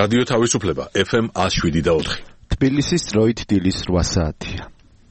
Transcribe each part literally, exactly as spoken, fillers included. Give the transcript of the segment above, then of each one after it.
რადიო თავისუფლება ეფ ემ one oh seven და four. თბილისის დროით დილის რვა საათია.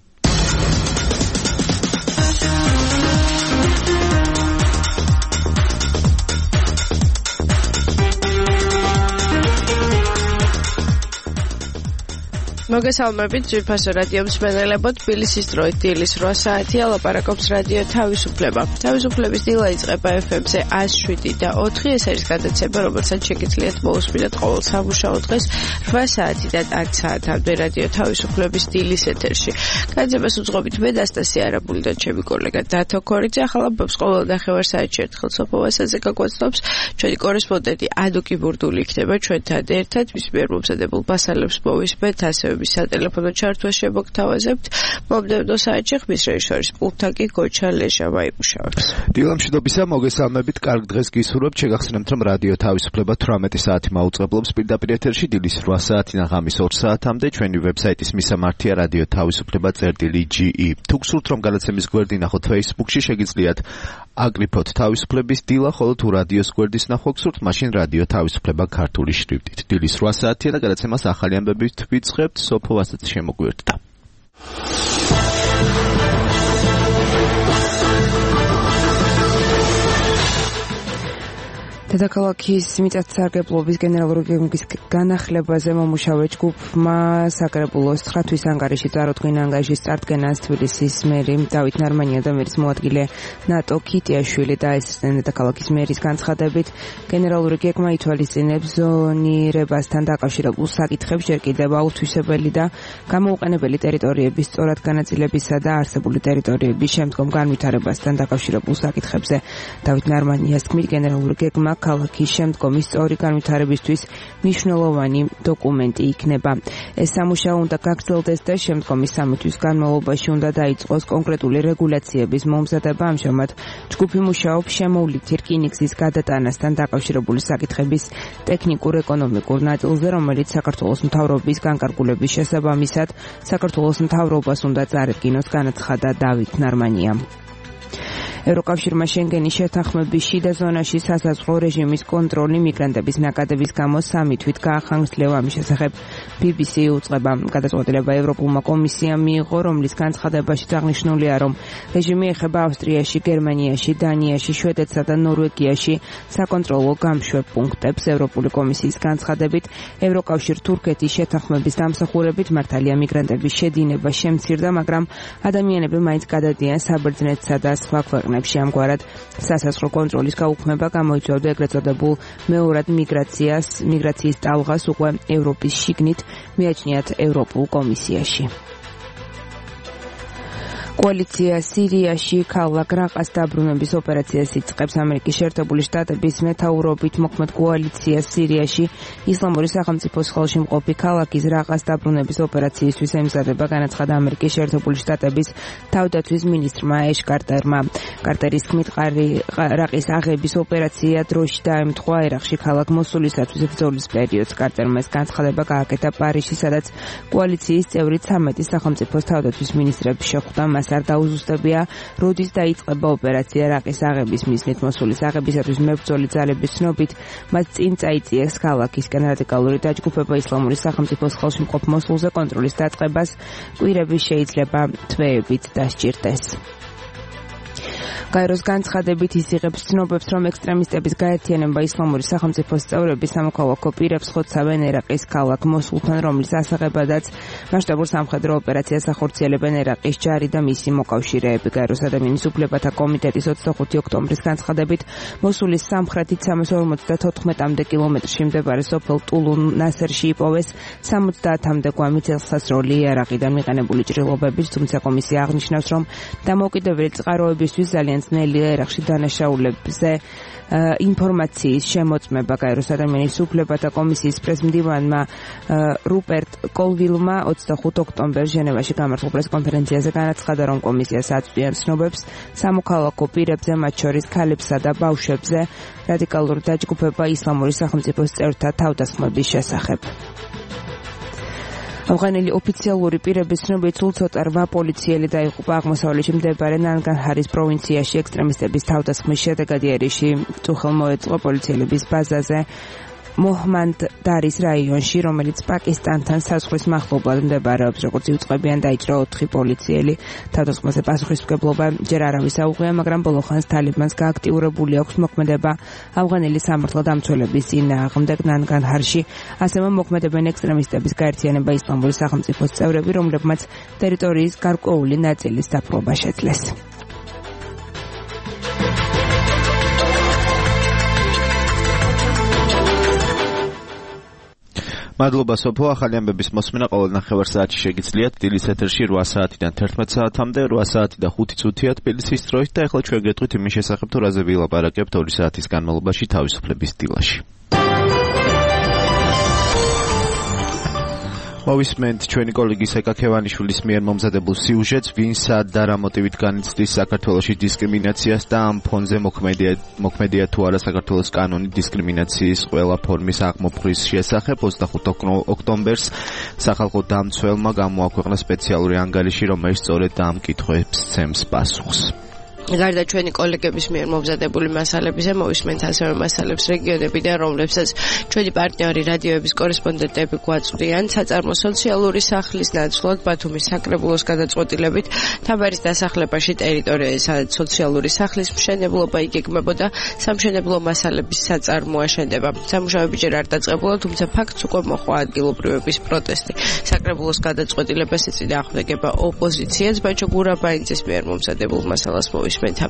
მოგესალმებით ძვირფასო რადიო მსმენელებო, თბილისის დროით დილის რვა საათია, ლაპარაკობს რადიო თავისუფლება. თავისუფლების დილა იწყება ეფ ემ-ზე one oh seven და four. ეს არის გადაცემა, რომელსაც შეგიძლიათ მოусმინოთ ყოველ სამუშაო დღეს რვა საათიდან ten საათამდე რადიო თავისუფლების დილის ეთერში. გადაცემას უძღვებით მე დასტასი არაბული და ჩემი კოლეგა დათო ქორიძე. ახლა ბობს ყოველ ნახევარ-საათში ერთხელ სოფოვასაზე გაგვაცნობს ჩვენი კორესპონდენტი ადუკი ბურდული იქნება ჩვენთან ერთად. მის მიერ მომზადებულ მასალებს მოვისმენთ, ასევე სატელეფონო ჩართვას შემოგთავაზებთ. მომდევნო საათში ხმის რეჟისორის პულტთან კი გოჩა ლეჟა ვაიმუშავებს. დილამშვიდობისა, მოგესალმებით, კარგ დღეს გისურვებთ. შეგახსენებთ, რომ რადიო თავისუფლება თვრამეტი საათი მაუწყებლობს პირდაპირ ეთერში დილის რვა საათიდან ღამის ორ საათამდე. ჩვენი ვებსაიტის მისამართია რადიო თავისუფლება წერტილი ჯი ი. თუ გსურთ, რომ გადაცემის გვერდი ნახოთ Facebook-ში, შეგიძლიათ აკრიფოთ თავისუფლების დილა, ხოლო თუ რადიოს გვერდის ნახვა გსურთ, მაშინ რადიო თავისუფლება ქართული შრიფტით. დილის რვა საათია და გადაცემას ახალი ამბებით ვიწყებთ. სოფოვასაც შემოგვიერთდა. დედაქალაქის მიწათსარგებლობის გენერალური გეგმის განახლებაზე მომუშავე ჯგუფმა საკრებულოს ცხრა თვის ანგარიში წარუდგინა. ანგარიშის წარდგენას თბილისის მერი დავით ნარმანია და მერის მოადგილე ნატო ქიტიაშვილი დაესწრნენ. დედაქალაქის მერის განცხადებით, გენერალური გეგმა ითვალისწინებს ზონირებასთან დაკავშირებულ საკითხებს, ჯერ კიდევ აუთვისებელი და გამოუყენებელი ტერიტორიების სწორად განაწილებისა და არსებული ტერიტორიების შემდგომ განვითარებასთან დაკავშირებულ საკითხებზე. დავით ნარმანიას თქმით, გენერალური გეგმა ქალაქის შემდგომი სწორი განვითარებისთვის მნიშვნელოვანი დოკუმენტი იქნება. ეს სამუშაო უნდა გაგრძელდეს და შემდგომი სამი თვის განმავლობაში უნდა დაიწყოს კონკრეტული რეგულაციების მომზადება. ამჟამად ჯგუფი მუშაობს შემოვლითი რკინიგზის გადატანასთან დაკავშირებული საკითხების ტექნიკურ-ეკონომიკურ ნაწილზე, რომელიც საქართველოს მთავრობის განკარგულების შესაბამისად საქართველოს მთავრობას უნდა წარედგინოს, განაცხადა დავით ნარმანიამ. ევროკავშირმა შენგენის შეთანხმების შიდა ზონაში სასაზღვრო რეჟიმის კონტროლი მიგრანტების ნაკადების გამო სამი თვით გაახანგრძლივა. ამის შესახებ ბი ბი სი უწყება. გადაწყვეტილება ევროპულმა კომისიამ მიიღო, რომლის განცხადებაში აღნიშნულია, რომ რეჟიმი ეხება ავსტრიაში, გერმანიაში, დანიაში, შვედეთსა და ნორვეგიაში საკონტროლო გამშვებ პუნქტებს. ევროპული კომისიის განცხადებით, ევროკავშირ-თურქეთის შეთანხმების დამსახურებით მართალია მიგრანტების შედინება შემცირდა, მაგრამ ადამიანები მაინც გადადიან საბერძნეთსა და სხვა ქვეყნებში. ამგვარად სასაზღვრო კონტროლის გაუქმება გამოიწვევდა ეგრეთ წოდებულ მეორად მიგრაციას მიგრაციის ტალღას უკვე ევროპის შიგნით, მიაჩნიათ ევროპულ კომისიაში. კოალიცია სირიაში ქალაქ რაყას დაბრუნების ოპერაციას იწყებს. ამერიკის შეერთებული შტატების მეთაურობით მოქმედ კოალიცია სირიაში ისლამური სახელმწიფოს ხელში მყოფი ქალაქის რაყას დაბრუნების ოპერაციისთვის ემზადება, განაცხადა ამერიკის შეერთებული შტატების თავდაცვის მინისტრმა ეშ კარტერმა. კარტერის თქმით, რაყის აღების ოპერაცია დროში დაემთხვა ერაყში ქალაქ მოსულისათვის ბრძოლის პერიოდს. კარტერმა ეს განცხადება გააკეთა პარიზში, სადაც კოალიციის წევრი ცამეტი სახელმწიფოს თავდაცვის მინისტრები შეხვდა. არ დაუზუსტებია, როდის დაიწყება ოპერაცია რაყის აღების მიზნით. მოსულის აღებისათვის მებრძოლი ძალების ცნობით, მათ წინ წაიწიეს ქალაქისკენ რადიკალური დაჯგუფება. ისლამური სახელმწიფოს ხელში მყოფ მოსულზე კონტროლის დაწყებას კვირები შეიძლება თვეებით დასჭირდეს. გაეროს განცხადებით ის იღებს ცნობებს, რომ ექსტრემისტების გაერთიანება ისლამური სახელმწიფოს წევრები სამოქალაქო პირებს ხოცავენ ერაყის ქალაქ მოსულთან, რომლის ასაღებადაც მასშტაბურ სამხედრო ოპერაციას ახორციელებენ ერაყის ჯარი და მისი მოკავშირეები. გაეროს ადამიანის უფლებათა კომიტეტის ოცდახუთი ოქტომბრის განცხადებით, მოსულის სამხრეთით სამას ორმოცდათოთხმეტ კილომეტრში მდებარე სოფელ ტულუ ნასერში იპოვეს სამოცდაათამდე გვამი წელსასროლი ერაყიდან მიყენებული ჭრილობებით, თუმცა კომისია აღნიშნავს, რომ დამოუკიდებელი წყაროებისთვის ძალიან ძნელია ერაყში დანაშაულებზე ინფორმაციის შემოწმება. გაეროს ადამიანის უფლებათა კომისიის პრეზიდენტმა რუპერტ კოლვილმა ოცდახუთი ოქტომბერს ჟენევაში გამართულ პრესკონფერენციაზე განაცხადა, რომ კომისიას აწვდიან ცნობებს სამოქალაქო პირებზე, მათ შორის ქალებსა და ბავშვებზე რადიკალური დაჯგუფება ისლამური სახელმწიფოს წევრთა თავდასხმების შესახებ. ავღანელი ოფიციალური პირების ცნობით სულ ცოტა რვა პოლიციელი დაიღუპა აღმოსავლეთში მდებარე ნანგარჰარის პროვინციაში ექსტრემისტების თავდასხმის შედეგად იერიში. წუხელ მოეწყო პოლიციელების ბაზაზე მოჰმანდარის რაიონში, რომელიც პაკისტანთან საზღვრის მახლობლად მდებარეობს, როგორც იუწყებიან, დაიჭრა ოთხი პოლიციელი. თავდასხმაზე პასუხისმგებლობა ჯერ არავის აუღია, მაგრამ ბოლო ხანს თალიბანს გააქტიურებული აქვს მოქმედება ავღანელი სამართალდამცველების წინააღმდეგ ნანგარჰარში. ასევე მოქმედებენ ექსტრემისტების გაერთიანება ისლამური სახელმწიფოს წევრები, რომლებმაც ტერიტორიის გარკვეული ნაწილის დაპყრობა შეძლეს. მადლობა სოფო, ახალი ამბების მოსმენა ყოველ ნახევარ საათში შეგიძლიათ დილის ეთერში რვა საათიდან თერთმეტ საათამდე, რვა საათი და ხუთი წუთია თბილისის დროით და ახლა ჩვენ გეტყვით იმის შესახებ, თუ რაზე ვილაპარაკებთ ორი საათის განმავლობაში თავისუფლების დილაში. მოვისმენთ ჩვენი კოლეგის ეკა ქევანიშვილის მიერ მომზადებულ სიუჟეტს, ვინ სად და რა მოტივით განიცდის საქართველოში დისკრიმინაციას და ამ ფონზე მოქმედია მოქმედია თუ არა საქართველოს კანონი დისკრიმინაციის ყველა ფორმის აღმოფხვის შესახებ. ოცდახუთ ოქტომბერს სახალხო დამცველმა გამოაქვეყნა სპეციალური ანგარიში, რომელიც სწორედ ამ კითხვებს სცემს პასუხს. გარდა ჩვენი კოლეგების მიერ მომზადებული მასალებისა, მოვისმენთ ასევე მასალებს რეგიონებიდან, რომლებსაც ჩვენი პარტნიორი რადიოების კორესპონდენტები გვაწვდიან. საწარმო სოციალური სახლის ნაცვლად ბათუმის საკრებულოს გადაწყვეტილებით თაბარის დასახლებაში ტერიტორიაზე, სადაც სოციალური სახლის მშენებლობა იგეგმებოდა, სამშენებლო მასალების საწარმო აშენდება. სამუშაოები ჯერ არ დაწყებულა, თუმცა ფაქტს უკვე მოჰყვა ადგილობრივების პროტესტი. საკრებულოს გადაწყვეტილებას ეწინააღმდეგება ოპოზიციაც. ბაჭო გურაბაინძის მიერ მომზადებულ მასალას მოვისმენთ.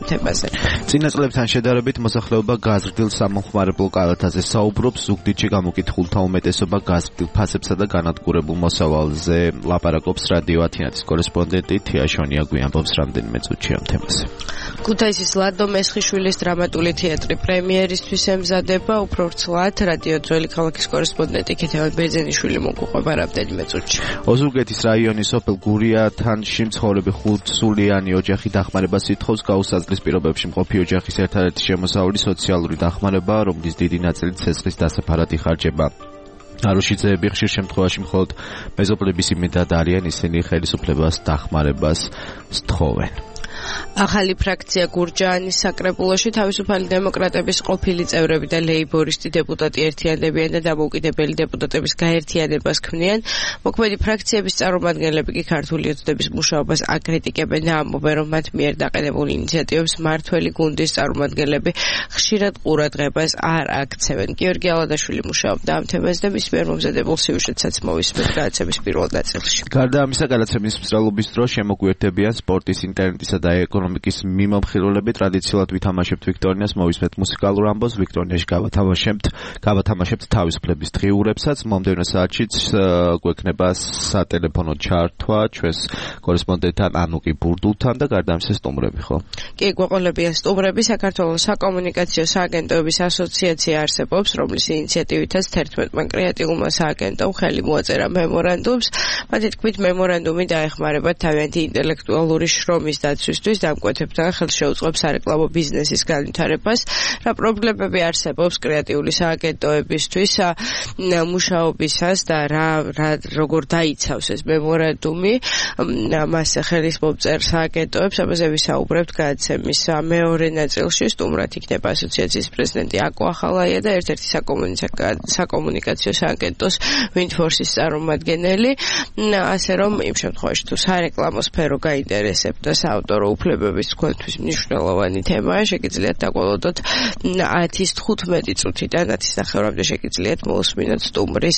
წინა წლებთან შედარებით მოსახლეობა გაზრდილ სამომხმარებლო კალათაზე საუბრობს, ზუგდიდში გამოკითხულთა უმეტესობა გაზრდილ ფასებსა და განადგურებულ მოსავალზე ლაპარაკობს. რადიო ათინათის კორესპონდენტი თია შონია გვიამბობს რამდენიმე წუთში ამ თემაზე. ქუთაისის ლადო მესხიშვილის დრამატული თეატრი პრემიერისთვის ემზადება, უფრო ვრცლად რადიო ძველი ქალაქის კორესპონდენტი ქეთევან ბერძენიშვილი მოგუყვება რამდენიმე წუთში. ოზურგეთის რაიონის სოფელ გურიათანში მცხოვრები ხუთსულიანი ოჯახი დახმარებას ითხოვს. გაუსაზღრის პირობებში მყოფი ოჯახის ერთადერთი შემოსავალი სოციალური დახმარება, რომლის დიდი ნაწილი ცეცხლის დასაფარად იხარჯება. არუშიძეები ხშირ შემთხვევაში მხოლოდ მეზობლების იმედად არიან, ისინი ხელისუფლებას დახმარებას სთხოვენ. ახალი ფრაქცია გურჯაანის საკრებულოში თავისუფალი დემოკრატების ყოფილი წევრები და ლეიბორისტი დეპუტატი ერთიანდებიან და დამოუკიდებელი დეპუტატების გაერთიანებას ქმნიან. მოქმედი ფრაქციების წარმომადგენლები კი ქართული ოცნების მუშაობას აკრიტიკებენ და ამბობენ, რომ მათ მიერ დაყენებულ ინიციატივებს მართველი გუნდის წარმომადგენლები ხშირად ყურადღებას არ აქცევენ. გიორგი ალადაშვილი მუშაობდა ამ თემაზე და მის მიერ მომზადებულ სიუჟეტსაც მოვისმენთ გადაცემის პირველ ნაწილში. გარდა ამისა, გადაცემის მსრელობის დროს შემოგვიერთებიან სპორტის, ინტერნეტისა და ეკონომიკის მიმოხილველები. ტრადიციულად ვითამაშებთ ვიქტორინას, მოვისმენთ მუსიკალურ ამბავს. ვიქტორინაში გავათამაშებთ, გავათამაშებთ თავისუფლების დღიურებსაც. მომდევნო საათშიც გვექნება სატელეფონო ჩართვა ჩვენს კორესპონდენტთან ანუკი ბურდულთან და გარდა ამისა სტუმრები, ხო? კი, გვეყოლებიან სტუმრები. საქართველოს საკომუნიკაციო სააგენტოების ასოციაცია არსებობს, რომლის ინიციატივითაც თერთმეტმა კრეატიულმა სააგენტომ ხელი მოაწერა მემორანდუმს. მათი თქმით, მემორანდუმი დაეხმარება თავიანთი ინტელექტუალური შრომის დაცვისთვის და ამკვეთებთან ხელს შეუწყობს სარეკლამო ბიზნესის განვითარებას. რა პრობლემები არსებობს კრეატიული სააგენტოებისთვის მუშაობისას და რა როგორ დაიცავს ეს მემორანდუმი, მასზე ხელის მომწერ სააგენტოებს, ამაზე ვისაუბრებთ გადაცემის მეორე ნაწილში. სტუმრად იქნება ასოციაციის პრეზიდენტი აკო ახალაია და ერთ-ერთი საკომუნიკაციო სააგენტოს ვინდფორსის წარმომადგენელი. ასე რომ იმ შემთხვევაში თუ სარეკლამო სფერო გაინტერესებთ და საავტორო უფლებების თქვენთვის მნიშვნელოვანი თემაა, შეგიძლიათ დაგვალოდოთ ათის თხუთმეტი წუთიდან ათის ნახევრამდე შეგიძლიათ მოусმინოთ სტუმრის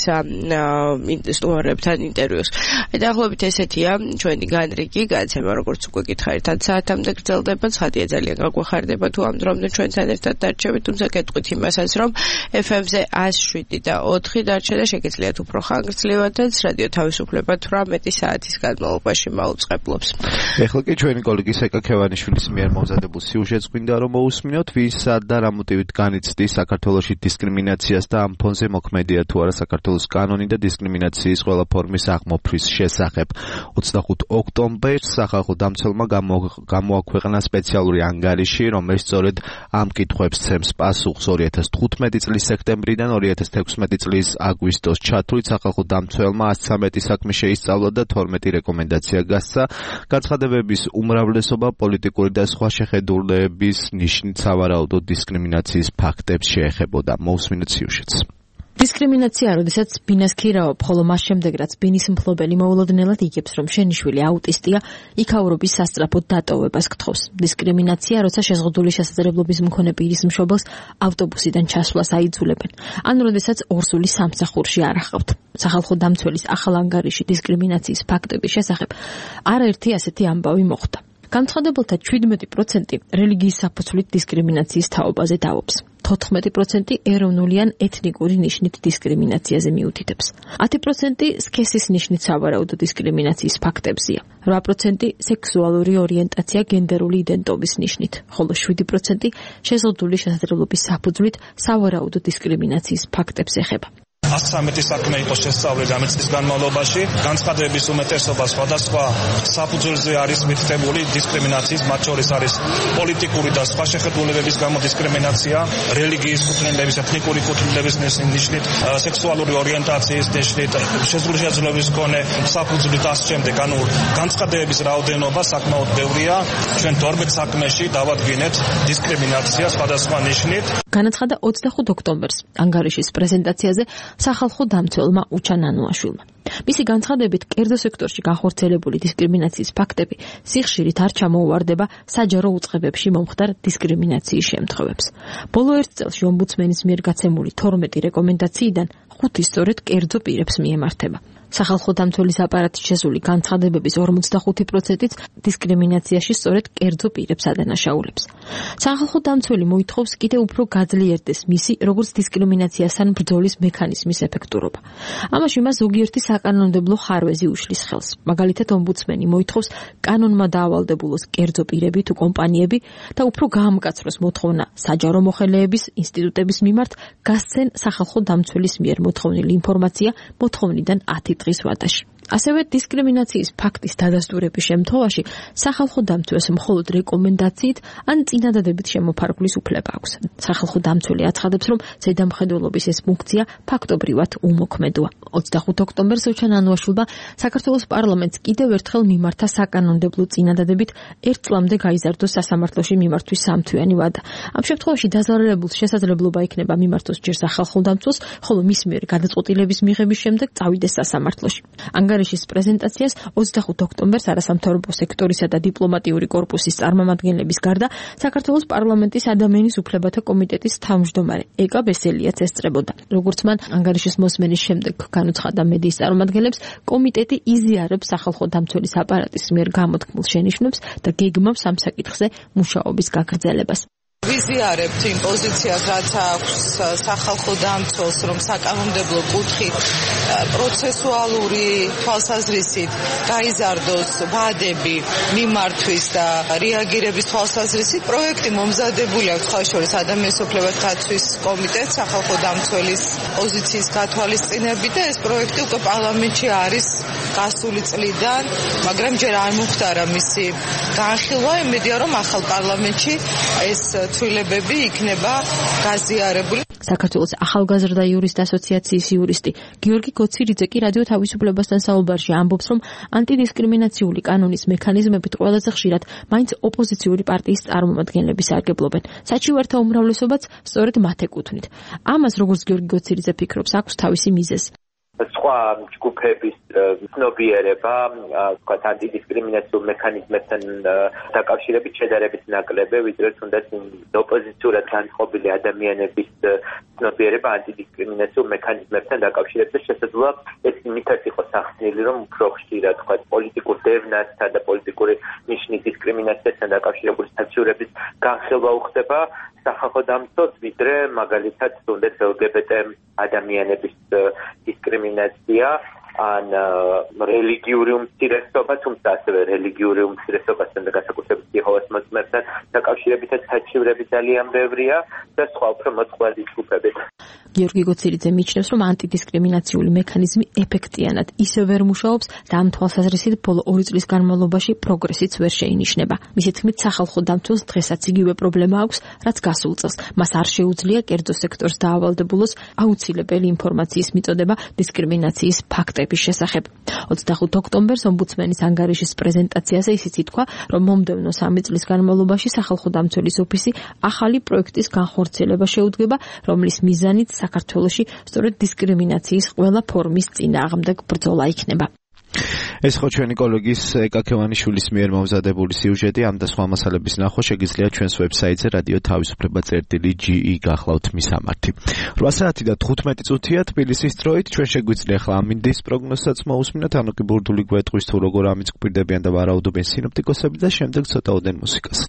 სტუმრებთან ინტერვიუს. დაახლოებით ესეთია ჩვენი განრიგი. გადაცემა, როგორც უკვე გითხარით, ათ საათამდე გრძელდება. ცხადია, ძალიან გაგვეხარდება თუ ამ დრომდე ჩვენთან ერთად დარჩებით, თუმცა გეტყვით იმასაც, რომ ეფ ემ-ზე ათს შვიდი და ოთხი დარჩა და შეგიძლიათ უფრო ხანგრძლივადაც რადიო თავისუფლება თვრამეტი საათის განმავლობაში მაუწყებლობს. ეხლა კი ჩვენი კოლეგის ეკა ქევანიშვილის მიერ მომზადებულ სიუჟეტს გვინდა რომ მოусმინოთ, ვინ სად და რა მოტივით განიცდის საქართველოში დისკრიმინაციას და ამ ფონზე მოქმედია თუ არა საქართველოს კანონი და დისკრიმინაციის ყველა ფორმის აღმოფხვის შესახებ. ოცდახუთ ოქტომბერს სახალხო დამცველმა გამოაქვეყნა სპეციალური ანგარიში, რომელიც სწორედ ამ კითხვებს სცემს პასუხს. ორი ათას თხუთმეტი წლის სექტემბრიდან ორი ათას თექვსმეტი წლის აგვისტოს ჩათვლით სახალხო დამცველმა ათს ცხრამეტი საქმე შეისწავლა და თორმეტი რეკომენდაცია გასცა. განცხადებების უმრავლესობა პოლიტიკური და სხვა შეხედულების ნიშნით სავარაუდო დისკრიმინაციის ფაქტებს შეეხებოდა. მოусმინოთ სიუჟეტს. დისკრიმინაცია, როდესაც ბინას ქირავობ, ხოლო მას შემდეგ რაც ბინის მფლობელი მოულოდნელად იგებს, რომ შენი შვილი აუტისტია, იქაურობის სასწრაფოდ დატოვებას გთხოვს. დისკრიმინაცია, როცა შეზღუდული შესაძლებლობის მქონე პირის მშობელს ავტობუსიდან ჩასვლას აიძულებენ, ან როდესაც ორსული სამსახურში არ ახავთ. სახალხო დამცველის ახალ ანგარიში დისკრიმინაციის ფაქტების შესახებ არაერთი ასეთი ამბავი მოხვდა. განცხადებელთა შვიდმეტი პროცენტი რელიგიის საფუძვლით დისკრიმინაციის თაობაზე დავობს. თოთხმეტი პროცენტი ეროვნული ან ეთნიკური ნიშნით დისკრიმინაციაზე მიუთითებს. ათი პროცენტი სქესის ნიშნით სავარაუდო დისკრიმინაციის ფაქტებზია. რვა პროცენტი სექსუალური ორიენტაცია გენდერული იდენტობის ნიშნით, ხოლო შვიდი პროცენტი შეზღუდული შესაძლებლობის საფუძვლით სავარაუდო დისკრიმინაციის ფაქტებს ეხება. ათი სამი საქმე იყო შესწავლილი ამ წლის განმავლობაში. განცხადებების უმეტესობა სხვადასხვა საფუძველზე არის მითითებული დისკრიმინაციის, მათ შორის არის პოლიტიკური და სხვა შეხედულებების გამო დისკრიმინაცია, რელიგიის კუთვნილების, ეთნიკური კუთვნილების ნიშნით, სექსუალური ორიენტაციის ნიშნით, შეზღუდული შესაძლებლობის მქონე საფუძვლით ასე შემდეგ. ანუ განცხადებების რაოდენობა საკმაოდ ბევრია. ჩვენ თორმეტ საქმეში დავადგინეთ დისკრიმინაცია სხვადასხვა ნიშნით. განაცხადა ოცდახუთ ოქტომბერს ანგარიშის პრეზენტაციაზე სახალხო დამცველმა უჩან ანუაშვილმა. მისი განცხადებით, კერძო სექტორში განხორციელებული დისკრიმინაციის ფაქტები სიხშირით არ ჩამოუვარდება საჯარო უწყებებში მომხდარ დისკრიმინაციის შემთხვევებს. ბოლო ერთ წელში ომბუდსმენის მიერ გაცემული თორმეტი რეკომენდაციიდან ხუთი სწორედ კერძო პირებს მიემართება. სახალხო დამცველის აპარატის შესული განცხადებების ორმოცდახუთი პროცენტიც დისკრიმინაციაში სწორედ კერძო პირებს ადანაშაულებს. სახალხო დამცველი მოითხოვს კიდევ უფრო გაძლიერდეს მისი როგორც დისკრიმინაციასთან ბრძოლის მექანიზმის ეფექტურობა. ამაში მას ზოგიერთი საკანონმდებლო ხარვეზი უშლის ხელს. მაგალითად, ომბუდსმენი მოითხოვს კანონმა დაავალდებულოს კერძო პირები თუ კომპანიები და უფრო გაამკაცროს მოთხოვნა საჯარო მოხელეების ინსტიტუტების მიმართ გასცენ სახალხო დამცველის მიერ მოთხოვნილი ინფორმაცია მოთხოვნიდან ათი დღის ვადაში. ასევე დისკრიმინაციის ფაქტის დადასტურების შემთხვევაში სახალხო დამცველს მხოლოდ რეკომენდაციით ან წინადადებით შემოფარგლის უფლება აქვს. სახალხო დამცველი აცხადებს, რომ ზედამხედველობის ეს ფუნქცია ფაქტობრივად უმოქმედოა. ოცდახუთ ოქტომბერს უჩან ანუაშვილმა საქართველოს პარლამენტს კიდევ ერთხელ მიმართა საკანონმდებლო წინადადებით ერთ წლამდე გაიზარდოს სასამართლოში მიმართვის სამთვიანი ვადა. ამ შემთხვევაში დაზარალებულს შესაძლებლობა იქნება მიმართოს ჯერ სახალხო დამცველს, ხოლო მის მიერ გადაწყვეტილების მიღების შემდეგ წავიდეს სასამართლოში. ანგარიშის პრეზენტაციას ოცდახუთ ოქტომბერს არასამთავრობო სექტორისა და დიპლომატიური კორპუსის წარმომადგენლების გარდა საქართველოს პარლამენტის ადამიანის უფლებათა კომიტეტის თავმჯდომარე ეკა ბესელიაც ესწრებოდა. როგორც მან ანგარიშის მოსმენის შემდეგ განუცხადა მედიის წარმომადგენლებს, კომიტეტი იზიარებს სახალხო დამცველის აპარატის მიერ გამოთქმულ შენიშვნებს და გეგმავს ამ საკითხზე მუშაობის გაგრძელებას. ვიზიარებთ იმ პოზიციას, რაც აქვს სახალხო დამცველს, რომ საკანონმდებლო კუთხით პროცესუალური თვალსაზრისით გაიზარდოს ვადები მიმართვის და რეაგირების თვალსაზრისით. პროექტი მომზადებული აქვს სხვა შორის ადამიანის უფლებათა დაცვის კომიტეტს სახალხო დამცველის პოზიციის გათვალისწინებით და ეს პროექტი უკვე პარლამენტში არის გასული წლიდან, მაგრამ ჯერ არ მომხდარა მისი განხილვა. იმედია, რომ ახალ პარლამენტში ეს ცვლილებები იქნება გაზიარებული. საქართველოს ახალგაზრდა იურისტ ასოციაციის იურისტი გიორგი გოცირიძე კი რადიო თავისუფლებასთან საუბარში ამბობს, რომ ანტიდისკრიმინაციული კანონის მექანიზმებით ყველაზე ხშირად მაინც ოპოზიციური პარტიის წარმომადგენლები სარგებლობენ. საჩივართა უმრავლესობაც სწორედ მათ ეკუთვნით. ამას, როგორც გიორგი გოცირიძე ფიქრობს, აქვს თავისი მიზეზი. სხვა ჯგუფების ცნობიერება, თქვათ ანტიდისკრიმინაციულ მექანიზმებთან დაკავშირებით შედარებით ნაკლები, ვიდრე თუნდაც ოპოზიციურად განწყობილი ადამიანების ცნობიერება ანტიდისკრიმინაციულ მექანიზმებთან დაკავშირებით. შესაძლოა ეს იმითაც იყოს ახსნილი, რომ უფრო ხშირად თქვათ პოლიტიკურ დევნასთან და პოლიტიკური ნიშნის დისკრიმინაციასთან დაკავშირებული საჩივრების განხილვა უხდება სახალხო დამცველს, ვიდრე მაგალითად თუნდაც ელჯიბეტ ადამიანების დისკრიმინაცია ან რელიგიური უმცირესობა, თუმცა ასევე რელიგიური უმცირესობასთან და განსაკუთრებით იეჰოვას მოწმეებთან დაკავშირებითაც საჩივრები ძალიან ბევრია და სხვა უფრო მოწყვლადი ჯგუფები. გიორგი გოცირიძე მიიჩნევს, რომ ანტიდისკრიმინაციული მექანიზმი ეფექტიანად ისე ვერ მუშაობს და ამ თვალსაზრისით ბოლო ორი წლის განმავლობაში პროგრესიც ვერ შეინიშნება. მისი თქმით, სახალხო დამცველს დღესაც იგივე პრობლემა აქვს, რაც გასულ წელს. მას არ შეუძლია კერძო სექტორს დაავალდებულოს აუცილებელი ინფორმაციის მიწოდება დისკრიმინაციის ფაქტების შესახებ. ოცდახუთ ოქტომბერს ომბუდსმენის ანგარიშის პრეზენტაციაზე ისიც ითქვა, რომ მომდევნო სამი წლის განმავლობაში სახალხო დამცველის ოფისი ახალი პროექტის განხორციელება შეუდგება, რომლის მიზანი ამიტომთანიც საქართველოში სწორედ დისკრიმინაციის ყველა ფორმის წინააღმდეგ ბრძოლა იქნება. ეს ხო ჩვენი კოლეგის ეკა ქევანიშვილის მიერ მომზადებული სიუჟეტი, ამ და სხვა მასალების ნახვა შეგიძლიათ ჩვენს ვებსაიტზე რადიო თავისუფლება წერტილი ჯი ი გახლავთ მისამართი. რვა საათი და თხუთმეტი წუთია თბილისის დროით, ჩვენ შეგვიძლია ახლა ამინდის პროგნოზსაც მოусმინოთ, ანუ კი ბურდული გვეტყვის თუ როგორ ამიც გვპირდებიან და ვარაუდობენ სინოპტიკოსები და შემდეგ ცოტაოდენ მუსიკასაც.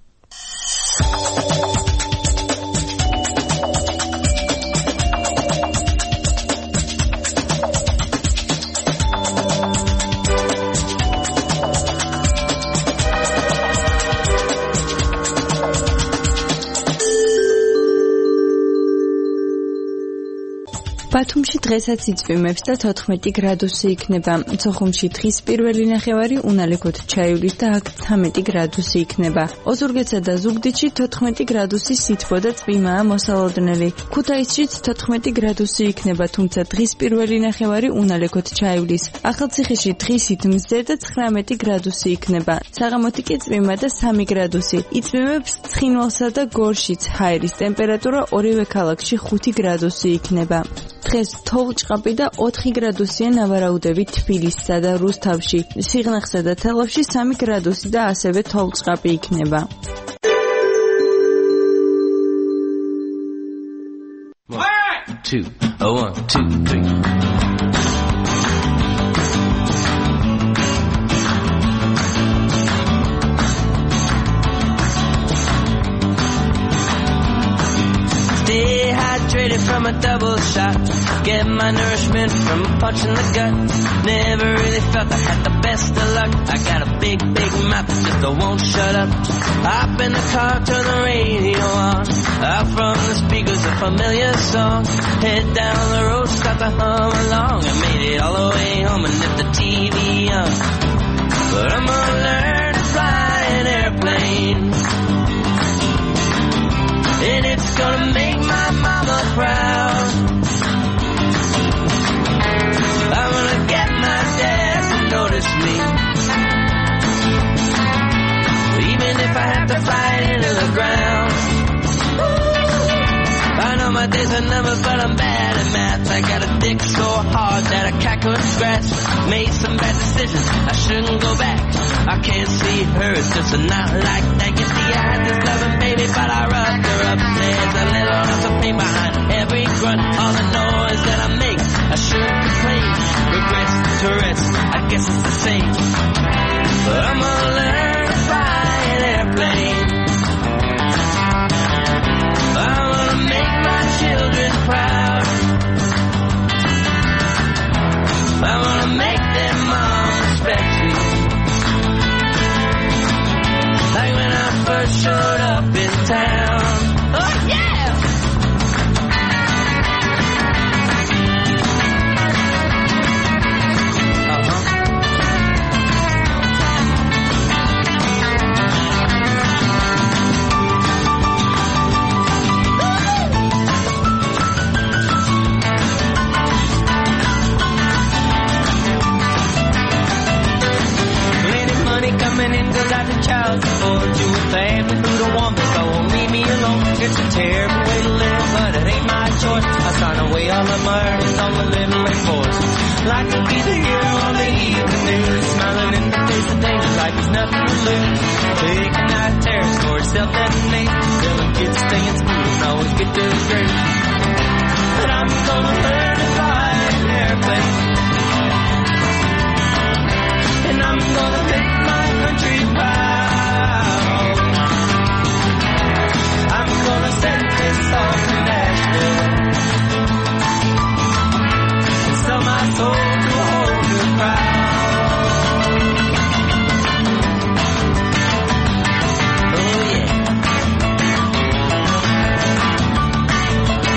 ბათუმში დღესაც იწვიმებს და თოთხმეტი გრადუსი იქნება. სოხუმში დღის პირველი ნახევარი უნალექოთ ჩაივლის და აქ ცამეტი გრადუსი იქნება. ოზურგეთსა და ზუგდიდში თოთხმეტი გრადუსი სითბო და წვიმაა მოსალოდნელი. ქუთაისშიც თოთხმეტი გრადუსი იქნება, თუმცა დღის პირველი ნახევარი უნალექოთ ჩაივლის. ახალციხეში დღისით მზე და ცხრამეტი გრადუსი იქნება. საღამოთი კი წვიმა და სამი გრადუსი. იწვიმებს ცხინვალსა და გორშიც. ჰაერის ტემპერატურა ორივე ქალაქში ხუთი გრადუსი იქნება. დღეს თოვლ-ჭყაპი და ოთხი გრადუსია ნავარაუდები თბილისსა და რუსთავში. სიღნაღსა და თელავში სამი გრადუსი და ასევე თოვლ-ჭყაპი იქნება. one, two, oh, one, two, three. Dehydrated from a double shot, get my nourishment from a punch in the gut. Never really felt I had the best of luck. I got a big, big mouth that just won't shut up. Hop in the car, turn the radio on. Out from the speakers, a familiar song. Head down the road, start to hum along. I made it all the way home and left the T V on. But I'm gonna learn to fly an airplane, and it's gonna make my mama proud. I'm gonna get my dad to notice me, even if I have to fly it into the ground. I know my days are numbered, but I'm bad at math. I got a dick so hard that a cat couldn't scratch. Made some bad decisions, I shouldn't go back. I can't see her, it's just not like that. You see, I had this loving baby, but I roughed her up. There's a little lots of pain behind every grunt. All the noise that I make, I shouldn't complain. Regrets to rest, I guess it's the same. But I'm gonna learn to fly an airplane. I'm gonna make my children proud. I'm gonna make their mom respect me, like when I first showed up in town. Oh yeah! Coming in cause I've been child support to a family who don't want me, so won't leave me alone. It's a terrible way to live, but it ain't my choice. I sign away all of my earnings on the living wage force. Like to be the hero on the evening news, smiling in the face of danger like there's nothing to lose. Taking out a terror story, self-detonate, telling kids stay in school and always get to the grade. But I'm gonna learn to fly an airplane, and I'm gonna make my country proud. I'm gonna send this song to Nashville and sell my soul to a whole new crowd. Oh yeah.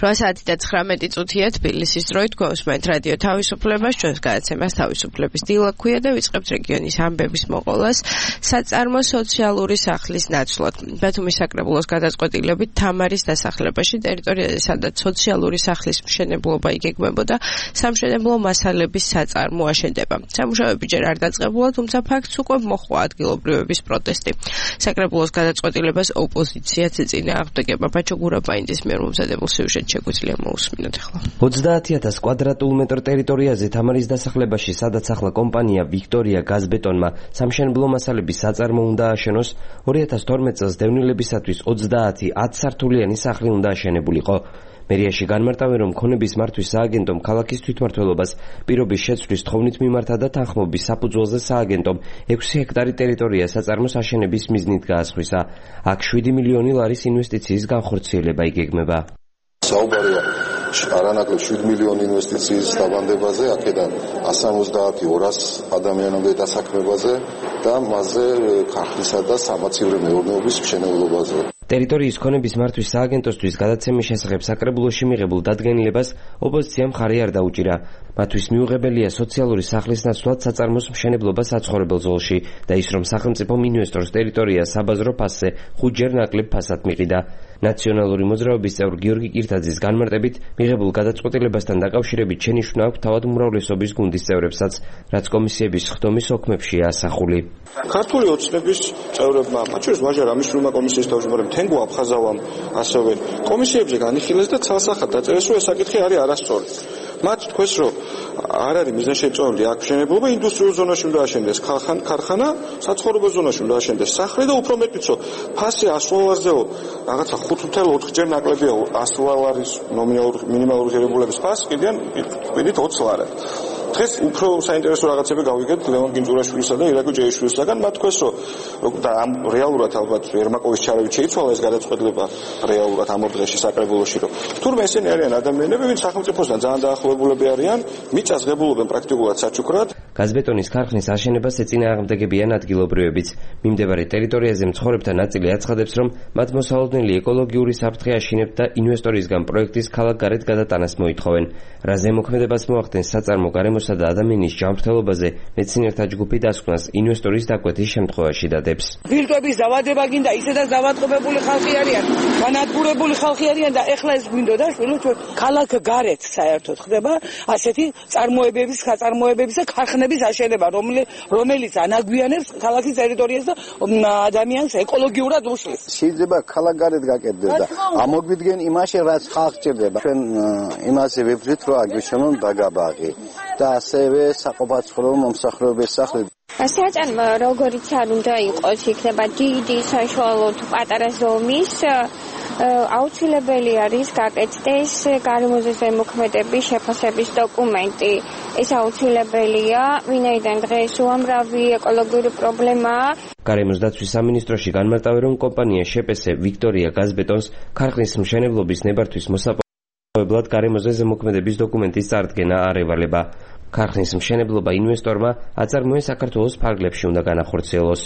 რვა საათი და ცხრამეტი წუთია თბილისის დროით გვაუსმენთ რადიო თავისუფლებას, ჩვენს გადაცემას თავისუფლების დილა ქვია და ვიწყებთ რეგიონის ამბების მოყოლას საწარმო სოციალური სახლის ნაცვლად. ბათუმის საკრებულოს გადაწყვეტილებით თამარის დასახლებაში ტერიტორიაზე, სადაც სოციალური სახლის მშენებლობა იგეგმებოდა, სამშენებლო მასალების საწარმო აშენდება. სამუშაოები ჯერ არ დაწყებულა, თუმცა ფაქტს უკვე მოჰყვა ადგილობრივების პროტესტი. საკრებულოს გადაწყვეტილებას ოპოზიციაც ეწინააღმდეგება. ბაჩო გურაბაინძის მიერ მომზადებულ სიუჟეტს შეგვიძლია მოусმინოთ ახლა. ოცდაათი ათას კვადრატულ მეტრ ტერიტორიაზე თამარის დასახლებაში, სადაც ახლა კომპანია ვიქტორია გაზბეტონმა სამშენებლო მასალების საწარმო უნდა აშენოს, ორი ათას თორმეტ წელს დევნილებისათვის ოცდაათი ათსართულიანი სახლი უნდა აშენებულიყო. მერიაში განმარტავენ, რომ ქონების მართვის სააგენტომ ქალაქის თვითმმართველობას პირობის შეცვლის თხოვნით მიმართა და თანხმობის საფუძველზე სააგენტომ ექვსი ჰექტარი ტერიტორია საწარმოს აშენების მიზნით გაასხვისა. აქ შვიდი მილიონი ლარის ინვესტიციის განხორციელება იგეგმება. საუბარია არანაკლებ შვიდი მილიონი ინვესტიციის დაბანდებაზე, აქედან εκατს ოცდაათი ორას ადამიანამდე დასაქმებაზე და მასზე ქარხნისა და სამაცივრო მეურნეობის მშენებლობაზე. ტერიტორიის ქონების მართვის სააგენტოსთვის გადაცემის შესახებ საკრებულოში მიღებულ დადგენილებას ოპოზიციამ მხარი არ დაუჭირა. მათთვის მიუღებელია სოციალური სახლის ნაცვლად საწარმოს მშენებლობა საცხოვრებელ ზოლში და ის, რომ სახელმწიფომ ინვესტორს ტერიტორია საბაზრო ფასზე ხუთჯერ ნაკლებ ფასად მიყიდა. ნაციონალური მოძრაობის წევრ გიორგი კირთაძის განმარტებით, მიღებულ გადაწყვეტილებასთან დაკავშირებით შენიშვნა აქვს თავად უმრავლესობის გუნდის წევრებსაც, რაც კომისიების ხდომის ოქმებშია ასახული. ქართული ოცნების წევრებმა, მათ შორის ვაჟა რამიშვილმა კომისიის თავმჯდომარემ თენგო აფხაზავამ ასევე კომისიებზე განიხილეს და ცალსახად დაწერეს, რომ ეს საკითხი არის არასწორი. მათ თქვეს, რომ არ არის მიზანშეწონილი აქ მშენებლობა, ინდუსტრიულ ზონაში უნდა აშენდეს ქარხანა, საცხოვრებელ ზონაში უნდა აშენდეს სახლი და უფრო მეტიც, ფასი ას ლარზეო რაღაცა ხუთ ათას ოთხჯერ ნაკლებია ას ლარის ნომინალური მინიმალური ღირებულების ფასი, კიდიან პირით ოცი ლარი. დღეს უფრო საინტერესო რაღაცები გავიგებთ ლევან გინძურაშვილისა და ირაკლი ჯეიშვილისაგან. მათ თქვეს, რომ და ამ რეალურად ალბათ ერმაკოვის ჩარევით შეიცვალა ეს გადაწყვეტილება რეალურად ამ ორ დღეში საკრებულოში, რომ თურმე ესენი არიან ადამიანები, ვინც სახელმწიფოსთან ძალიან დაახლოებულები არიან, მიწას ღებულობენ პრაქტიკულად საჩუქრად. გაზბეტონის ქარხნის აშენებას ეწინააღმდეგებიან ადგილობრივებიც. მიმდებარე ტერიტორიაზე მცხოვრებთა ნაწილი აცხადებს, რომ მათ მოსალოდნელი ეკოლოგიური საფრთხე აშინებთ და ინვესტორისგან პროექტის ქალაქგარეთ გადატანას მოითხოვენ. რა ზემოქმედებას მოახდენს საწარმო გარემოსა და ადამიანის ჯანმრთელობაზე, მეცნიერთა ჯგუფი დასკვნას ინვესტორის დაკვეთის შემთხვევაში დადებს. ვირტუების დავადება გინდა, ისედაც დავატყობებული ხალხი არიან, განადგურებული ხალხი არიან და ეხლა ეს გვინდოდა, რომ ქალაქგარეთ საერთოდ ხდება ასეთი წარმოებების, საწარმოებების და ქარხნების აშენება, რომელიც ანაგვიანებს ქალაქის ტერიტორიას და ადამიანს ეკოლოგიურად უშლის. შეიძლება ქალაქგარეთ გაკეთდეს და ამოგვიდგენ იმაში, რაც ხალხს ჭირდება. ჩვენ იმაზე ვებრძვით, რომ აგვიშენონ დაგაბაღი და ასევე საყოფაცხოვრებო მომსახურების სახლი. საწარმო როგორიც არ უნდა იყოს, იქნება დიდი, საშუალო თუ პატარა ზომის, აუცილებელი არის გაკეთდეს გარემოზე ზემოქმედების შეფასების დოკუმენტი. ეს აუცილებელია, ვინაიდან დღეს უამრავი ეკოლოგიური პრობლემაა. გარემოს დაცვის სამინისტროში განმარტავენ, რომ კომპანია შეპესე ვიქტორია გაზბეტონს ქარხნის მშენებლობის ნებართვის მოსაპოვებლად გარემოზე ზემოქმედების დოკუმენტის წარდგენა არ ევალება. ქარხნის მშენებლობა ინვესტორმა აწარმოეს საქართველოს ფარგლებში უნდა განახორციელოს.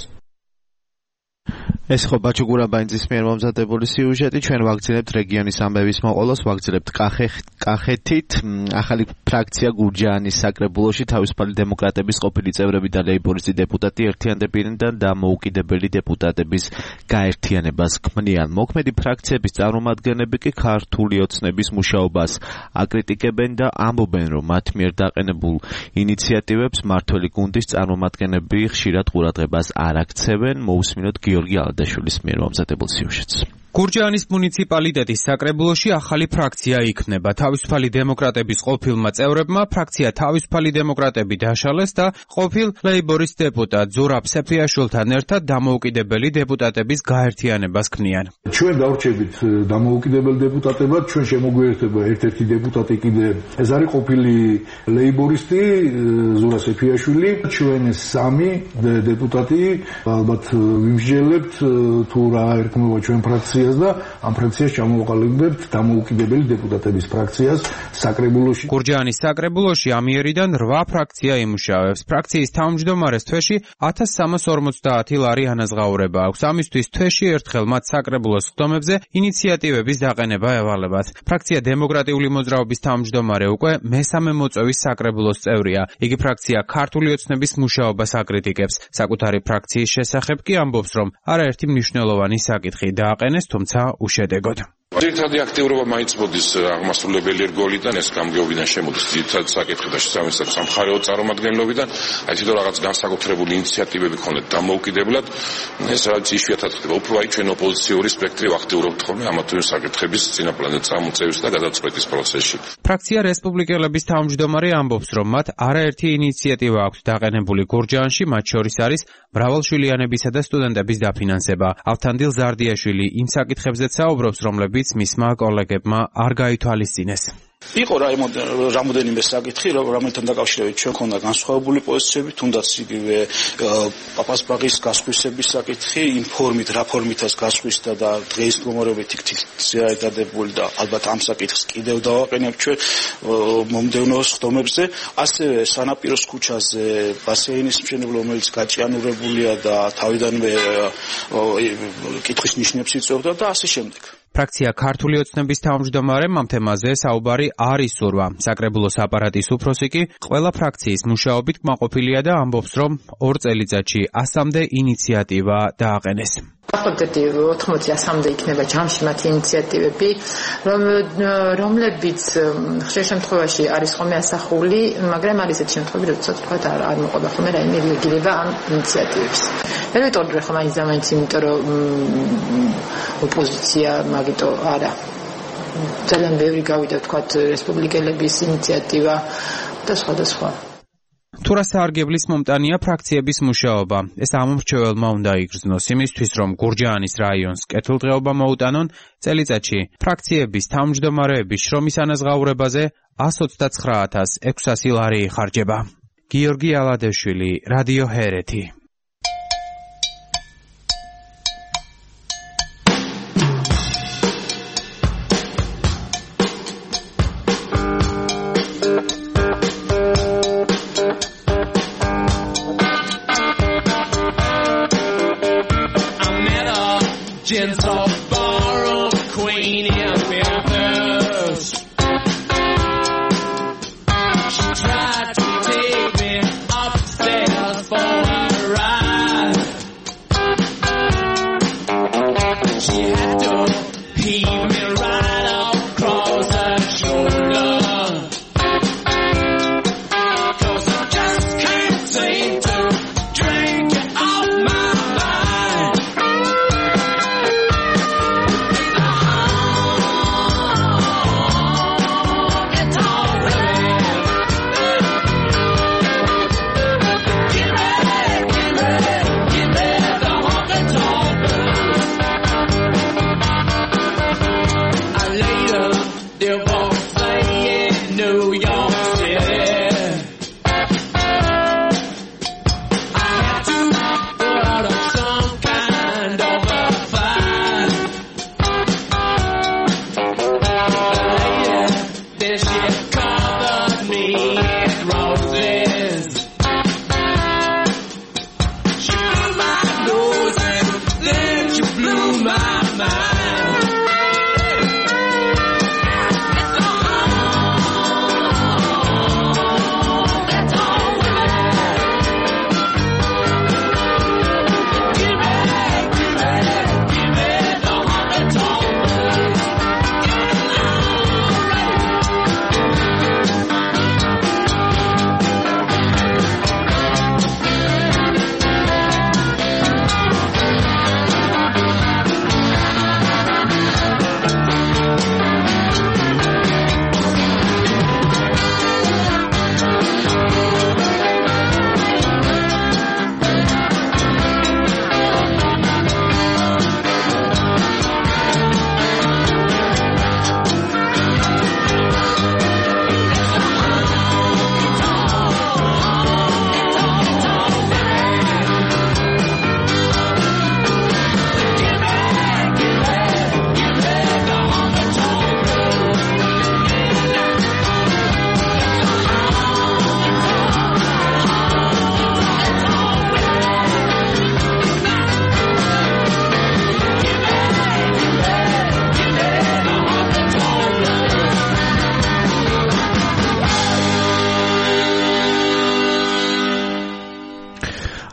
ეს ხო ბაჩო გურაბაინძის მიერ მომზადებული სიუჟეტი. ჩვენ ვაგრძელებთ რეგიონის ამბების მოყოლას, ვაგრძელებთ კახეთით. ახალი ფრაქცია გურჯაანის საკრებულოში თავისუფალი დემოკრატების ყოფილი წევრები და ლეიბორისტი დეპუტატი ერთიანდებიან და დამოუკიდებელი დეპუტატების გაერთიანებას ქმნიან. მოქმედი ფრაქციების წარმომადგენლები კი ქართული ოცნების მუშაობას აკრიტიკებენ და ამბობენ, რომ მათ მიერ დაყენებულ ინიციატივებს მმართველი გუნდის წარმომადგენლები ხშირად ყურადღებას არ აქცევენ. მოусმინოთ გიორგი დაშulis მიერ მომზადებულ სიუჟეტს. გურჯაანის მუნიციპალიტეტის საკრებულოში ახალი ფრაქცია იქნება. თავისუფალი დემოკრატების ყოფილმა წევრებმა ფრაქცია თავისუფალი დემოკრატები დაშალეს და ყოფილ ლეიბორის დეპუტატ ზურაბ სეფრიაშვილთან ერთად დამოუკიდებელი დეპუტატების გაერთიანებას ქმნიან. ჩვენ დავრჩებით დამოუკიდებელ დეპუტატებად, ჩვენ შემოგვიერთება ერთ-ერთი დეპუტატი კიდე ეს არის ყოფილი ლეიბორისტი ზურაბ სეფრიაშვილი. ჩვენ სამი დეპუტატი ალბათ ვიმსჯელებთ თუ რა ერქმევა ჩვენ ფრაქცია ფრაქციას და ამ ფრაქციას ჩამოვაყალიბებთ დამოუკიდებელი დეპუტატების ფრაქციას საკრებულოში. გურჯაანის საკრებულოში ამიერიდან რვა ფრაქცია იმუშავებს. ფრაქციის თავმჯდომარეს თვეში ათას სამას ორმოცდაათი ლარი ანაზღაურება აქვს. ამისთვის თვეში ერთხელ მათ საკრებულოს ხდომებზე ინიციატივების დაყენება ევალებათ. ფრაქცია დემოკრატიული მოძრაობის თავმჯდომარე უკვე მესამე მოწვევის საკრებულოს წევრია. იგი ფრაქცია ქართული ოცნების მუშაობას აკრიტიკებს. საკუთარი ფრაქციის შესახებ კი ამბობს, რომ არაერთი მნიშვნელოვანი საკითხი დააყენეს, თუმცა უშედეგოდ. ძირითადი აქტიურობა მაინც მოდის აღმასრულებელი რგოლიდან, ეს გამგეობიდან შემოდის ძირითადი საკითხი და შესაბამისად სამხარეო წარმომადგენლობიდან, აი თვითონ რაღაც განსაკუთრებული ინიციატივები ქონდეთ დამოუკიდებლად, ეს რაც იშვიათად ხდება. უფრო აი ჩვენ ოპოზიციური სპექტრი ვაქტიურობთ ხოლმე ამა თუ იმ საკითხების წინაპლანზე წამოწევის და გადაწყვეტის პროცესში. ფრაქცია რესპუბლიკელების თავმჯდომარე ამბობს, რომ მათ არაერთი ინიციატივა აქვთ დაყენებული გურჯაანში, მათ შორის არის მრავალშვილიანებისა და სტუდენტების დაფინანსება. ავთანდილ ზარდიაშვილი იმ საკითხებზეც საუბრობს, რომლებიც მისმა კოლეგებმა არ გაითვალისწინეს. იყო რამოდენიმე საკითხი, რომელთან დაკავშირებით ჩვენ ქონდა განსხვავებული პოზიციები, თუნდაც იგივე პაპასბაღის გასხვისების საკითხი, იმ ფორმით, რა ფორმითაც გასხვისდა და დღეის მდგომარეობით იქით ზეადადებული და ალბათ ამ საკითხს კიდევ დავაყენებ ჩვენ მომდევნო ხდომებზე, ასევე სანაპიროს ქუჩაზე ბასეინის მშენებლობა, რომელიც გაჭიანურებულია და თავიდანვე კითხვის ნიშნებს იწვევდა და ასე შემდეგ. ფრაქცია ქართული ოცნების თავმჯდომარემ ამ თემაზე საუბარი არ ისურვა. საკრებულოს აპარატის უფროსი კი ყველა ფრაქციის მუშაობით კმაყოფილია და ამბობს, რომ ორ წელიწადში ასამდე ინიციატივა დააყენეს. ახორდეთი ოთხმოცი ასამდე იქნება ჯამში მათი ინიციატივები, რომლებიც ხშირ შემთხვევაში არის ხოლმე ასახული, მაგრამ არის ესეთი შემთხვევები, როდესაც თქვა არ არ მოყვება ხოლმე რაიმე რეგულირება ამ ინიციატივებს. ვერ ვიტყოდი რომ მაინც და მაინც, იმიტომ რომ ოპოზიცია მაგიტო არა. ძალიან ბევრი გავიდა თქვა რესპუბლიკელების ინიციატივა და სხვა და სხვა. თუ რა საარგებლის მომტანია ფრაქციების მუშაობა, ეს ამომრჩეველმა უნდა იგრძნოს იმისთვის, რომ გურჯაანის რაიონს კეთილდღეობა მოუტანონ, წელიწადში ფრაქციების თავმჯდომარეების შრომის ანაზღაურებაზე ას ოცდაცხრა ათას ექვსასი ლარი იხარჯება. გიორგი ალადეშვილი, რადიო ჰერეთი. Gentle borrow queen in Memphis. She tried to take me upstairs for a ride.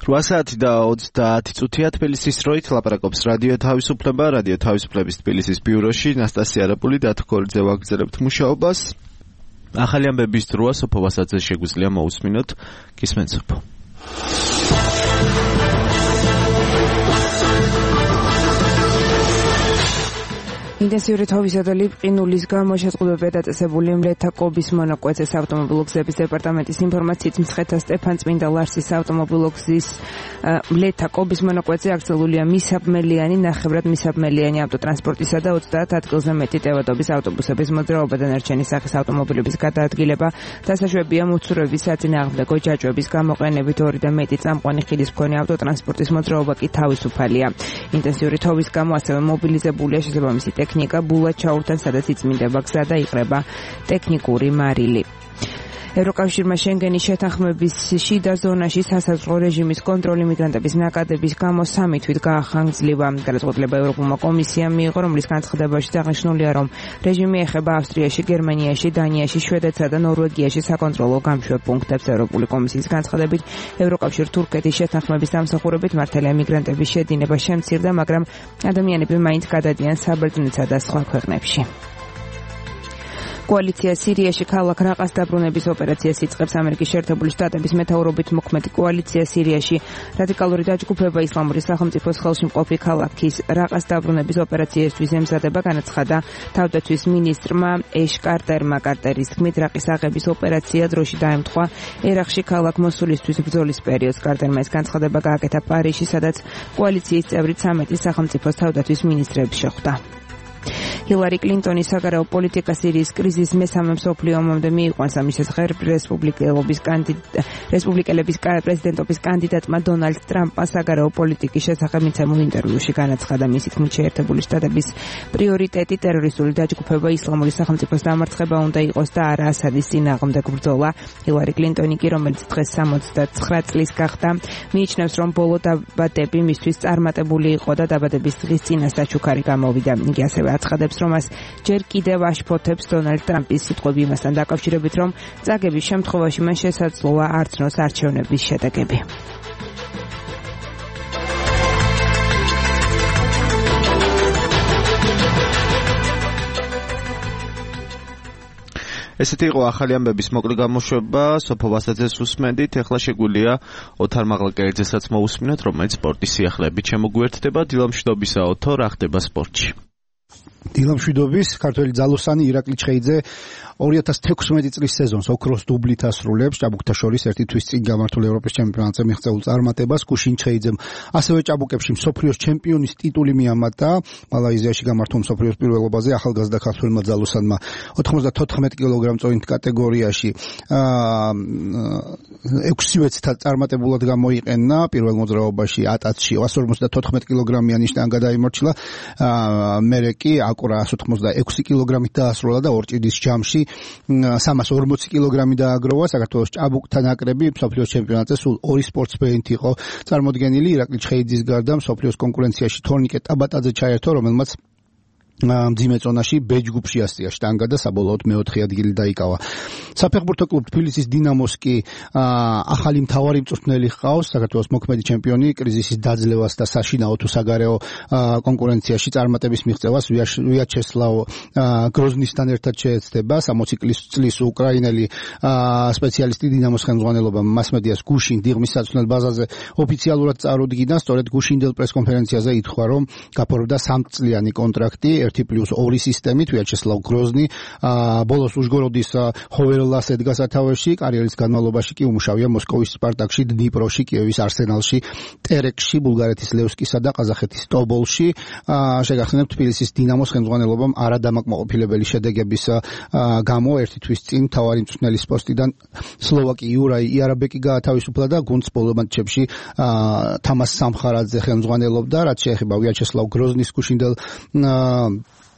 რვა საათი და ოცდაათი წუთია თბილისის დროით ლაპარაკობს რადიო თავისუფლება, რადიო თავისუფლების თბილისის ბიუროში ნასტასია არაპული და თქორიძე ვაგრძელებთ მუშაობას. ახალი ამბების დროა სოფო ვასაძე შეგვიძლია მოусმინოთ. გისმენთ სოფო. ინტენსიური თოვისა და ლიპყინულის გამო შეწყვილება დაწესებული მლეთა კობის მონაკვეთის ავტომობილო გზების დეპარტამენტის ინფორმაციით მცხეთა სტეფანწმინდა ლარსის ავტომობილო გზის მლეთა კობის მონაკვეთზე აკრძალულია მისაბმელიანი, ნახევრად მისაბმელიანი ავტოტრანსპორტისა და ოცდაათ ადგილზე მეტი ტევადობის ავტობუსების მოძრაობა და ნარჩენი სახის ავტომობილების გადაადგილება. დასაშვებია მუცურების საწინააღმდეგო ჯაჭვების გამოყენებით ორი და მეტი წამყვანი ხიდის მქონე ავტოტრანსპორტის მოძრაობა კი თავისუფალია. ინტენსიური თოვის გამო ასევე მობილიზებულია შესაბამისი ტექნიკა ბულად ჩაურთან, სადაც იწმინდება გზა და იყრება ტექნიკური მარილი. ევროკავშირმა შენგენის შეთანხმების შიდა ზონაში სასაზღვრო რეჟიმის კონტროლი მიგრანტების ნაკადების გამო სამი თვით გაახანგრძლივა. გადაწყვეტილება ევროპულმა კომისიამ მიიღო, რომლის განცხადებაში აღნიშნულია, რომ რეჟიმი ეხება ავსტრიაში, გერმანიაში, დანიაში, შვედეთსა და ნორვეგიაში საკონტროლო გამშვებ პუნქტებს. ევროპული კომისიის განცხადებით, ევროკავშირ-თურქეთის შეთანხმების დამსახურებით მართალია მიგრანტების შედინება შემცირდა, მაგრამ ადამიანები მაინც გადადიან საბერძნეთსა და სხვა ქვეყნებში. კოალიცია სირიაში ქალაქ რაყას დაბრუნების ოპერაციას იწყებს. ამერიკის შეერთებული შტატების მეთაურობით მოქმედი კოალიცია სირიაში რადიკალური დაჯგუფება ისლამური სახელმწიფოს ხელში მყოფი ქალაქის რაყას დაბრუნების ოპერაციისთვის ემზადება, განაცხადა თავდაცვის მინისტრმა ეშ კარტერმა. კარტერის თქმით, რაყის აღების ოპერაცია დროში დაემთხვა ერაყში ქალაქ მოსულისთვის ბრძოლის პერიოდს. კარტერმა ეს განცხადება გააკეთა პარიზში, სადაც კოალიციის წევრი ცამეტი სახელმწიფოს თავდაცვის მინისტრებს შეხვდა. ჰილარი კლინტონის საგარეო პოლიტიკა სირიის კრიზის მესამე მსოფლიო ომამდე მიიყვანს. ამის შესახებ რესპუბლიკელობის კანდიდატ რესპუბლიკელების პრეზიდენტობის კანდიდატმა დონალდ ტრამპმა საგარეო პოლიტიკის შესახებ მიცემულ ინტერვიუში განაცხადა, მისი თქმით, შეერთებული შტატების პრიორიტეტი ტერორისტული დაჯგუფება ისლამური სახელმწიფოს დამარცხება უნდა იყოს და არა ასადის წინააღმდეგ ბრძოლა. ჰილარი კლინტონი კი, რომელიც დღეს სამოცდაცხრა წლის გახდა, მიიჩნევს, რომ ბოლო დაბადები მისთვის წარმატებული იყო და დაბადების დღის წინა საჩუქარი გამოვიდა. იგი ასევე აცხადებს, რომ მას ჯერ კიდევ აშფოთებს დონალდ ტრამპის სიტყვები იმასთან დაკავშირებით, რომ წაგების შემთხვევაში მან შესაძლოა არცნოს არჩევნების შედეგები. ესეთი იყო ახალი ამბების მოკლე გამოშვება. სოფო ვასაძეს უსმენდით. ეხლა შეგვიძლია ოთარ მაღლაკერძესაც მოусმინოთ, რომელიც სპორტის სიახლეებით შემოგვიერთდება. დილამშვიდობისა ოთო, რა ხდება სპორტში? დილამშვიდობის. ქართველი ძალოსანი ირაკლი ჩხეიძე ორი ათას თექვსმეტი წლის სეზონს ოქროს დუბლით ასრულებს. ჭაბუკთა შორის ერთი თვის წინ გამართულ ევროპის ჩემპიონატზე მიღწეულ წარმატებას კუშინ ჩხეიძემ ასევე ჭაბუკებში მსოფლიოს ჩემპიონის ტიტული მიამატა. მალაიზიაში გამართულ მსოფლიოს პირველობაზე ახალგაზრდა ქართველმა ძალოსანმა ოთხმოცდათოთხმეტ კილოგრამ-წონით კატეგორიაში ექვსივეცთა წარმატებულად გამოიყენა. პირველ მოძრაობაში ატაცში εκατს ორმოცდათოთხმეტ კილოგრამიანი შტანგა გადაიმორჩილა. მერე კი აკურა εκατს ოცდაექვსი კილოგრამით დაასრულა და ორჭიდის ჯამში სამას ორმოცი კილოგრამი დააგროვა. საქართველოს ჭაბუკთა ნაკრები მსოფლიოს ჩემპიონატზე სულ ორი სპორტსმენით იყო წარმოდგენილი. ირაკლი ჩხეიძის გარდა მსოფლიოს კონკურენციაში თორნიკე ტაბატაძე ჩაერთო, რომელმაც მძიმე წონაში ბ ჯგუფში ასწია შტანგა და საბოლოოდ მეოთხე ადგილი დაიკავა. საფეხბურთო კლუბ თბილისის დინამოს კი ახალი მთავარი მწვრთნელი ჰყავს. საქართველოს მოქმედი ჩემპიონი კრიზისის დაძლევას და საშინაო თუ საგარეო კონკურენციაში წარმატების მიღწევას ვიაჩესლავ გროზნისთან ერთად შეეცდება. სამოცი წლის უკრაინელი სპეციალისტი დინამოს ხელმძღვანელობამ მასმედიას გუშინ დიღმის საცვლელ ბაზაზე ოფიციალურად წარუდგინა. სწორედ გუშინდელ პრესკონფერენციაზე ითქვა, რომ გაფორმდა სამწლიანი კონტრაქტი ერთი პლუს ორი სისტემით ვიაჩესლავ გროზნი ბოლოს უჟგოროდის ჰოვერლას ედგა სათავეში. კარიერის განმავლობაში კი უმუშავია მოსკოვის სპარტაკში, დნიპროში, კიევის არსენალში, ტერეკში, ბულგარეთის ლევსკისა და ყაზახეთის ტობოლში. შეგახსენებთ, თბილისის დინამოს ხელმძღვანელობამ არადამაკმაყოფილებელი შედეგების გამო ერთი თვის წინ მთავარი მწვრთნელის პოსტიდან სლოვაკი იურაი იარაბეკი გაათავისუფლა და გუნდს ბოლო მატჩებში თამას სამხარაძე ხელმძღვანელობდა. რაც შეეხება ვიაჩესლავ გროზნის გუშინდელ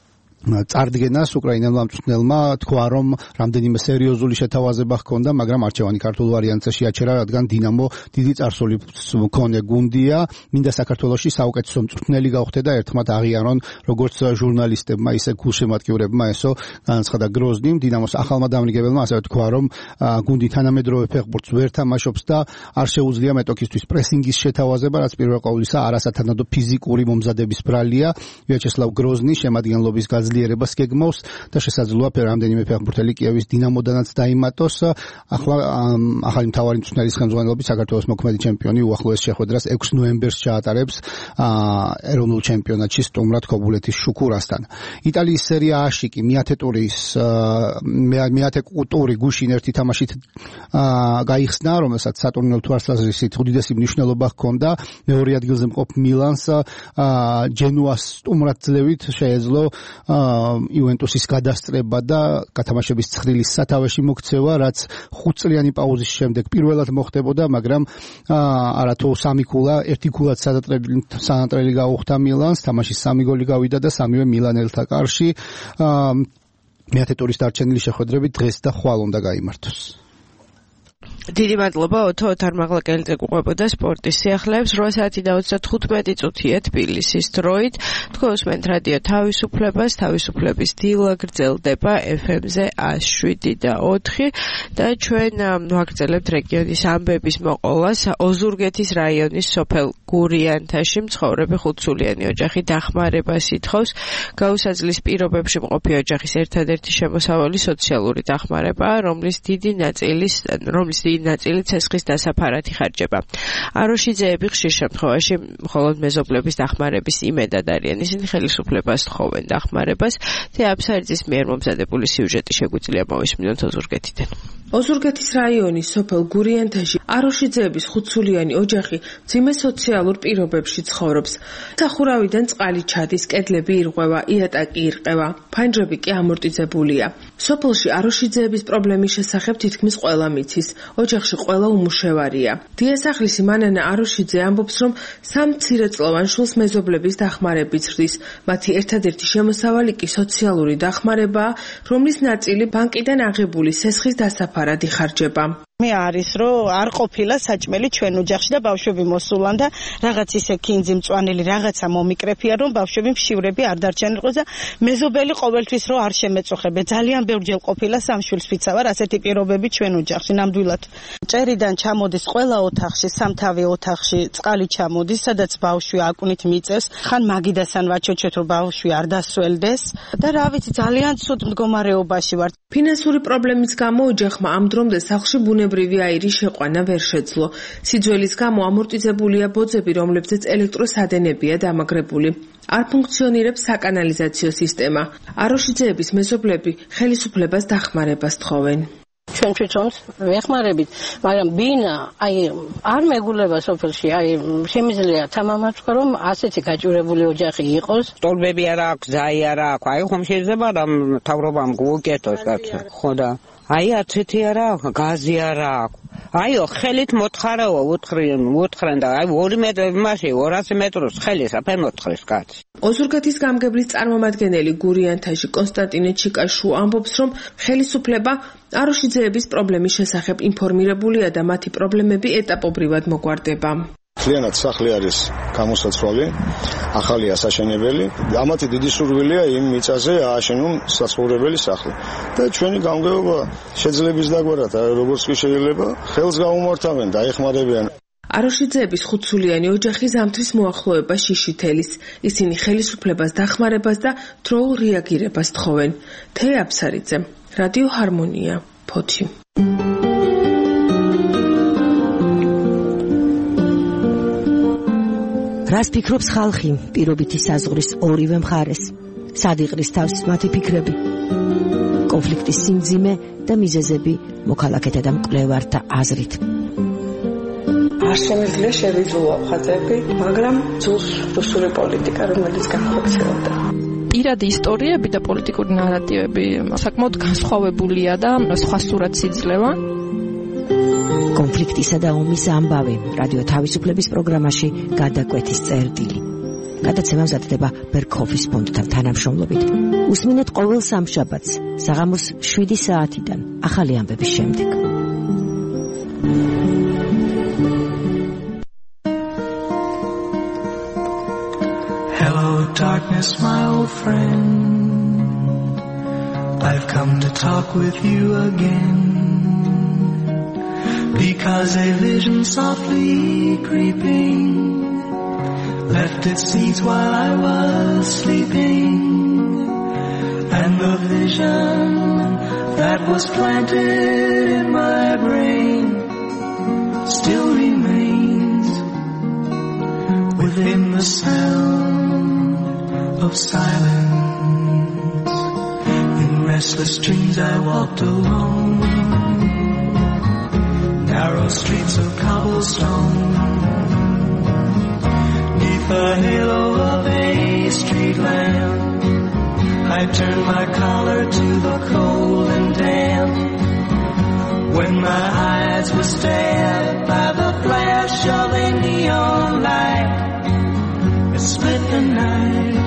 წარდგენას უკრაინელმა მწვრთნელმა თქვა, რომ რამდენიმე სერიოზული შეთავაზება ჰქონდა, მაგრამ არჩევანი ქართულ ვარიანტზე შეაჩერა, რადგან დინამო დიდი წარსული მქონე გუნდია. მინდა საქართველოში საუკეთესო მწვრთნელი გავხდე და ერთხმად აღიარონ როგორც ჟურნალისტებმა, ისე გულშემატკივრებმა ესო განაცხადა გროზნიმ. დინამოს ახალმა დამრიგებელმა ასევე თქვა, რომ გუნდი თანამედროვე ფეხბურთს ვერ თამაშობს და არ შეუძლია მეტოქისთვის პრესინგის შეთავაზება, რაც პირველ ყოვლისა არასათანადო ფიზიკური მომზადების ბრალია. ვიაჩესლავ გროზნი შემადგენლობის გაძლიერებას გეგმავს და შესაძლოა რამდენიმე ფეხბურთელი კიევის დინამოდანაც დაიმატოს. ახლა ახალი მთავარი მწვრთნელის ხელმძღვანელობით საქართველოს მოქმედი ჩემპიონი უახლოეს შეხვედრას ექვსი ნოემბერს ჩაატარებს ეროვნულ ჩემპიონატში სტუმრად ქობულეთის შუქურასთან. იტალიის სერია A-ში კი მეათე ტურის მეათე ტური გუშინ ერთი თამაშით გაიხსნა, რომელსაც სატურნირო თვალსაზრისით უდიდესი მნიშვნელობა ჰქონდა. მეორე ადგილზე მყოფ მილანს ჯენუას სტუმრად ძლევით შეეძლო იუვენტუსის გადასწრება და გათამაშების ცხრილის სათავეში მოქცევა, რაც ხუთწლიანი პაუზის შემდეგ პირველად მოხდებოდა, მაგრამ არათუ სამი ქულა, ერთი ქულაც სანატრელი გაუხდა მილანს, თამაშის სამი გოლი გავიდა და სამივე მილანელთა კარში. მეათე ტურის დარჩენილი შეხვედრები დღეს და ხვალ უნდა გაიმართოს. დიდი მადლობა ოთო ოთარმაღლა-კელიძე გვყვებოდა სპორტის სიახლეებს. რვა საათი და ოცდახუთმეტი წუთია თბილისის დროით. თქვენ უსმენთ რადიო თავისუფლებას, თავისუფლების დილა გრძელდება ეფ ემ-ზე ას შვიდი და ოთხი და ჩვენ ვაგრძელებთ რეგიონის ამბების მოყოლას. ოზურგეთის რაიონის სოფელ გურიანთაში მცხოვრები ხუთსულიანი ოჯახი დახმარებას ითხოვს. გაუსაძლის პირობებში მყოფი ოჯახის ერთადერთი შემოსავალი სოციალური დახმარებაა, რომლის დიდი ნაწილის რომლის დიდი ნაწილი ცესხის დასაფარად იხარჯება. აროშიძეები ხშირ შემთხვევაში მხოლოდ მეზობლების დახმარების იმედად არიან. ისინი ხელისუფლებას თხოვენ დახმარებას. და აბსარიძის მიერ მომზადებული სიუჟეტი შეგვიძლია მოვისმინოთ ოზურგეთიდან. ოზურგეთის რაიონის სოფელ გურიანთაში აროშიძეების ხუთსულიანი ოჯახი მძიმე სოციალურ პირობებში ცხოვრობს. სახურავიდან წყალი ჩადის, კედლები ირღვევა, იატაკი ირყევა, ფანჯრები კი ამორტიზებულია. სოფელში აროშიძეების პრობლემის შესახებ თითქმის ყველა მიცის. ოჯახში ყველა უმუშევარია. დიასახლისი მანანა აროშიძე ამბობს, რომ სამ მცირეწლოვან შვილს მეზობლების დახმარებით ზრდის. მათი ერთადერთი შემოსავალი კი სოციალური დახმარებაა, რომლის ნაწილი ბანკიდან აღებული სესხის დასაფარად იხარჯება. მე არის რომ არ ყოფილა საჭმელი ჩვენ ოჯახში და ბავშვები მოსულან და რაღაც ისე კინძი მწვანილი რაღაცა მომიკრეფია რომ ბავშვები მშივრები არ დარჩენილიყო და მეზობელი ყოველთვის რომ არ შემეწუხებე. ძალიან ბევრჯერ ყოფილა სამშვილს ვიცავარ ასეთი პირობები ჩვენ ოჯახში ნამდვილად. ჭერიდან ჩამოდის ყველა ოთახში, სამთავე ოთახში წყალი ჩამოდის, სადაც ბავშვი აკვნით მიწევს. ხან მაგიდასან ვაჩოჩეთ რომ ბავშვი არ დასველდეს და რა ვიცი ძალიან ცუდ მდგომარეობაში ვარ. ფინანსური პრობლემის გამო ოჯახმა ამ დრომდე სახლში ბუნებრივი აირის შეყვანა ვერ შეძლო. სიძველის გამო ამორტიზებულია ბოძები, რომლებზეც ელექტროსადენებია დამაგრებული. არ ფუნქციონირებს საკანალიზაციო სისტემა. აროშიძეების მეზობლები ხელისუფლებას დახმარებას თხოვენ. ჩვენ თვითონს ვეხმარებით, მაგრამ ბინა, აი არ მეგულება სოფელში, აი შემიძლია თამამად ვქო, რომ ასეთი გაჭირებული ოჯახი იყოს. სტოლბები არ აქვს, ძაი არ აქვს. აი ხომ შეიძლება რომ თავრობამ გუუკეთოს კაცო. ხო და აი ასეთი არ აქვს, გაზი არ აქვს. აიო, ხელით მოთხარეო, უთხრენ, უთხრენ და აი ორი მეტრი მასე ორასი მეტროს ხელი საფერ მოთხრის კაცი. ოზურგეთის გამგებლის წარმომადგენელი გურიანთაში კონსტანტინე ჩიკაშუ ამბობს, რომ ხელისუფლება აროშიძეების პრობლემის შესახებ ინფორმირებულია და მათი პრობლემები ეტაპობრივად მოგვარდება. მთლიანად სახლი არის გამოსაცვალი, ახალია საშენებელი. ამათი დიდი სურვილია იმ მიწაზე ააშენონ საცხოვრებელი სახლი. და ჩვენი გამგეობა შეძლების დაგვარად, როგორც კი შეიძლება, ხელს გაუმართავენ და ეხმარებიან. აროშიძეების ხუთსულიანი ოჯახი ზამთრის მოახლოება შიშითელის. ისინი ხელისუფლებას დახმარებას და დროულ რეაგირებას თხოვენ. თეა აბსარიძე, რადიო ჰარმონია, ფოთი. რას ფიქრობს ხალხი პირობითი საზღვრის ორივე მხარეს? სად იყრის თავს მათი ფიქრები? კონფლიქტის სიმძიმე და მიზეზები მოქალაქეთა და მკვლევართა აზრით. არ შემიძლია შევიძულო ხაზები, მაგრამ ძულს რუსული პოლიტიკა, რომელიც განხორციელდა. პირადი ისტორიები და პოლიტიკური ნარატივები საკმაოდ განსხვავებულია და სხვა სურათს იძლევა. კონფლიქტისა და ომის ამბავი რადიო თავისუფლების პროგრამაში გადაკვეთის წერტილი. გადაცემა მზადდება ბერქჰოფის ფონდთან თანამშრომლობით. უსმინეთ ყოველ სამშაბათს საღამოს შვიდი საათიდან ახალი ამბების შემდეგ. Hello darkness my old friend, I've come to talk with you again, because a vision softly creeping left its seeds while I was sleeping, and the vision that was planted in my brain still remains within the sound of silence. In restless dreams I walked alone, narrow streets of cobblestone, neath the halo of a street lamp. I turned my collar to the cold and damp, when my eyes were stared by the flash of a neon light. It split the night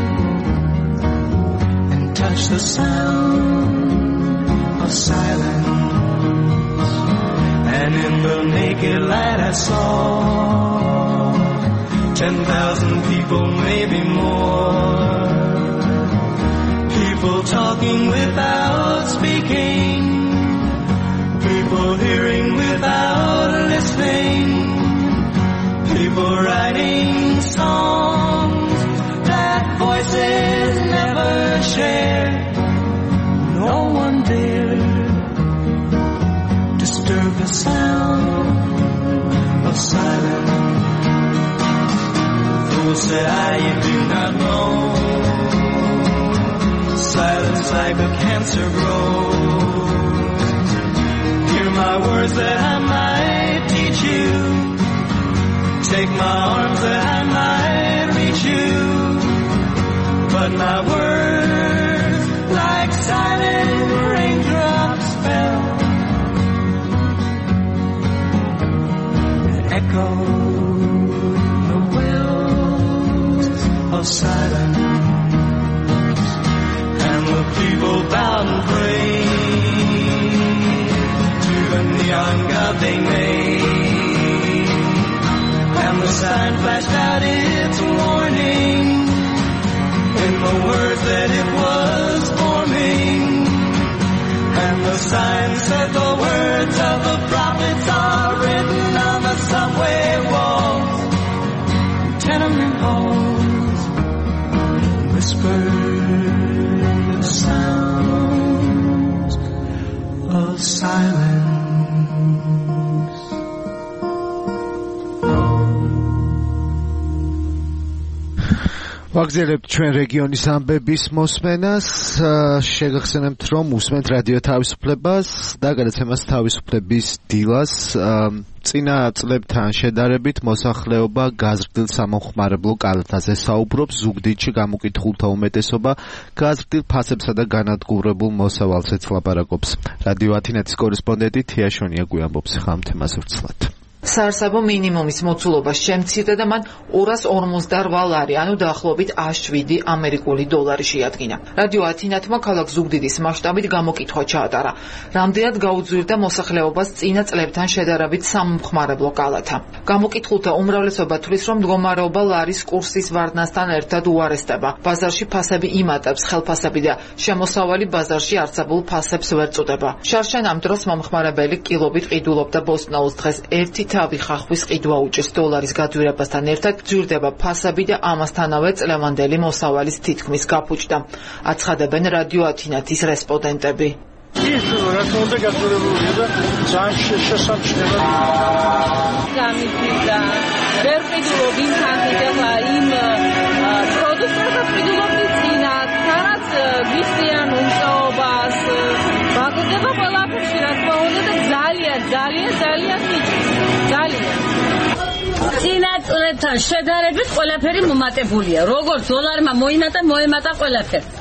and touched the sound of silence, and in the naked light I saw ten thousand people, maybe more, people talking without speaking, people hearing without listening, people writing songs that voices never shared. No one dared disturb the sound of silence. Fools said I, you do not know, silence like a cancer grows. Hear my words that I might teach you, take my arms that I might reach you, but my words like silent raindrops fell and echoed the wells of silence, and the people bowed and prayed to the neon god they made, and the sign flashed out its warning in the words that it was forming, and the sign said the words of the prophets are written on the subway walls, tenement halls, whispered the sounds of silence. ვაგზელებთ ჩვენ რეგიონის ამბების მოსმენას, შეგახსენებთ რომ უსმენთ რადიო თავისუფლებას და გადაცემას თავისუფლების დილას. წინა წლებთან შედარებით მოსახლეობა გაზრდილ სამომხმარებლო კალათაზე საუბრობს, ზუგდიდში გამოკითხულთა უმეტესობა გაზრდილ ფასებსა და განადგურებულ მოსავალს ლაპარაკობს. რადიო ათინეთის კორესპონდენტი თია შონია გვიამბობს ხამ თემას ვრცლად. საარსებო მინიმუმის მოცულობა შემცირდა და მან ორას ორმოცდაოთხ ლარი, ანუ დაახლოებით შვიდი ამერიკული დოლარი შეადგინა. რადიო ათინათმა ქალაქ ზუგდიდის მასშტაბით გამოკითხვა ჩაატარა. რამდენად გაუძვირდა მოსახლეობას წინა წლებთან შედარებით სამომხმარებლო კალათა. გამოკითხულთა უმრავლესობა თვლის, რომ მდგომარეობა ლარის კურსის ვარდნასთან ერთად უარესდება. ბაზარში ფასები იმატებს, ხელფასები და შემოსავალი ბაზარში არსებულ ფასებს ვერ წუდება. შარშან ამ დროს მომხმარებელი კილობით ყიდულობდა ბოსტნეულს, დღეს ერთი თავი ხახვის ყიდვა უჭირს დოლარის გაძვირებასთან ერთად, ძვირდება ფასები და ამასთანავე წლევანდელი მოსავალის თითქმის გაფუჭდა. აცხადებენ რადიო ათინათის რესპონდენტები. ის რა თქმა უნდა გაძვირებულია და ძალიან შესამჩნევად გამიფრდა. ვერ ყიდულობ იმ თანხით ახლა იმ პროდუქტებს ყიდულობ წინა, თანაც გიხდიან უმწაობას, ბაგდება ყველაფერში, რა თქმა უნდა და ძალიან, ძალიან, ძალიან მიჭირს. ძალიან. წინა წლებთან შედარებით ყველაფერი მომატებულია. როგორც დოლარმა მოიმატა, მოემატა ყველაფერი.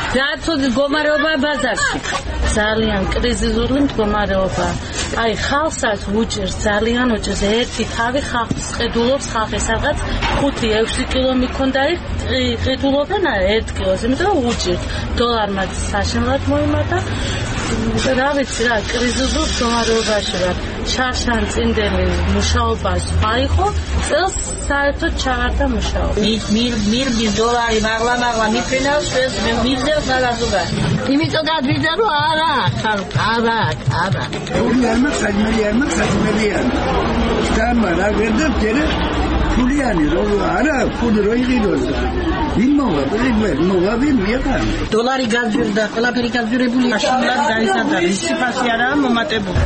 ძალიან მდგომარეობა ბაზარში. ძალიან კრიზისული მდგომარეობა. აი ხალხსაც უჭერს ძალიან უჭერს ერთი თავი ხალხს ყიდულობს ხალხი სადღაც ხუთი ექვსი კილო მიქონდა ყიდულობენ ერთ კილოს იმიტომ რომ უჭერს დოლარმა საშინლად მოიმატა რა ვიცი რა კრიზისულ მდგომარეობაში ვარ შარშან წინდელი მუშაობა სხვა იყო წელს საერთოდ ჩავარდა მუშაობა მիր მիր მիր დოლარი მაღლა მაღლა მიფრინავს ეს მივდევს მაგაზუგა იმიტომ გადვიდა რომ არა არა არა ფულიანმა საჯმელიანმა საჯმელიან სტამა რა ვერდა ჯერე ფულიანი რომ არა ფული რო იღიდოს ვინ მოვა ვინ მოვა ვინ მიეყან დოლარი გაძვირდა ყველაფერი გაძვირებული მაშინად დაისადა ისი ფასი არაა მომატებული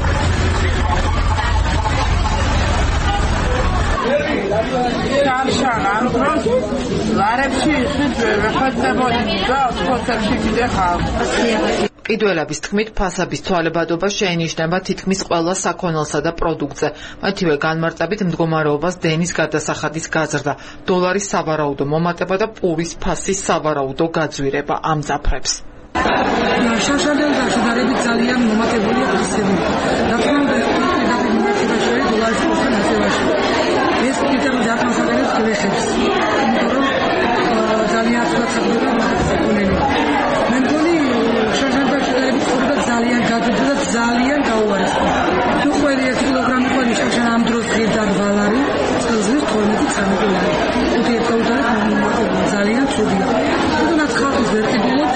შარშან ამ დროს ლარებში ისიც ვეფატებოდი და სპორტებში მიდეხავ ყიდველების თქმით, ფასების ცვალებადობა შეინიშნება თითქმის ყველა საქონელსა და პროდუქტზე. მათივე განმარტებით მდგომარეობას დენის გადასახადის გაზრდა, დოლარის სავარაუდო მომატება და პურის ფასის სავარაუდო გაძვირება ამძაფრებს. შარშანთან შედარებით ძალიან მომატებულია ფასები. რა თქმა უნდა, დაფინანსებაში დოლარის კურსთან აწევაში. ეს კიდევ დაფინანსებას გლეხებს. იმიტომ რომ ძალიან ცოტა საკონელი. მე მგონი შარშანთან შედარებით ხურდა ძალიან გადაჭრა და ძალიან გაუარესდა. თუ ყველი ერთი კილოგრამი ყოლი შარშან ამ დროს ღირდა ვალარი, წელზეც თორმეტი სამკილოა. თუ ერთად ძალიან ცუდია. თუნდაც ხალხის ვერ ყიდულობს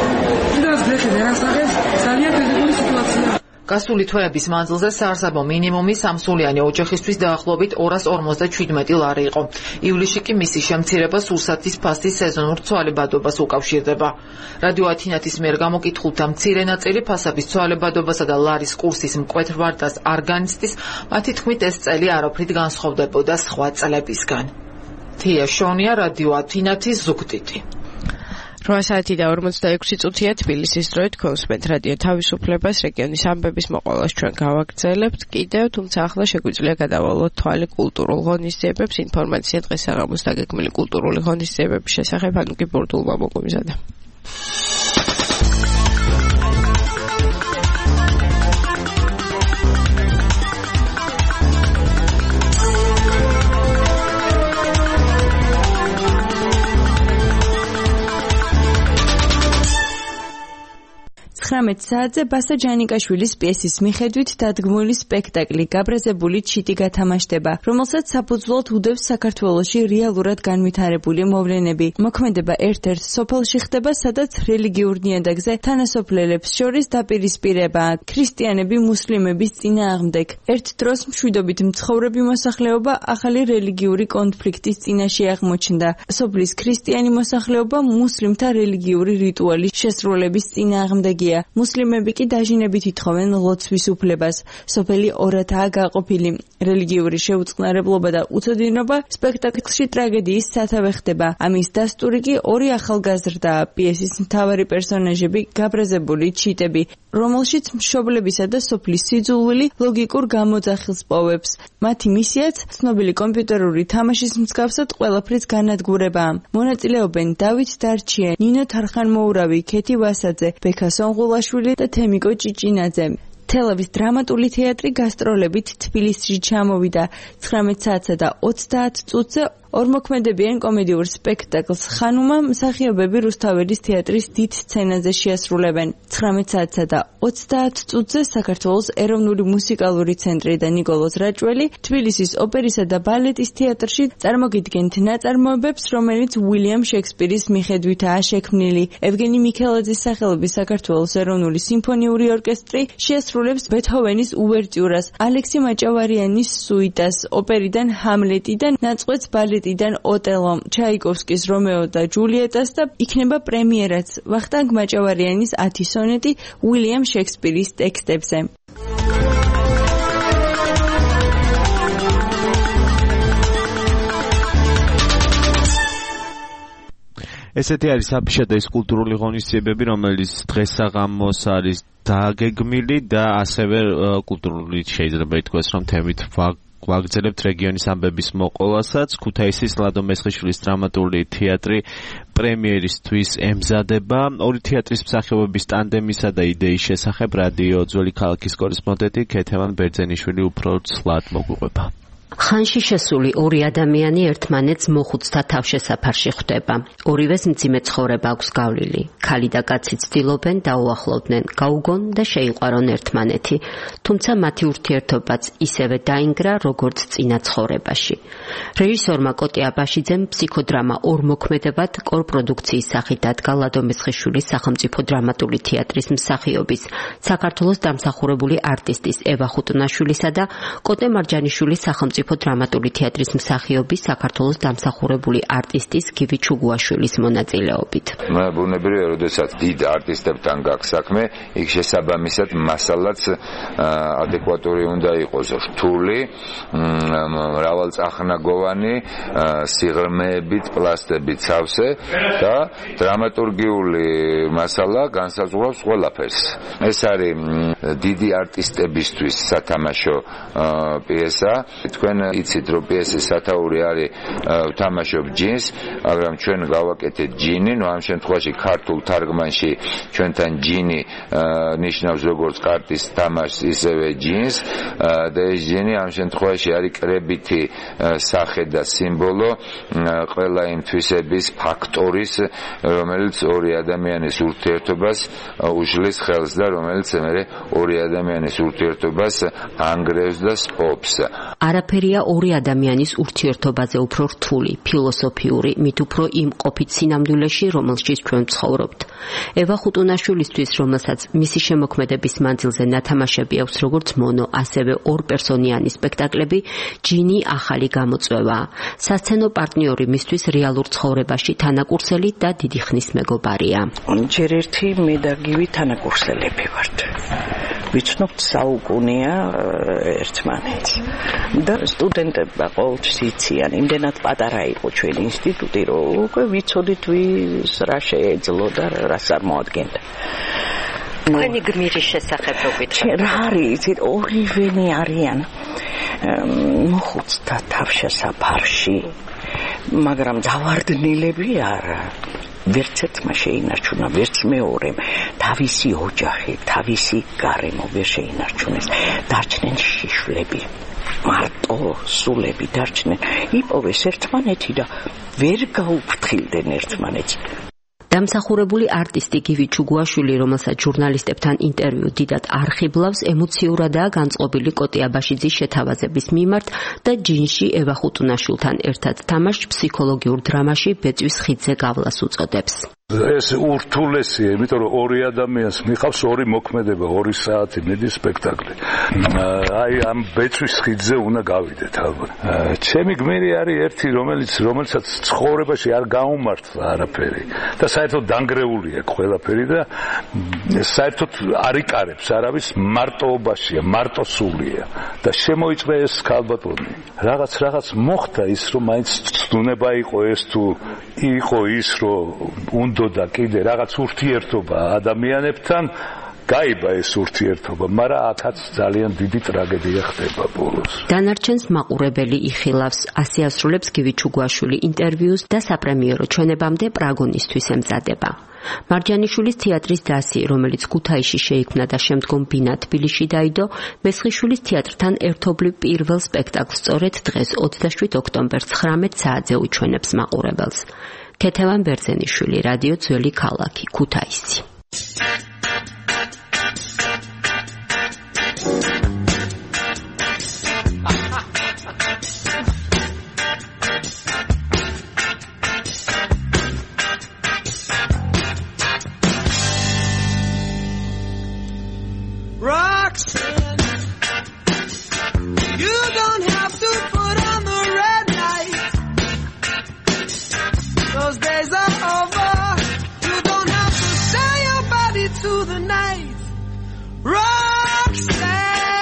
გასული თვეების მანძილზე საარსებო მინიმუმი სამსულიანი ოჯახისთვის დაახლოებით ორას ორმოცდაჩვიდმეტი ლარი იყო. ივლისში კი მისი შემცირება სურსათის ფასის სეზონურ ცვალებადობას უკავშირდება. რადიო ათინათის მიერ გამოკითხულთა მცირე ნაწილი ფასების ცვალებადობასა და ლარის კურსის მკვეთრ ვარდას არ განიცდის, მათი თქმით ეს წელი არაფრით განსხვავდებოდა სხვა წლებისგან. თია შონია, რადიო ათინათის ზუგდიდი. რვა საათი და ორმოცდაექვსი წუთია თბილისის დროით გულისხმობთ რადიო თავისუფლებას რეგიონის ამბების მოყოლას ჩვენ გავაგრძელებთ კიდევ თუმცა ახლა შეგვიძლია გადავალოთ თვალი კულტურულ ღონისძიებებს ინფორმაცია დღესაღამოს დაგეგმილი კულტურული ღონისძიებების შესახებ ანუკი ბურდულმა მოგვიმზადა ცხრამეტ საათზე ბასა ჯანიკაშვილის პიესის მიხედვით დადგმული სპექტაკლი გაბრაზებული ჩიტი გათამაშდება, რომელსაც საფუძვლად უდევს საქართველოში რეალურად განვითარებული მოვლენები. მოქმედება ერთ-ერთ სოფელში ხდება, სადაც რელიგიურ ნიადაგზე თანასოფლელებს შორის დაპირისპირება ქრისტიანები მუსლიმების წინააღმდეგ. ერთ დროს მშვიდობით მცხოვრები მოსახლეობა ახალი რელიგიური კონფლიქტის წინაშე აღმოჩნდა. სოფლის ქრისტიანი მოსახლეობა მუსლიმთა რელიგიური რიტუალის შესრულების წინააღმდეგია. მუსლიმები კი დაჟინებით ითხოვენ ლოცვის უფლებას. სოფელი ორადაა გაყოფილი. რელიგიური შეუწყნარებლობა და უცოდინობა სპექტაკლში ტრაგედიის სათავე ხდება. ამის დასტური კი ორი ახალგაზრდა პიესის მთავარი პერსონაჟები გაბრაზებული ჩიტები, რომელშიც მშობლებისა და სოფლის სიძულვილი ლოგიკურ გამოძახილს პოვებს. მათი მისიაც ცნობილი კომპიუტერული თამაშის მსგავსად ყველაფრის განადგურებაა. მონაწილეობენ დავით დარჩიე, ნინო თარხანმოურავი, ქეთი ვასაძე, ბექა სონღულაშვილი და თემიკო ჭიჭინაძე. თელავის დრამატული თეატრი გასტროლებით თბილისში ჩამოვიდა. ცხრამეტ საათსა და ოცდაათ წუთზე ორმოქმედებიან კომედიურ სპექტაკლს ხანუმა მსახიობები რუსთაველის თეატრის დიდ სცენაზე შეასრულებენ. ცხრამეტ საათსა და ოცდაათ წუთზე საქართველოს ეროვნული მუსიკალური ცენტრი და ნიკოლოზ რაჭველი თბილისის ოპერისა და ბალეტის თეატრში წარმოგიდგენთ ნაწარმოებებს, რომელიც უილიამ შექსპირის მიხედვითაა შექმნილი. ევგენი მიქელაძის სახელობის საქართველოს ეროვნული სიმფონიური ორკესტრი შეასრულებს ბეთჰოვენის უვერტიურას, ალექსი მაჭავარიანის სუიტას, ოპერიდან ჰამლეტიდან ნაწყვეტს ბალეტ დან ოტელო, ჩაიკოვსკის რომეო და ჯულიეტას და იქნება პრემიერაც ვახტანგ მაჭავარიანის ათი სონეტი უილიამ შექსპირის ტექსტებზე. ესეთი არის აფიშა ის კულტურული ღონისძიებები, რომელიც დღესაღამოს არის დაგეგმილი და ასევე კულტურული შეიძლება ითქვას, რომ თემით ვაგრძელებთ რეგიონის ამბების მოყოლასაც. ქუთაისის ლადო მესხიშვილის დრამატული თეატრი პრემიერისთვის ემზადება. ორი თეატრის მსახიობების ტანდემისა და იდეის შესახებ რადიო ძველი ქალაქის კორესპონდენტი ქეთევან ბერძენიშვილი უფრო ცლად მოგვიყვება. ხანში შესული ორი ადამიანი ერთმანეთს მოხუცთა თავშესაფარში ხვდება. ორივეს მძიმე ცხოვრება აქვს გავლილი. ქალი და კაცი ცდილობენ დაუახლოვდნენ, გაუგონ და შეიყვარონ ერთმანეთი, თუმცა მათი ურთიერთობაც ისევე დაინგრა, როგორც წინა ცხოვრებაში. რეჟისორმა კოტე აბაშიძემ ფსიქოდრამა ორ მოქმედებად კორპროდუქციის სახით დადგა ლადო მესხიშვილის სახელმწიფო დრამატული თეატრის მსახიობის, საქართველოს დამსახურებული არტისტის ევა ხუტუნაშვილისა და კოტე მარჯანიშვილის სახელმწიფო დრამატული თეატრის მსახიობის საქართველოს დამსახურებული არტისტის გივი ჩუგუაშვილის მონაწილეობით. ბუნებრივია, როდესაც დიდ არტისტებთან გაქვს საქმე, იქ შესაბამისად მასალაც ადეკვატური უნდა იყოს, რთული, მრავალწახნაგოვანი, სიღრმეებით, პლასტებით სავსე და დრამატურგიული მასალა განსაზღვრავს ყველაფერს. ეს არის დიდი არტისტებისთვის სათამაშო პიესა. თქვენ იცით, რომ პიესის სათაური არის ვთამაშობ ჯინს, მაგრამ ჩვენ გავაკეთეთ ჯინი, ნუ ამ შემთხვევაში ქართულ თარგმანში ჩვენთან ჯინი ნიშნავს როგორც კარტის თამაშს, ისევე ჯინს და ეს ჯინი ამ შემთხვევაში არის კრებითი სახე და სიმბოლო ყველა იმ თვისების ფაქტორის, რომელიც ორი ადამიანის ურთიერთობას უშლის ხელს და რომელიც მერე ორი ადამიანის ურთიერთობას ანგრევს და სპობს. არაფერია ორი ადამიანის ურთიერთობაზე უფრო რთული, ფილოსოფიური, მით უფრო იმ ყოფით სინამდვილეში, რომელშიც ჩვენ ვცხოვრობთ. ევა ხუტუნაშვილისთვის, რომელსაც მისი შემოქმედების მანძილზე ნათამაშები აქვს როგორც მონო, ასევე ორპერსონიანი სპექტაკლები, ჯინი ახალი გამოწვევაა. სასცენო პარტნიორი მისთვის რეალურ ცხოვრებაში თანაკურსელი და დიდი ხნის მეგობარია. ჯერ ერთი მე და გივი თანაკურსელები ვართ. ვიცნობთ საუკუნეა ერთმანეთს. და სტუდენტებმა ყოველთვის იციან, იმდენად პატარა იყო ჩვენი ინსტიტუტი, რომ უკვე ვიცოდით ვის რა შეეძლო და რა წარმოადგენდა. თქვენი გმირის შესახებ რო გითხრათ. რა არის, იცით, ორივენი არიან მოხუცთა თავშესაფარში, მაგრამ დავარდნილები არა. ვერც ერთმა შეინარჩუნა, ვერც მეორემ თავისი ოჯახი, თავისი გარემო ვერ შეინარჩუნეს. დარჩნენ შიშვლები. მარტო სულები დარჩნენ, იპოვეს ერთმანეთი და ვერ გაუფრთხილდნენ ერთმანეთს. დამსახურებული არტისტი გივი ჩუგუაშვილი, რომელსაც ჟურნალისტებთან ინტერვიუ დიდად არხიბლავს, ემოციურადაა განწყობილი კოტე აბაშიძის შეთავაზების მიმართ და ჯინში ევა ხუტუნაშვილთან ერთად თამაშს ფსიქოლოგიურ დრამაში ბეწვის ხიდზე გავლას უწოდებს. ეს ურთულესია, იმიტომ რომ ორი ადამიანს მიყავს ორი მოქმედება, ორი საათი მიდის სპექტაკლი. აი ამ ბეწვის ხიდზე უნდა გავიდეთ ალბათ. ჩემი გმირი არის ერთი, რომელიც რომელსაც ცხოვრებაში არ გაუმართლა არაფერი და საერთოდ დანგრეულია ყველაფერი და საერთოდ არ იკარებს არავის, მარტოობაშია, მარტოსულია და შემოიწვია ეს ქალბატონი. რაღაც რაღაც მოხდა ის, რომ მაინც ცდუნება იყო ეს თუ იყო ის, რომ და კიდე რაღაც ურთიერთობა ადამიანებთან გაიბა ეს ურთიერთობა, მაგრამ აქაც ძალიან დიდი ტრაგედია ხდება ბოლოს. დანარჩენს მაყურებელი იხილავს, ასე ასრულებს გივი ჩუგუაშვილი ინტერვიუს და საპრემიერო ჩვენებამდე პრაგონისთვის ემზადება. მარჯანიშვილის თეატრის დასი, რომელიც ქუთაისში შეიქმნა და შემდგომ ბინა თბილისში დაიდო, მესხიშვილის თეატრთან ერთობლივ პირველ სპექტაკლს სწორედ დღეს ოცდაშვიდ ოქტომბერს ცხრამეტ საათზე უჩვენებს მაყურებელს. ქეთევან ბერძენიშვილი, რადიო ძველი ქალაქი, ქუთაისი. Roxanne, you don't have to put on the red light. Those days are over. You don't have to sell your body to the night. Roxanne.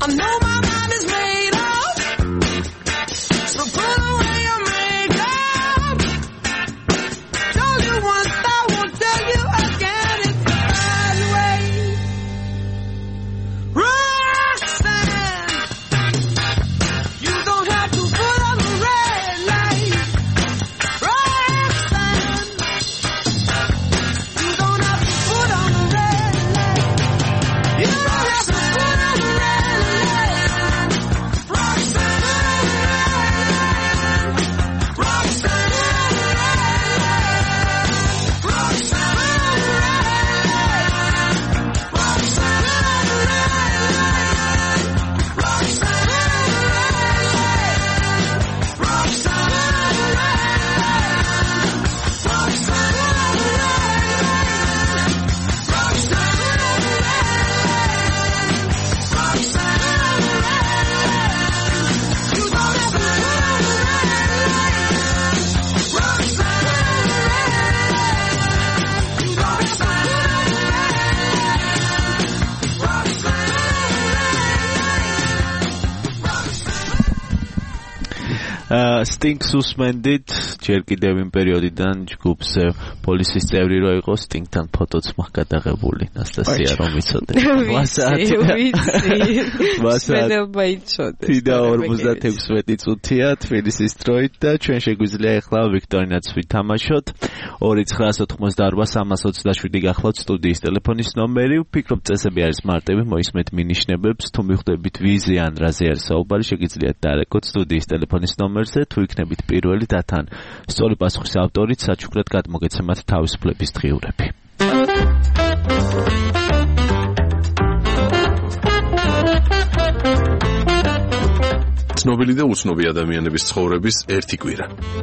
Stinks უსმენდით ჯერ კიდევ იმ პერიოდიდან ჯგუფს პოლიციის წევრი რო იყო Sting-თან ფოტოც მაგ გადაღებული ნასტასია რომ იცოდე. ვასაათი ვიცი. ვასაათი იცოდე. თიდა ორმოცდაექვსი წუთია თბილისის დროით და ჩვენ შეგვიძლია ახლა ვიქტორინაც ვითამაშოთ. ორი ცხრაას ოთხმოცდაორბა სამას ოცდაშვიდი გახლავთ სტუდიის ტელეფონის ნომერი. ვფიქრობ წესები არის მარტივი, მოისმენთ მინიშნებებს, თუ მიხვდებით ვიზე ან რაზე არის საუბარი, შეგიძლიათ დაარეკოთ სტუდიის ტელეფონის ნომერზე. თუ იქნებით პირველი და თან სწორი პასუხის ავტორით საჩუქრად გადმოგეცემათ თავისუფლების დღიურები. ცნობილი და უცნობი ადამიანების ცხოვრების ერთი კვირა.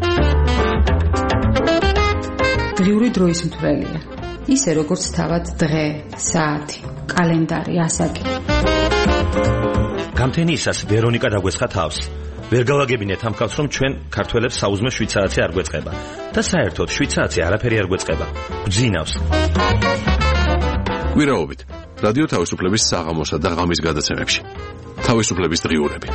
დღიური დროის მთვრელია. ისე როგორც თავად დღე, საათი, კალენდარი, ასაკი. გამთენიისას ვერონიკა დაგვესხა თავს. ვერ გავაგებინეთ ამ ხალხს, რომ ჩვენ ქართველებს საუზმე შვიდ საათი არ გვეწყება და საერთოდ შვიდ საათი არაფერი არ გვეწყება. გვძინავს. კვირაობით რადიო თავისუფლების საღამოსა და ღამის გადაცემებში. თავისუფლების დღიურები.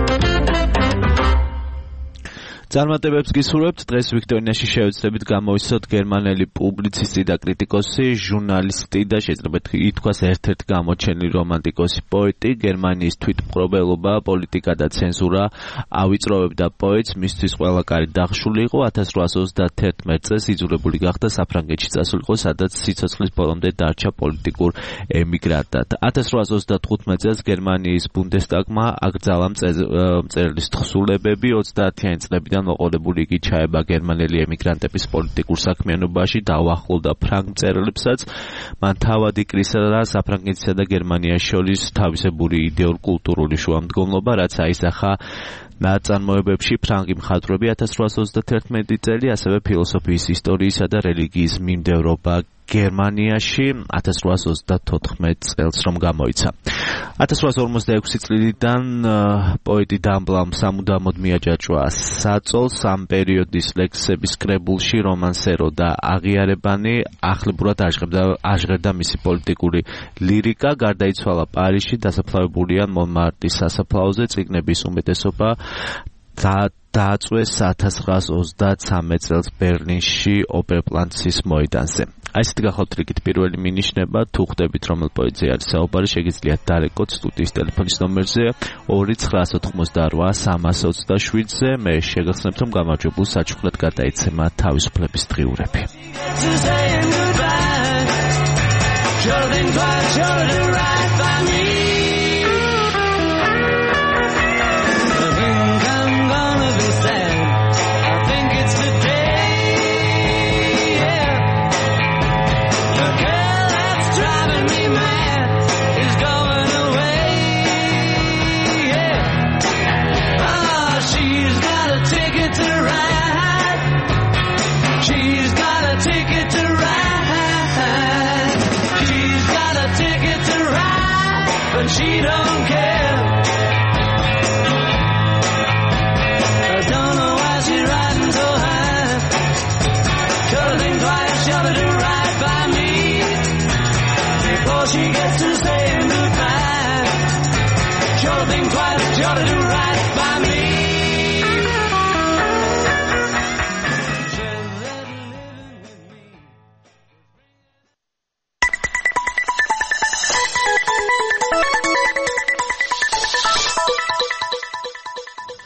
წარმატებებს გისურვებთ. დღეს ვიქტორინაში შევეცდებით გამოვისწოთ გერმანელი პუბლიცისტი და კრიტიკოსი, ჟურნალისტი და შეიძლება ითქვას ერთ-ერთი გამოჩენილი რომანტიკოსი პოეტი. გერმანიის თვითმპყრობელობა, პოლიტიკა და ცენზურა ავიწროვებდა პოეტს, მისთვის ყველა კარი დახშული იყო. ათას რვაას ოცდაათი წელს იძულებული გახდა საფრანგეთში წასულიყო, სადაც სიცოცხლის ბოლომდე დარჩა პოლიტიკურ ემიგრანტად. ათას რვაას ოცდათხუთმეტ წელს გერმანიის ბუნდესტაგმა აკრძალა მწერლის თხზულებები. ოცდაათიანი წლებიდან მოყოლებული იგი ჩაება გერმანელი ემიგრანტების პოლიტიკურ საქმიანობაში, დაუახლოვდა ფრანგ მწერლებსაც. მან თავადი კრისა და საფრანგეთისა და გერმანიის შორის თავისებური იდეურ-კულტურული შუამდგომლობა, რაც აისახა ნაწარმოებებში ფრანგი მხატვრები. ათას რვაას ოცდაათი წელი ასევე ფილოსოფიის, ისტორიისა და რელიგიის მიმდევრობა გერმანიაში ათას რვაას ოცდათოთხმეტ წელს რომ გამოიცა. ათას რვაას ორმოცდაექვსი წლიდან პოეტი დამბლამ სამუდამოდ მიაჯაჭვა საწოლს ამ პერიოდის ლექსების კრებულში რომანსერო და აღიარებანი ახლებურად აჟღერდა აჟღერდა მისი პოლიტიკური ლირიკა. გარდაიცვალა პარიზში, დასაფლავებულია მონმარტრის სასაფლაოზე. წიგნების უმეტესობა და დააწვეს ათას ცხრაას ოცდათსამეტ წელს ბერლინში ოპერპლაცის მოედანზე. აი ესეთი გახლავთ რიგით პირველი მინიშნება. თუ ხვდებით რომელ პოეტზე არის საუბარი, შეგიძლიათ დაარეკოთ სტუდიის ტელეფონის ნომერზე ორი ცხრაას ოთხმოცდაორბა სამას ოცდაშვიდზე. მე შეგახსენებთ, რომ გამარჯვებულ საჩუქრად გადაეცემა თავისუფლების დღიურები. She's got a ticket to ride. She's got a ticket to ride.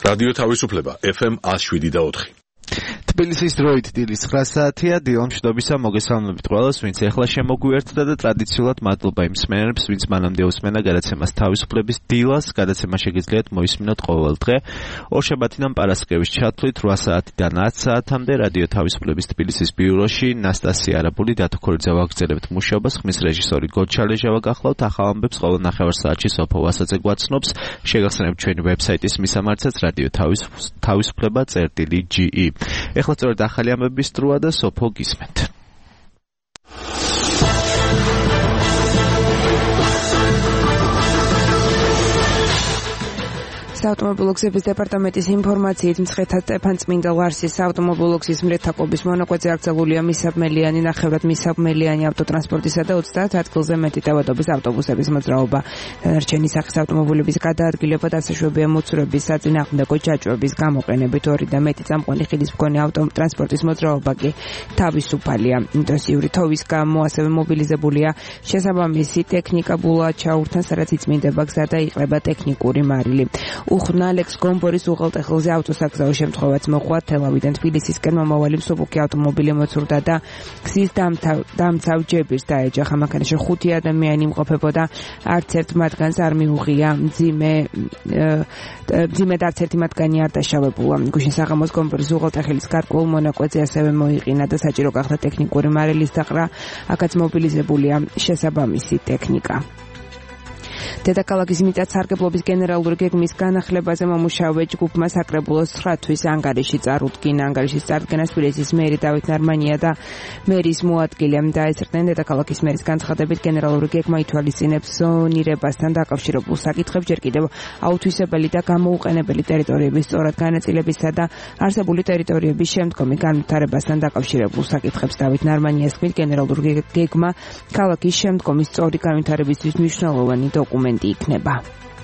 რადიო თავისუფლება ეფ ემ one oh seven და four. თბილისის დროით დილის nine საათია. დილა მშვიდობისა, მოგესალმებით ყველას, ვინც ახლა შემოგვიერთდა და ტრადიციულად მადლობა იმ მსმენელებს, ვინც მანამდე უსმენა გადაცემას თავისუფლების დილას. გადაცემა შეგიძლიათ მოისმინოთ ყოველ დღე ორშაბათიდან პარასკევის ჩათვლით eight საათიდან ten საათამდე რადიო თავისუფლების თბილისის ბიუროში. ნასტასია არაბული, დათო ქორიძე ვაგრძელებთ მუშაობას, ხმის რეჟისორი გოჩალეჟა გახლავთ. ახალ ამბებს ყოველ ნახევარ საათში სოფო ვასაძე გვაცნობს. შეგახსენებთ ჩვენი ვებსაიტის მისამართსაც რადიო თავისუფლება წერტილი ჯი ი. ეხლა სწორედ ახალი ამბების დროა და სოფო გისმენთ. საავტომობილო გზების დეპარტამენტის ინფორმაციით მცხეთა სტეფან წმინდა ლარსის საავტომობილო გზის მრეთაკობის მონაკვეთზე აკრძალულია მისაბმელიანი, ნახევრად მისაბმელიანი ავტოტრანსპორტისა და ოცდაათ ადგილზე მეტი დავადობის ავტობუსების მოძრაობა. დანარჩენი სახის ავტომობილების გადაადგილება და საშუალებაა მოცურების საწინააღმდეგო ჯაჭვების გამოყენებით. ორი და მეტი წამყვანი ხიდის მქონე ავტოტრანსპორტის მოძრაობა კი თავისუფალია. ინტენსიური თოვის გამო ასევე მობილიზებულია შესაბამისი ტექნიკა ბულად ჩაურთან, სადაც იწმინდება გზა და იყრება ტექნიკური მარილი. უხნალექს გომბორის უღელტეხილზე ავტოსაგზაო შემთხვევაც მოხდა. თელავიდან თბილისისკენ მომავალი მსუბუქი ავტომობილი მოცურდა და გზის დამცავ ჯებირს დაეჯახა. მანქანაში ხუთი ადამიანი იმყოფებოდა, არც ერთ მათგანს არ მიუღია მძიმე მძიმედ არც ერთი მათგანი არ დაშავებულა. გუშინ საღამოს გომბორის უღელტეხილის გარკვეულ მონაკვეთზე ასევე მოიყინა და საჭირო გახდა ტექნიკური მარილის დაყრა. აქაც მობილიზებულია შესაბამისი ტექნიკა. დედაქალაქის მიწათსარგებლობის გენერალური გეგმის განახლებაზე მომუშავე ჯგუფმა საკრებულოს ცხრა თვის ანგარიში წარუდგინა. ანგარიშის წარდგენას თბილისის მერი დავით ნარმანია და მერის მოადგილე დაესწრნენ. დედაქალაქის მერის განცხადებით გენერალური გეგმა ითვალისწინებს ზონირებასთან დაკავშირებულ საკითხებს, ჯერ კიდევ აუთვისებელი და გამოუყენებელი ტერიტორიების სწორად განაწილებისა და არსებული ტერიტორიების შემდგომი განვითარებასთან დაკავშირებულ საკითხებს. დავით ნარმანიას თქმით, გენერალური გეგმა ქალაქის შემდგომი სწორი განვითარებისთვის მნიშვნელოვანი დოკუმენტი იქნება.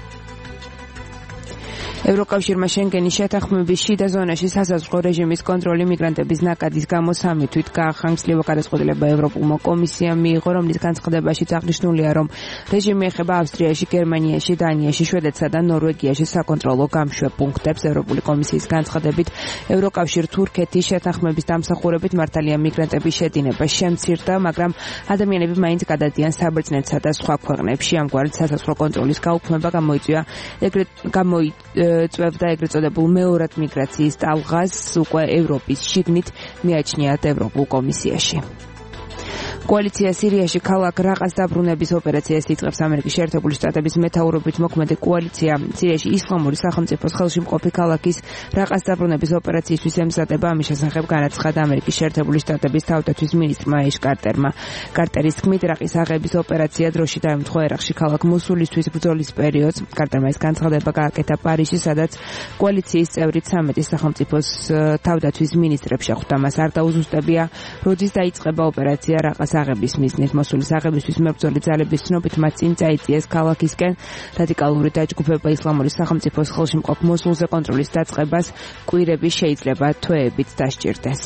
ევროკავშირმა შენგენის შეთანხმების შიდა ზონაში სასაზღვრო რეჟიმის კონტროლი მიგრანტების ნაკადის გამო სამი თვით გაახანგრძლива. გადაწყვეტილება ევროპულმა კომისიამ მიიღო, რომლის განცხადებაშიც აღნიშნულია, რომ რეჟიმი ეხება ავსტრიაში, გერმანიაში, დანიაში, შვედეთსა და ნორვეგიაში საკონტროლო გამშვებ პუნქტებს. ევროპული კომისიის განცხადებით, ევროკავშირ-თურქეთის შეთანხმების დამსახურებით მართალია მიგრანტების შედინება შემცირდა, მაგრამ ადამიანები მაინც გადადიან საბერძნეთსა და სხვა ქვეყნებში. ამგვარად სასაზღვრო კონტროლის გაუქმება გამოიწვია ეგრეთ გამოი წვევდა ეგრეთ წოდებულ მეორად მიგრაციის ტალღას უკვე ევროპის შიგნით მიაჩნიათ ევროპულ კომისიაში. კოალიცია სირიაში ქალაქ რაყას დაბრუნების ოპერაციას იწყებს. ამერიკის შეერთებული შტატების მეთაურობით მოქმედი კოალიცია სირიაში ისლამური სახელმწიფოს ხელში მყოფი ქალაქის რაყას დაბრუნების ოპერაციისთვის ემზადება. ამის შესახებ განაცხადა ამერიკის შეერთებული შტატების თავდაცვის მინისტრმა ეშ კარტერმა. კარტერის თქმით, რაყის აღების ოპერაცია დროში დაემთხვა ერაყში ქალაქ მოსულისთვის ბრძოლის პერიოდს. კარტერმა ეს განცხადება გააკეთა პარიზში, სადაც კოალიციის წევრი ცამეტი სახელმწიფოს თავდაცვის ministrებს შეხვდა. მას არ დაუზუსტებია, როდის დაიწყება ოპერაცია რაყას აღების მიზნით. მოსულის აღებისთვის მებრძოლი ძალების ცნობით მათ წინ წაიწიეს ქალაქისკენ. რადიკალური დაჯგუფება ისლამური სახელმწიფოს ხელში მყოფ მოსულზე კონტროლის დაწყებას კვირები შეიძლება თვეებით დასჭირდეს.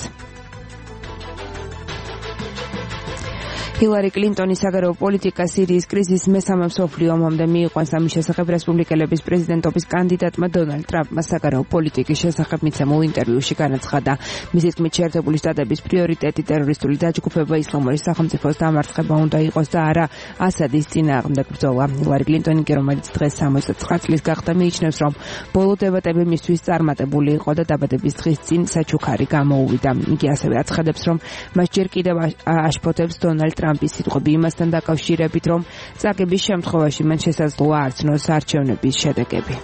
ჰილარი კლინტონის საგარეო პოლიტიკა სირიის კრიზისის მესამე მსოფლიო ომამდე მიიყვანს. ამის შესახებ რესპუბლიკელების პრეზიდენტობის კანდიდატმა დონალდ ტრამპმა საგარეო პოლიტიკის შესახებ მიცემულ ინტერვიუში განაცხადა. მისი თქმით, შეერთებული შტატების პრიორიტეტი ტერორისტული დაჯგუფება ისლამური სახელმწიფოს დამარცხება უნდა იყოს და არა ასადის წინააღმდეგ ბრძოლა. ჰილარი კლინტონი კი, რომელიც დღეს სამოცდათვრამეტ წლის გახდა, მიიჩნევს, რომ ბოლო დებატები მისთვის წარმატებული იყო და დაბადების დღის წინ საჩუქარი გამოუვიდა. იგი ასევე აცხადებს, რომ მას ჯერ კიდევ აშფოთებს დონალდ ტრამპის სიტყვები იმასთან დაკავშირებით, რომ წაგების შემთხვევაში მან შესაძლოა არცნოს არჩევნების შედეგები.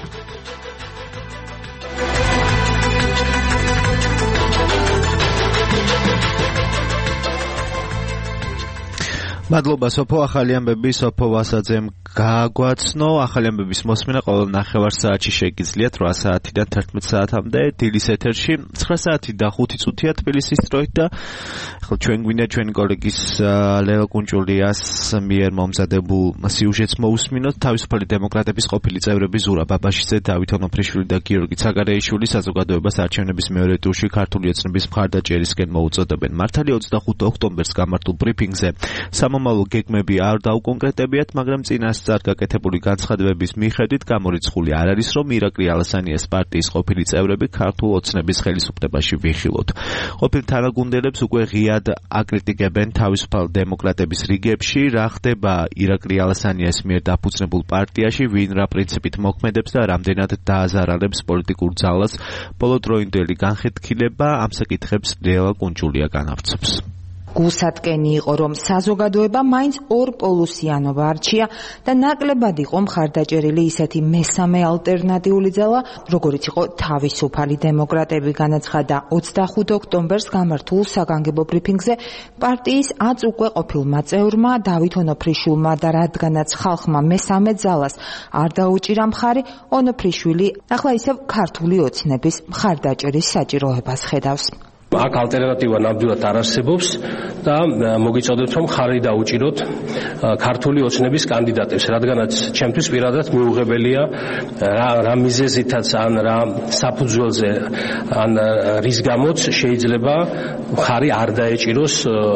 მადლობა სოფო. ახალი ამბები სოფო ვასაძემ გააგვაცნო. ახალი ამბების მოსმენა ყოველ ნახევარ საათში შეგიძლიათ რვა საათიდან თერთმეტ საათამდე დილის ეთერში. ცხრა საათი და ხუთი წუთია თბილისის დროით და ახლა ჩვენ გვინდა ჩვენი კოლეგის ლევა კუნჭულიას მიერ მომზადებულ სიუჟეტს მოусმინოთ. თავისუფალი დემოკრატების ყოფილი წევრები ზურა ბაბაშიძე, დავით ონოფრიშვილი და გიორგი ცაგარეიშვილი საზოგადოებას არჩევნების მეორე ტურში ქართული ოცნების მხარდაჭერისკენ მოუწოდებენ. მართალია ოცდახუთი ოქტომბერს გამართულ ბრიფინგზე სამომავლო გეგმები არ დაუკონკრეტებიათ, მაგრამ წინასწარ გაკეთებული განცხადებების მიხედვით გამორიცხული არ არის, რომ ირაკლი ალასანიას პარტიის ყოფილი წევრები ქართულ ოცნების ხელისუფლებაში ვიხილოთ. ყოფილ თანაგუნდელებს უკვე ღიად აკრიტიკებენ თავისუფალ დემოკრატების რიგებში, რა ხდება ირაკლი ალასანიას მიერ დაფუძნებულ პარტიაში, ვინ რა პრინციპით მოქმედებს და რამდენად დააზარალებს პოლიტიკურ ძალას. ბოლოდროინდელი განხეთქილება ამ საკითხებს ლელა კუნჭულია განავრცობს. გულსატკენი იყო, რომ საზოგადოება მაინც ორპოლუსიანობა არჩია და ნაკლებად იყო მხარდაჭერილი ისეთი მესამე ალტერნატიული ძალა, როგორიც იყო თავისუფალი დემოკრატები, განაცხადა ოცდახუთ ოქტომბერს გამართულ საგანგებო ბრიფინგზე პარტიის აც უკვე ყოფილმა წევრმა დავით ონოფრიშვილმა და რადგანაც ხალხმა მესამე ძალას არ დაუჭირა მხარი, ონოფრიშვილი ახლა ისევ ქართული ოცნების მხარდაჭერის საჭიროებას ხედავს. აქ ალტერნატივა ნამდვილად არ არსებობს და მოგიწოდებთ, რომ ხარი დაუჭიროთ ქართული ოცნების კანდიდატებს, რადგანაც ჩემთვის პირადად მიუღებელია რა, რა მიზეზითაც ან რა საფუძველზე ან რის გამოც შეიძლება ხარი არ დაეჭიროს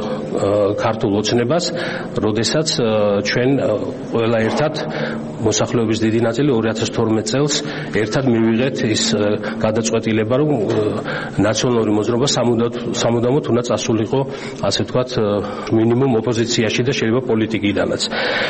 ქართულ ოცნებას, როდესაც ჩვენ ყველა ერთად მოსახლეობის დიდი ნაწილი ორი ათას თორმეტ წელს ერთად მივიღეთ ის გადაწყვეტილება, რომ ნაციონალური მოძრაობა სამუდამოდ უნდა წასულიყო, ასე ვთქვათ, მინიმუმ ოპოზიციაში და შეიძლება პოლიტიკიდანაც.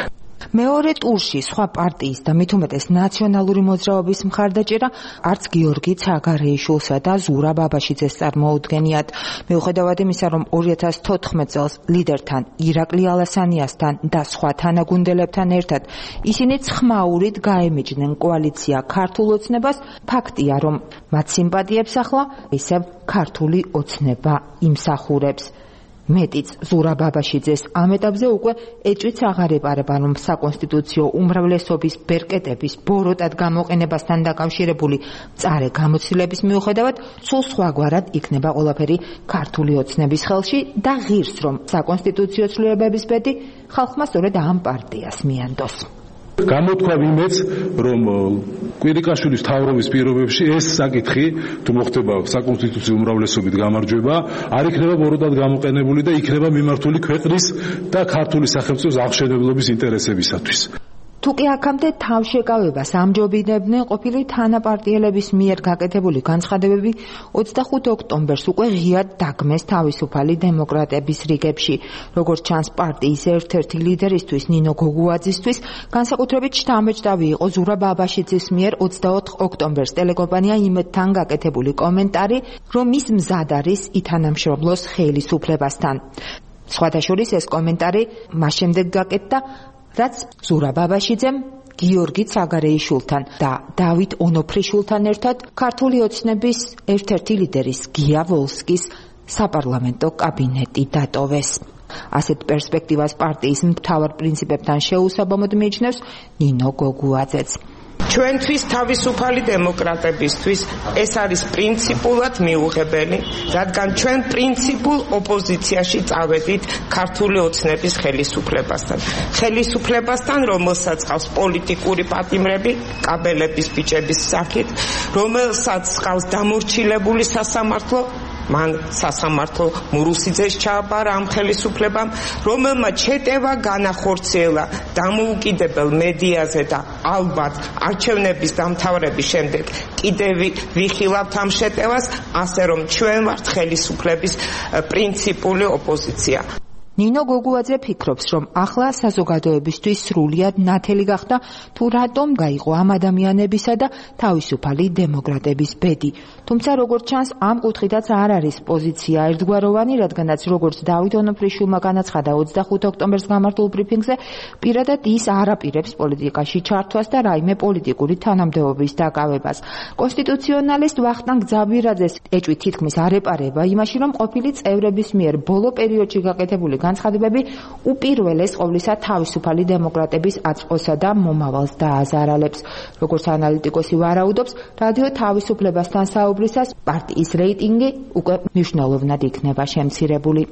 მეორე ტურში სხვა პარტიის და მით უმეტეს ნაციონალური მოძრაობის მხარდაჭერა არც გიორგი ცაგარეიშვილსა და ზურაბ აბაშიძეს წარმოუდგენიათ. მიუხედავად იმისა, რომ ორი ათას თოთხმეტ წელს ლიდერთან ირაკლი ალასანიასთან და სხვა თანაგუნდელებთან ერთად ისინი ცხმაურით გაემიჯნენ კოალიცია ქართულ ოცნებას, ფაქტია, რომ მათ სიმპათიებს ახლა ისევ ქართული ოცნება იმსახურებს. მეტიც ზურაბ აბაშიძეს ამ ეტაპზე უკვე ეჭვიც აღარ ეპარება, რომ საკონსტიტუციო უმრავლესობის ბერკეტების ბოროტად გამოყენებასთან დაკავშირებული მწარე გამოცდილების მიუხედავად სულ სხვაგვარად იქნება ყველაფერი ქართული ოცნების ხელში და ღირს, რომ საკონსტიტუციო ცვლილებების ბედი ხალხმა სწორედ ამ პარტიას მიანდოს. გამოთქვა იმეც, რომ კვირიკაშვილის მთავრობის პირობებში ეს საკითხი, თუ მოხდება საკონსტიტუციო უმრავლესობით გამარჯვება, არ იქნება ბოროტად გამოყენებული და იქნება მიმართული ქვეყნის და ქართული სახელმწიფოს აღმშენებლობის ინტერესებისათვის. თუკი აქამდე თავშეკავებას ამჯობინებდნენ ყოფილი თანაპარტიელების მიერ გაკეთებული განცხადებები, ოცდახუთ ოქტომბერს უკვე ღიად დაგმეს თავისუფალი დემოკრატების რიგებში. როგორც ჩანს, პარტიის ერთ-ერთი ლიდერისთვის ნინო გოგუაძისთვის განსაკუთრებით შთამბეჭდავი იყო ზურაბ აბაშიძის მიერ ოცდაოთხ ოქტომბერს ტელეკომპანია იმედთან გაკეთებული კომენტარი, რომ ის მზად არის ითანამშრომლოს ხელისუფლებასთან. სხვათა შორის ეს კომენტარი მას შემდეგ გაკეთდა, რაც ზურაბ აბაშიძემ გიორგი ცაგარეიშვილთან და დავით ონოფრიშვილთან ერთად ქართული ოცნების ერთ-ერთი ლიდერის გია ვოლსკის საპარლამენტო კაბინეტი დატოვეს. ასეთ პერსპექტივას პარტიის მთავარ პრინციპებთან შეუსაბამოდ მიიჩნევს ნინო გოგუაძეც. ჩვენთვის თავისუფალი დემოკრატებისთვის ეს არის პრინციპულად მიუღებელი, რადგან ჩვენ პრინციპულ ოპოზიციაში წავედით ქართული ოცნების ხელისუფლებასთან. ხელისუფლებასთან, რომელსაც ყავს პოლიტიკური პატიმრები, კაბელების ბიჭების სახით, რომელსაც ყავს დამორჩილებული სასამართლო, მან სასამართლო მურუსიძეს ჩააბარა ამ ხელისუფლებამ, რომელმაც შეტევა განახორციელა დამოუკიდებელ მედიაზე და ალბათ არჩევნების დამთავრების შემდეგ კიდევ ვიხილავთ ამ შეტევას, ასე რომ ჩვენ ვართ ხელისუფლების პრინციპული ოპოზიცია. ნინო გოგუაძე ფიქრობს, რომ ახლა საზოგადოებისთვის სრულიად ნათელი გახდა თუ რატომ გაიყო ამ ადამიანებისა და თავისუფალი დემოკრატების ბედი. თუმცა როგორც ჩანს, ამ კუთხითაც არ არის პოზიცია ერთგვაროვანი, რადგანაც როგორც დავით ონოფრიშვილმა განაცხადა ოცდახუთ ოქტომბერს გამართულ ბრიფინგზე, პირადად ის არ აპირებს პოლიტიკაში ჩართვას და რაიმე პოლიტიკური თანამდებობის დაკავებას. კონსტიტუციონალისტ ვახტანგ ძაბირაძეს ეჭვი თითქმის არ ეპარება იმაში, რომ ყოფილი წევრების მიერ ბოლო პერიოდში გაკეთებული განცხადებები უპირველეს ყოვლისა თავისუფალი დემოკრატების აწყოსა და მომავალს დააზარალებს. როგორც ანალიტიკოსი ვარაუდობს, რადიო თავისუფლებასთან საუბრისას პარტიის რეიტინგი უკვე მნიშვნელოვნად იქნება შემცირებული.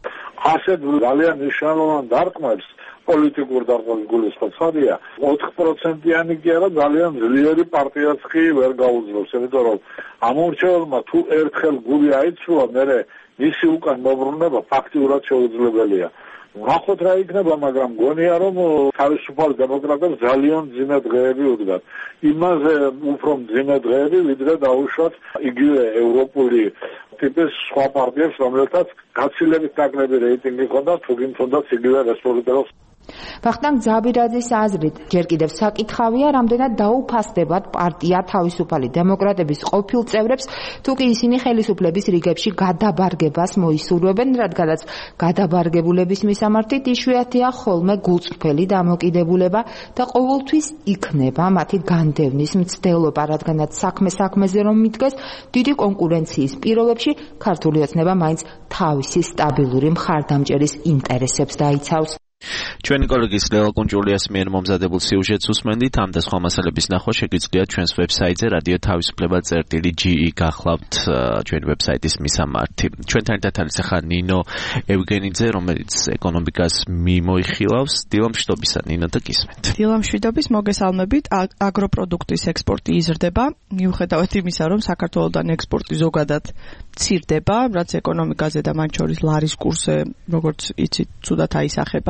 ასეთ ძალიან მნიშვნელოვან დარტყმებს პოლიტიკურ დარტყმებს გულისხმობია. ოთხ პროცენტიანი კი არა, ძალიან ძლიერი პარტიაც კი ვერ გაუძლებს, იმიტომ რომ ამორჩეულმა თუ ერთხელ გული აიცვალა, მერე მისი უკან მობრუნება ფაქტიურად შეუძლებელია. ნახოთ რა იქნება, მაგრამ გონია რომ თავისუფალ დემოკრატებს ძალიან ძიმე დღეები უდგათ. იმაზე უფრო ძიმე დღეები, ვიდრე დაუშვათ იგივე ევროპული ტიპის სხვა პარტიებს, რომელთაც გაცილებით ნაკლები რეიტინგი ჰქონდათ, თუ გინდათ იგივე რესპუბლიკელებს. ვახტანგ ძაბირაძის აზრით, ჯერ კიდევ საკითხავია, რამდენად დაუფასდებათ პარტია თავისუფალი დემოკრატების ყოფილ წევრებს, თუ კი ისინი ხელისუფლების რიგებში გადაბარგებას მოისურვებენ, რადგანაც გადაბარგებულების მისამართით იშვიათია ხოლმე გულწრფელი დამოკიდებულება და ყოველთვის იქნება მათი განდევნის მცდელობა, რადგანაც საქმე საქმეზე რომ მიდგეს, დიდი კონკურენციის პირობებში ქართული ოცნება მაინც თავისი სტაბილური მხარდამჭერის ინტერესებს დაიცავს. ჩვენი კოლეგის ლელა კუნჯულიას მიერ მომზადებულ სიუჟეტს უსმენდით, ამ და სხვა მასალების ნახვა შეგიძლიათ ჩვენს ვებსაიტზე რადიო თავისუფლება წერტილი ჯი ი გახლავთ ჩვენი ვებსაიტის მისამართი. ჩვენთან ერთად არის ახლა ნინო ევგენიძე, რომელიც ეკონომიკას მიმოიხილავს. დილამშვიდობისა ნინო და გისმენთ. დილამშვიდობის, მოგესალმებით. აგროპროდუქტის ექსპორტი იზრდება, მიუხედავად იმისა, რომ საქართველოდან ექსპორტი ზოგადად მცირდება, რაც ეკონომიკაზე და მათ შორის ლარის კურსზე, როგორც იცით, ცუდად აისახება.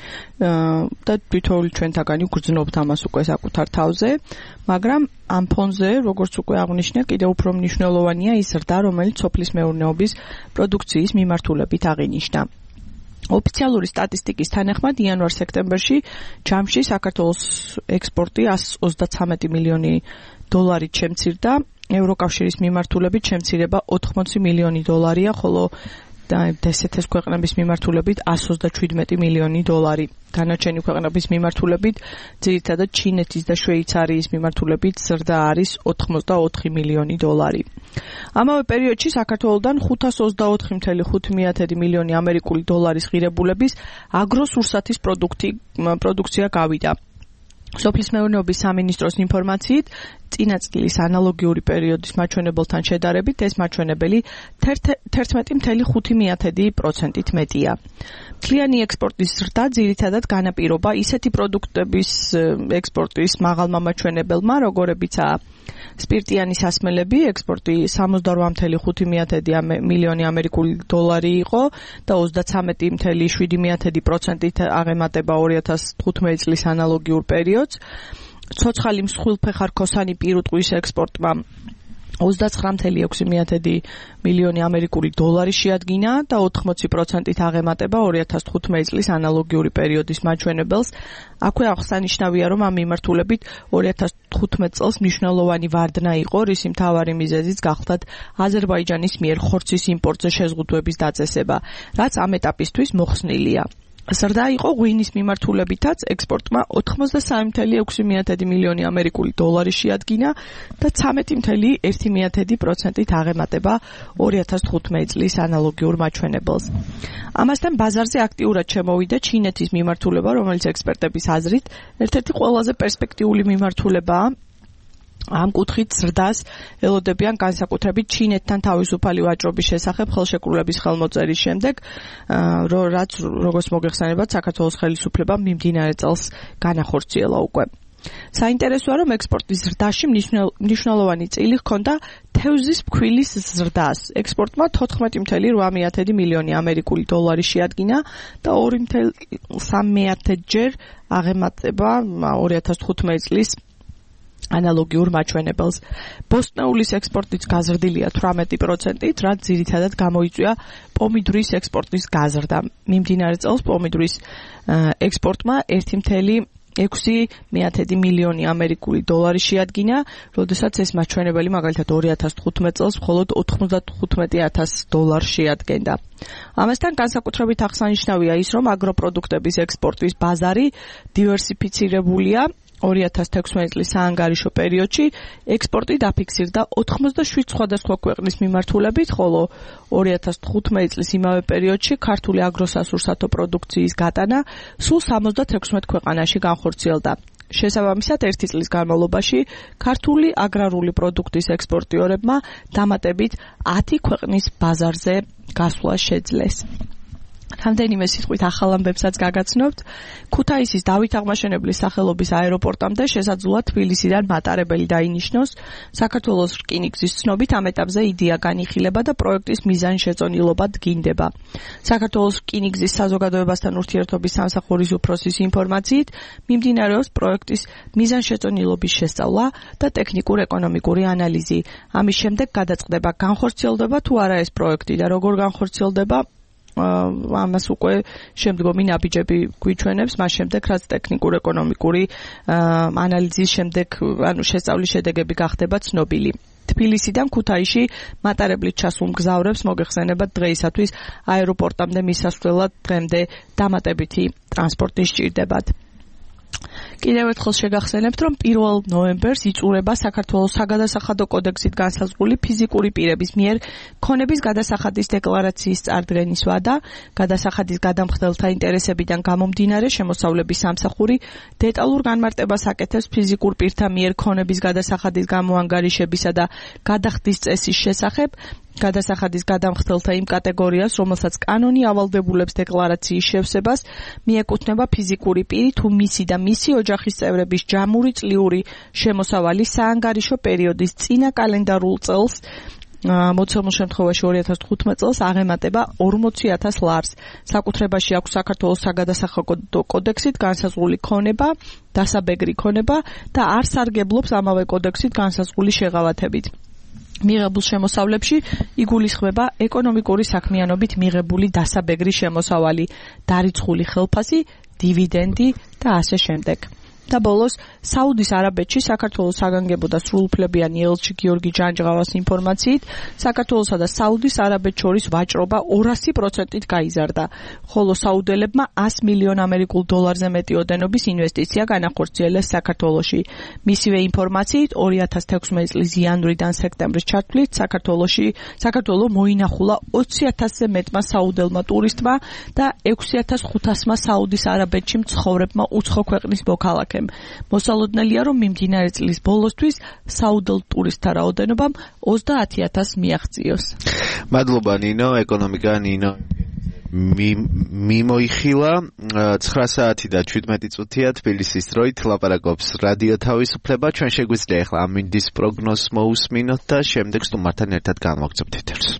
და თვითონ ჩვენთაგანი გვგრძნობთ ამას უკვე საკუთარ თავზე, მაგრამ ამ ფონზე, როგორც უკვე აღნიშნე, კიდევ უფრო მნიშვნელოვანია ის ზრდა, რომელიც სოფლის მეურნეობის პროდუქციის მიმართულებით აღინიშნა. ოფიციალური სტატისტიკის თანახმად იანვარ-სექტემბერში ჯამში საქართველოს ექსპორტი εκατს ოცდათვრამეტი მილიონი დოლარით შემცირდა, ევროკავშირის მიმართულებით შემცირება ოთხმოცი მილიონი დოლარია, ხოლო და დესეთის ქვეყნების მიმართულებით εκατს ოცდაშვიდმეტი მილიონი დოლარი. დანარჩენი ქვეყნების მიმართულებით, ძირითადად ჩინეთის და შვეიცარიის მიმართულებით ზრდა არის ოთხმოცდაოთხი მილიონი დოლარი. ამავე პერიოდში საქართველოდან ხუთას ოცდაოთხი მცდელო ხუთი მილიონი ამერიკული დოლარის ღირებულების აგროსურსათის პროდუქტი პროდუქცია გავიდა. სოფლის მეურნეობის სამინისტროს ინფორმაციით, წინა წლის ანალოგიური პერიოდის მაჩვენებელთან შედარებით ეს მაჩვენებელი თერთმეტი მცდელო ხუთი პროცენტით მეტია. მთლიანი ექსპორტის ზრდა ძირითადად განაპირობა ისეთი პროდუქტების ექსპორტის მაღალმა მაჩვენებელმა, როგორებიცაა სპირტიანი სასმელები, ექსპორტი სამოცდაორ მცდელო ხუთი მილიონი ამერიკული დოლარი იყო და ოცდათვრამეტი მცდელო შვიდი პროცენტით აღემატება ორი ათას თხუთმეტი წლის ანალოგიურ პერიოდს. ცოცხალი მსხვილფეხა-რქოსანი პირუტყვის ექსპორტმა ოცდაცხრა მცდელო ექვსი მილიონი ამერიკული დოლარი შეადგინა და ოთხმოცი პროცენტით აღემატება ორი ათას თხუთმეტი წლის ანალოგიური პერიოდის მაჩვენებელს. აქვე აღსანიშნავია, რომ ამ მიმართულებით ორი ათას თხუთმეტი წელს მნიშვნელოვანი ვარდნა იყო, რისი მთავარი მიზეზიც გახლდათ აზერბაიჯანის მიერ ხორცის იმპორტზე შეზღუდვების დაწესება, რაც ამ ეტაპისთვის მოხსნილია. ზრდა იყო ღვინის მიმართულებითაც, ექსპორტმა ოთხმოცდასამი მცდელო ექვსი მილიონი ამერიკული დოლარი შეადგინა და ცხრამეტი მცდელო ერთი პროცენტით აღემატება ორი ათას თხუთმეტი წლის ანალოგიურ მაჩვენებელს. ამასთან ბაზარზე აქტიურად შემოვიდა ჩინეთის მიმართულება, რომელიც ექსპერტების აზრით ერთ-ერთი ყველაზე პერსპექტიული მიმართულებაა. ამ კუთხით ზრდას ელოდებიან განსაკუთრებით ჩინეთთან თავისუფალი ვაჭრობის შესახებ ხელშეკრულების ხელმოწერის შემდეგ, რაც როგორც მოგეხსენებათ, საქართველოს ხელისუფლებამ მიმდინარე წელს განახორციელა უკვე. საინტერესოა, რომ ექსპორტის ზრდაში მნიშვნელოვანი წილი ჰქონდა თევზის ფქვილის ზრდას. ექსპორტმა თოთხმეტი მცდელო რვა მილიონი ამერიკული დოლარი შეადგინა და ორი სამი ჯერ აღემატება ორი ათას თხუთმეტი წლის ანალოგიურ მაჩვენებელს. ბოსტნეულის ექსპორტიც გაზრდილია თვრამეტი პროცენტით, რაც ძირითადად გამოიწვია პომიდრის ექსპორტის გაზრდა. მიმდინარე წელს პომიდრის ექსპორტმა ერთი ექვსი მილიონი ამერიკული დოლარი შეადგინა, როდესაც ეს მაჩვენებელი მაგალითად ორი ათას თხუთმეტი წელს მხოლოდ ოთხმოცდათხუთმეტი ათასი დოლარს შეადგენდა. ამასთან განსაკუთრებით აღსანიშნავია ის, რომ აგროპროდუქტების ექსპორტის ბაზარი დივერსიფიცირებულია. ორი ათას თექვსმეტი წლის საანგარიშო პერიოდში ექსპორტი დაფიქსირდა ოთხმოცდაშვიდ სხვადასხვა ქვეყნის მიმართულებით, ხოლო ორი ათას თხუთმეტი წლის იმავე პერიოდში ქართული აგროსასურსათო პროდუქციის გატანა სულ სამოცდათექვსმეტ ქვეყანაში განხორციელდა. შესაბამისად, ერთი წლის განმავლობაში ქართული აგრარული პროდუქტის ექსპორტიორებმა დამატებით ათი ქვეყნის ბაზარზე გასვლა შეძლეს. რამდენიმე სიტყვით ახალ ამბებსაც გაგაცნობთ. ქუთაისის დავით აღმაშენებლის სახელობის აეროპორტამდე შესაძლოა თბილისიდან მატარებელი დაინიშნოს. საქართველოს რკინიგზის ცნობით ამ ეტაპზე იდეა განიხილება და პროექტის მიზანშეწონილობა დგინდება. საქართველოს რკინიგზის საზოგადოებასთან ურთიერთობის სამსახურის უფროსის ინფორმაციით, მიმდინარეობს პროექტის მიზანშეწონილობის შესწავლა და ტექნიკურ-ეკონომიკური ანალიზი. ამის შემდეგ გადაწყდება, განხორციელდება თუ არა ეს პროექტი და როგორ განხორციელდება. ამას უკვე შემდგომი ნაბიჯები გვიჩვენებს, მას შემდეგ რაც ტექნიკურ-ეკონომიკური ანალიზის შემდეგ, ანუ შესწავლის შედეგები გახდება ცნობილი. თბილისიდან ქუთაისში მატარებლით ჩასულ მგზავრებს მოგეხსენებათ დღეისათვის აეროპორტამდე მისასვლელად დღემდე დამატებითი ტრანსპორტი სჭირდებათ. კიდევ ერთხელ შეგახსენებთ, რომ პირველ ნოემბერს იწურება საქართველოს საგადასახადო კოდექსით განსაზღვრული ფიზიკური პირების მიერ ქონების გადასახადის დეკლარაციის წარდგენის ვადა. გადასახადის გადამხდელთა ინტერესებიდან გამომდინარე, შემოსავლების სამსახური დეტალურ განმარტებას აკეთებს ფიზიკურ პირთა მიერ ქონების გადასახადის გამოანგარიშებისა და გადახდის წესის შესახებ. გადასახადის გადამხდელთა იმ კატეგორიას, რომელსაც კანონი ავალდებულებს დეკლარაციის შევსებას, მიეკუთვნება ფიზიკური პირი თუ მისი და მისი ოჯახის წევრების ჯამური წლიური შემოსავალი საანგარიშო პერიოდის წინა კალენდარულ წელს, მოცემულ შემთხვევაში ორი ათას თხუთმეტ წელს აღემატება ორმოცი ათას ლარს. საკუთრებაში აქვს საქართველოს საგადასახადო კოდექსით განსაზღვრული ქონება, დასაბეგრი ქონება და არ სარგებლობს ამავე კოდექსით განსაზღვრული შეღავათებით. მიღებულ შემოსავლებში იგულისხმება ეკონომიკური საქმიანობით მიღებული დასაბეგრი შემოსავალი, დარიცხული ხელფასი, დივიდენდი და ასე შემდეგ. და ბოლოს, საუდის არაბეთში საქართველოს საგანგებო და სრულუფლებიანი ელჩი გიორგი ჯანჯღავას ინფორმაციით, საქართველოსა და საუდის არაბეთს შორის ვაჭრობა ორასი პროცენტით გაიზარდა, ხოლო საუდელებმა ასი მილიონ ამერიკულ დოლარზე მეტი ოდენობის ინვესტიცია განახორციელეს საქართველოში. მისივე ინფორმაციით, ორი ათას თექვსმეტი წლის იანვრიდან სექტემბრის ჩათვლით, საქართველოში საქართველო მოინახულა ოცი ათასზე მეტმა საუდელმა ტურისტმა და ექვსი ათას ხუთასმა საუდის არაბეთში მცხოვრებმა უცხო ქვეყნის მოქალაქემ. მოსალოდნელია, რომ მიმდინარე წლის ბოლოსთვის საუდელ ტურისტთა რაოდენობამ ოცდაათი ათასს მიაღწიოს. მადლობა ნინო, ეკონომიკა ნინო მიმოიხილა. ცხრა საათი და შვიდმეტი წუთია თბილისის დროით ლაპარაკობს რადიო თავისუფლება. ჩვენ შეგვიძლია ახლა ამინდის პროგნოზს მოусმინოთ და შემდეგ სტუმართან ერთად განვაგრძობთ ეთერს.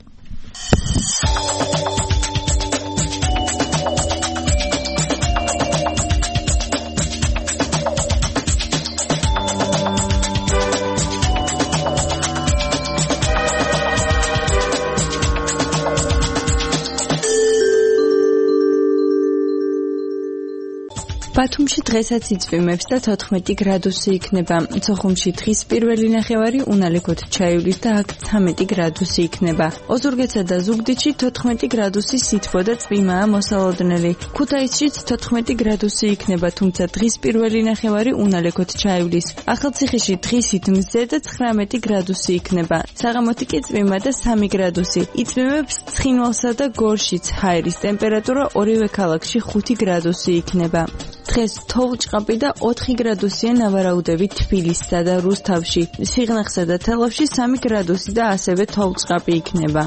ბათუმში დღესაც იწვიმებს და თოთხმეტი გრადუსი იქნება. სოხუმში დღის პირველი ნახევარი უნალექოთ ჩაივლის და აქ ცამეტი გრადუსი იქნება. ოზურგეთსა და ზუგდიდში თოთხმეტი გრადუსი სითბო და წვიმაა მოსალოდნელი. ქუთაისშიც თოთხმეტი გრადუსი იქნება, თუმცა დღის პირველი ნახევარი უნალექოთ ჩაივლის. ახალციხეში დღისით მზე და ცხრამეტი გრადუსი იქნება. საღამოთი კი წვიმა და სამი გრადუსი. იწვიმებს ცხინვალსა და გორშიც. ჰაერის ტემპერატურა ორივე ქალაქში ხუთი გრადუსი იქნება. დღეს თოვლჭყაპი და ოთხი გრადუსია ნავარაუდებით თბილისსა და რუსთავში. სიღნაღსა და თელავში სამი გრადუსი და ასევე თოვლჭყაპი იქნება.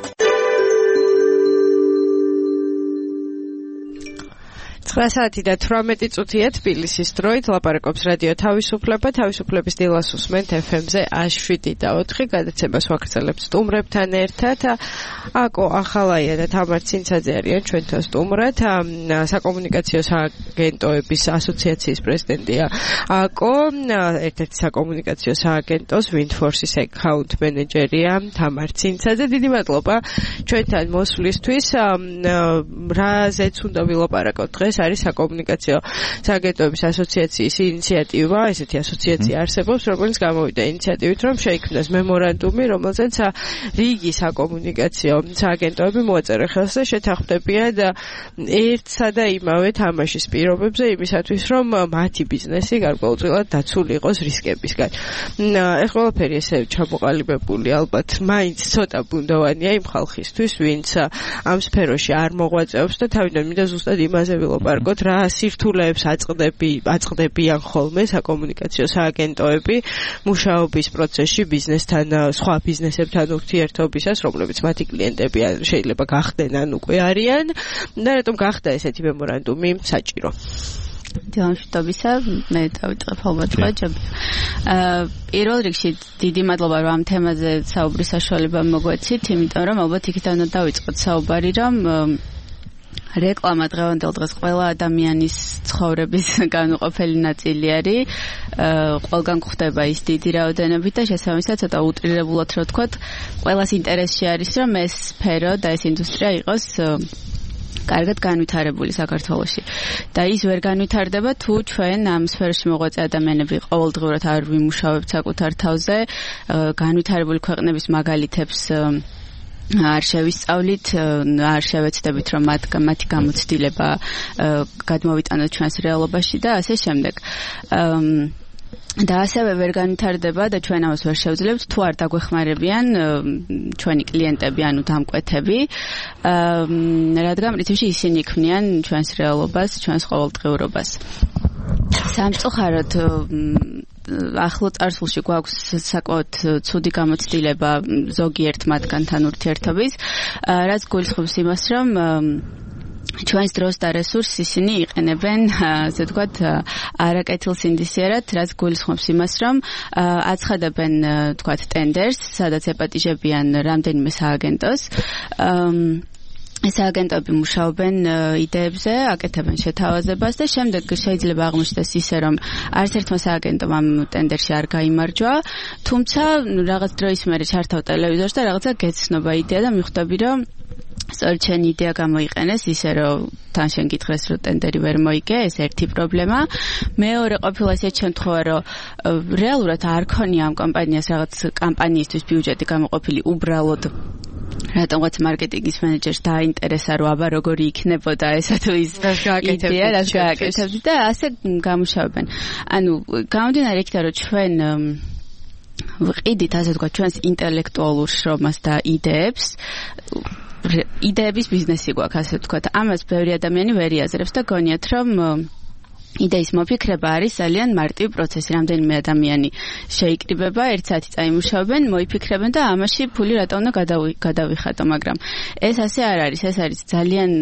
ცხრა საათი და თვრამეტი წუთია თბილისის დროით ლაპარაკობს რადიო თავისუფლება. თავისუფლების დილას უსმენთ ეფ ემ-ზე ას შვიდი და ოთხი გადაცემას ვაგრძელებთ სტუმრებთან ერთად. აკო ახალაია და თამარ ცინცაძე არიან ჩვენთან სტუმრად. საკომუნიკაციო სააგენტოების ასოციაციის პრეზიდენტია აკო, ერთ-ერთი საკომუნიკაციო სააგენტოს Windforce-ის account manager-ია თამარ ცინცაძე. დიდი მადლობა ჩვენთან მოსვლისთვის. რაზეც უნდა ვილაპარაკოთ დღეს არის საკომუნიკაციო სააგენტოების ასოციაციის ინიციატივა, ესეთი ასოციაცია არსებობს, რომელიც გამოვიდა ინიციატივით, რომ შეიქმნას მემორანდუმი, რომელზეც რიგი საკომუნიკაციო სააგენტოები მოაწერა ხელს და შეთანხმდებიან ერთსა და იმავე თამაშის პირობებზე იმისათვის, რომ მათი ბიზნესი გარკვეულწილად დაცული იყოს რისკებისგან. ეს ყველაფერი ესე ჩამოყალიბებული ალბათ მაინც ცოტა ბუნდოვანია იმ ხალხისთვის, ვინც ამ სფეროში არ მოღვაწეობს და თავიდან მინდა ზუსტად იმაზე ვილაპარაკო. ვილაპარაკოთ, რა სირთულეებს აწყდები, აწყდებიან ხოლმე საკომუნიკაციო სააგენტოები მუშაობის პროცესში ბიზნესთან, სხვა ბიზნესებთან ურთიერთობისას, რომლებიც მათი კლიენტები შეიძლება გახდნენ ან უკვე არიან და რატომ გახდა ესეთი მემორანდუმი საჭირო? ჯანმრთელობისა მე დავიწყებ ალბათ ხოჭები. აა პირველ რიგში დიდი მადლობა რომ ამ თემაზე საუბრის საშუალება მოგვეცით, იმიტომ რომ ალბათ იქიდან უნდა დავიწყოთ საუბარი, რომ რეკლამა დღევანდელ დღეს ყველა ადამიანის ცხოვრების განუყოფელი ნაწილი არის. ყველგან გვხდება ის დიდი რაოდენობით და შესაბამისად ცოტა უტრირებულად რო ვთქვათ, ყველას ინტერესში არის რომ ეს სფერო და ეს ინდუსტრია იყოს კარგად განვითარებული საქართველოში. და ის ვერ განვითარდება თუ ჩვენ ამ სფეროში მოღვაწე ადამიანები ყოველდღურად არ ვიმუშავებთ საკუთარ თავზე, განვითარებული ქვეყნების მაგალითებს არ შევისწავლით, არ შევეცდებით რომ მათ მათი გამოცდილება გადმოვიტანოთ ჩვენს რეალობაში და ასე შემდეგ. და ასევე ვერ განვითარდება და ჩვენ ამას ვერ შევძლებთ თუ არ დაგვეხმარებიან ჩვენი კლიენტები, ანუ დამკვეთები, რადგან პრინციპში ისინი ქმნიან ჩვენს რეალობას, ჩვენს ყოველდღიურობას. სამწუხაროდ ახლო წარსულში გვაქვს საკმაოდ ცუდი გამოცდილება ზოგიერთ მათგანთან ურთიერთობის, რაც გულისხმობს იმას, რომ ჩვენს დროს და რესურსს ისინი იყენებენ, ასე ვთქვათ, არაკეთილსინდისიერად, რაც გულისხმობს იმას, რომ აცხადებენ, ვთქვათ, ტენდერს, სადაც ეპატიჟებიან რამდენიმე სააგენტოს. ეს აგენტები მუშაობენ იდეებზე, აკეთებენ შეთავაზებას და შემდეგ შეიძლება აღმოჩნდეს ისე, რომ არც ერთმა სააგენტომ ამ ტენდერში არ გაიმარჯვა, თუმცა რაღაც დროის მერე ჩართავ ტელევიზორს და რაღაცა გეცნობა იდეა და მიხვდები, რომ სწორედ შენი იდეა გამოიყენეს ისე, რომ თან შენ გითხრეს, რომ ტენდერი ვერ მოიგე, ეს ერთი პრობლემა. მეორე ყოფილა ესეთ შემთხვევა, რომ რეალურად არ ქონია ამ კომპანიას რაღაც კამპანიისთვის ბიუჯეტი გამოყოფილი უბრალოდ რატომღაც მარკეტინგის მენეჯერს დააინტერესა, რომ აბა როგორი იქნებოდა ესა თუ ის იდეა, რაც გააკეთებდი და ასე გამუშავებენ. ანუ გამომდინარე იქიდან, რომ ჩვენ ვყიდით, ასე ვთქვათ, ჩვენს ინტელექტუალურ შრომას და იდეებს, იდეების ბიზნესი გვაქვს, ასე ვთქვათ. ამას ბევრი ადამიანი ვერ იაზრებს და გონიათ, რომ იდეის მოფიქრება არის ძალიან მარტივი პროცესი. რამდენიმე ადამიანი შეიკრიბება, ერთ საათი წაიმუშავებენ, მოიფიქრებენ და ამაში ფული რატომ უნდა გადავიხატო, მაგრამ ეს ასე არ არის. ეს არის ძალიან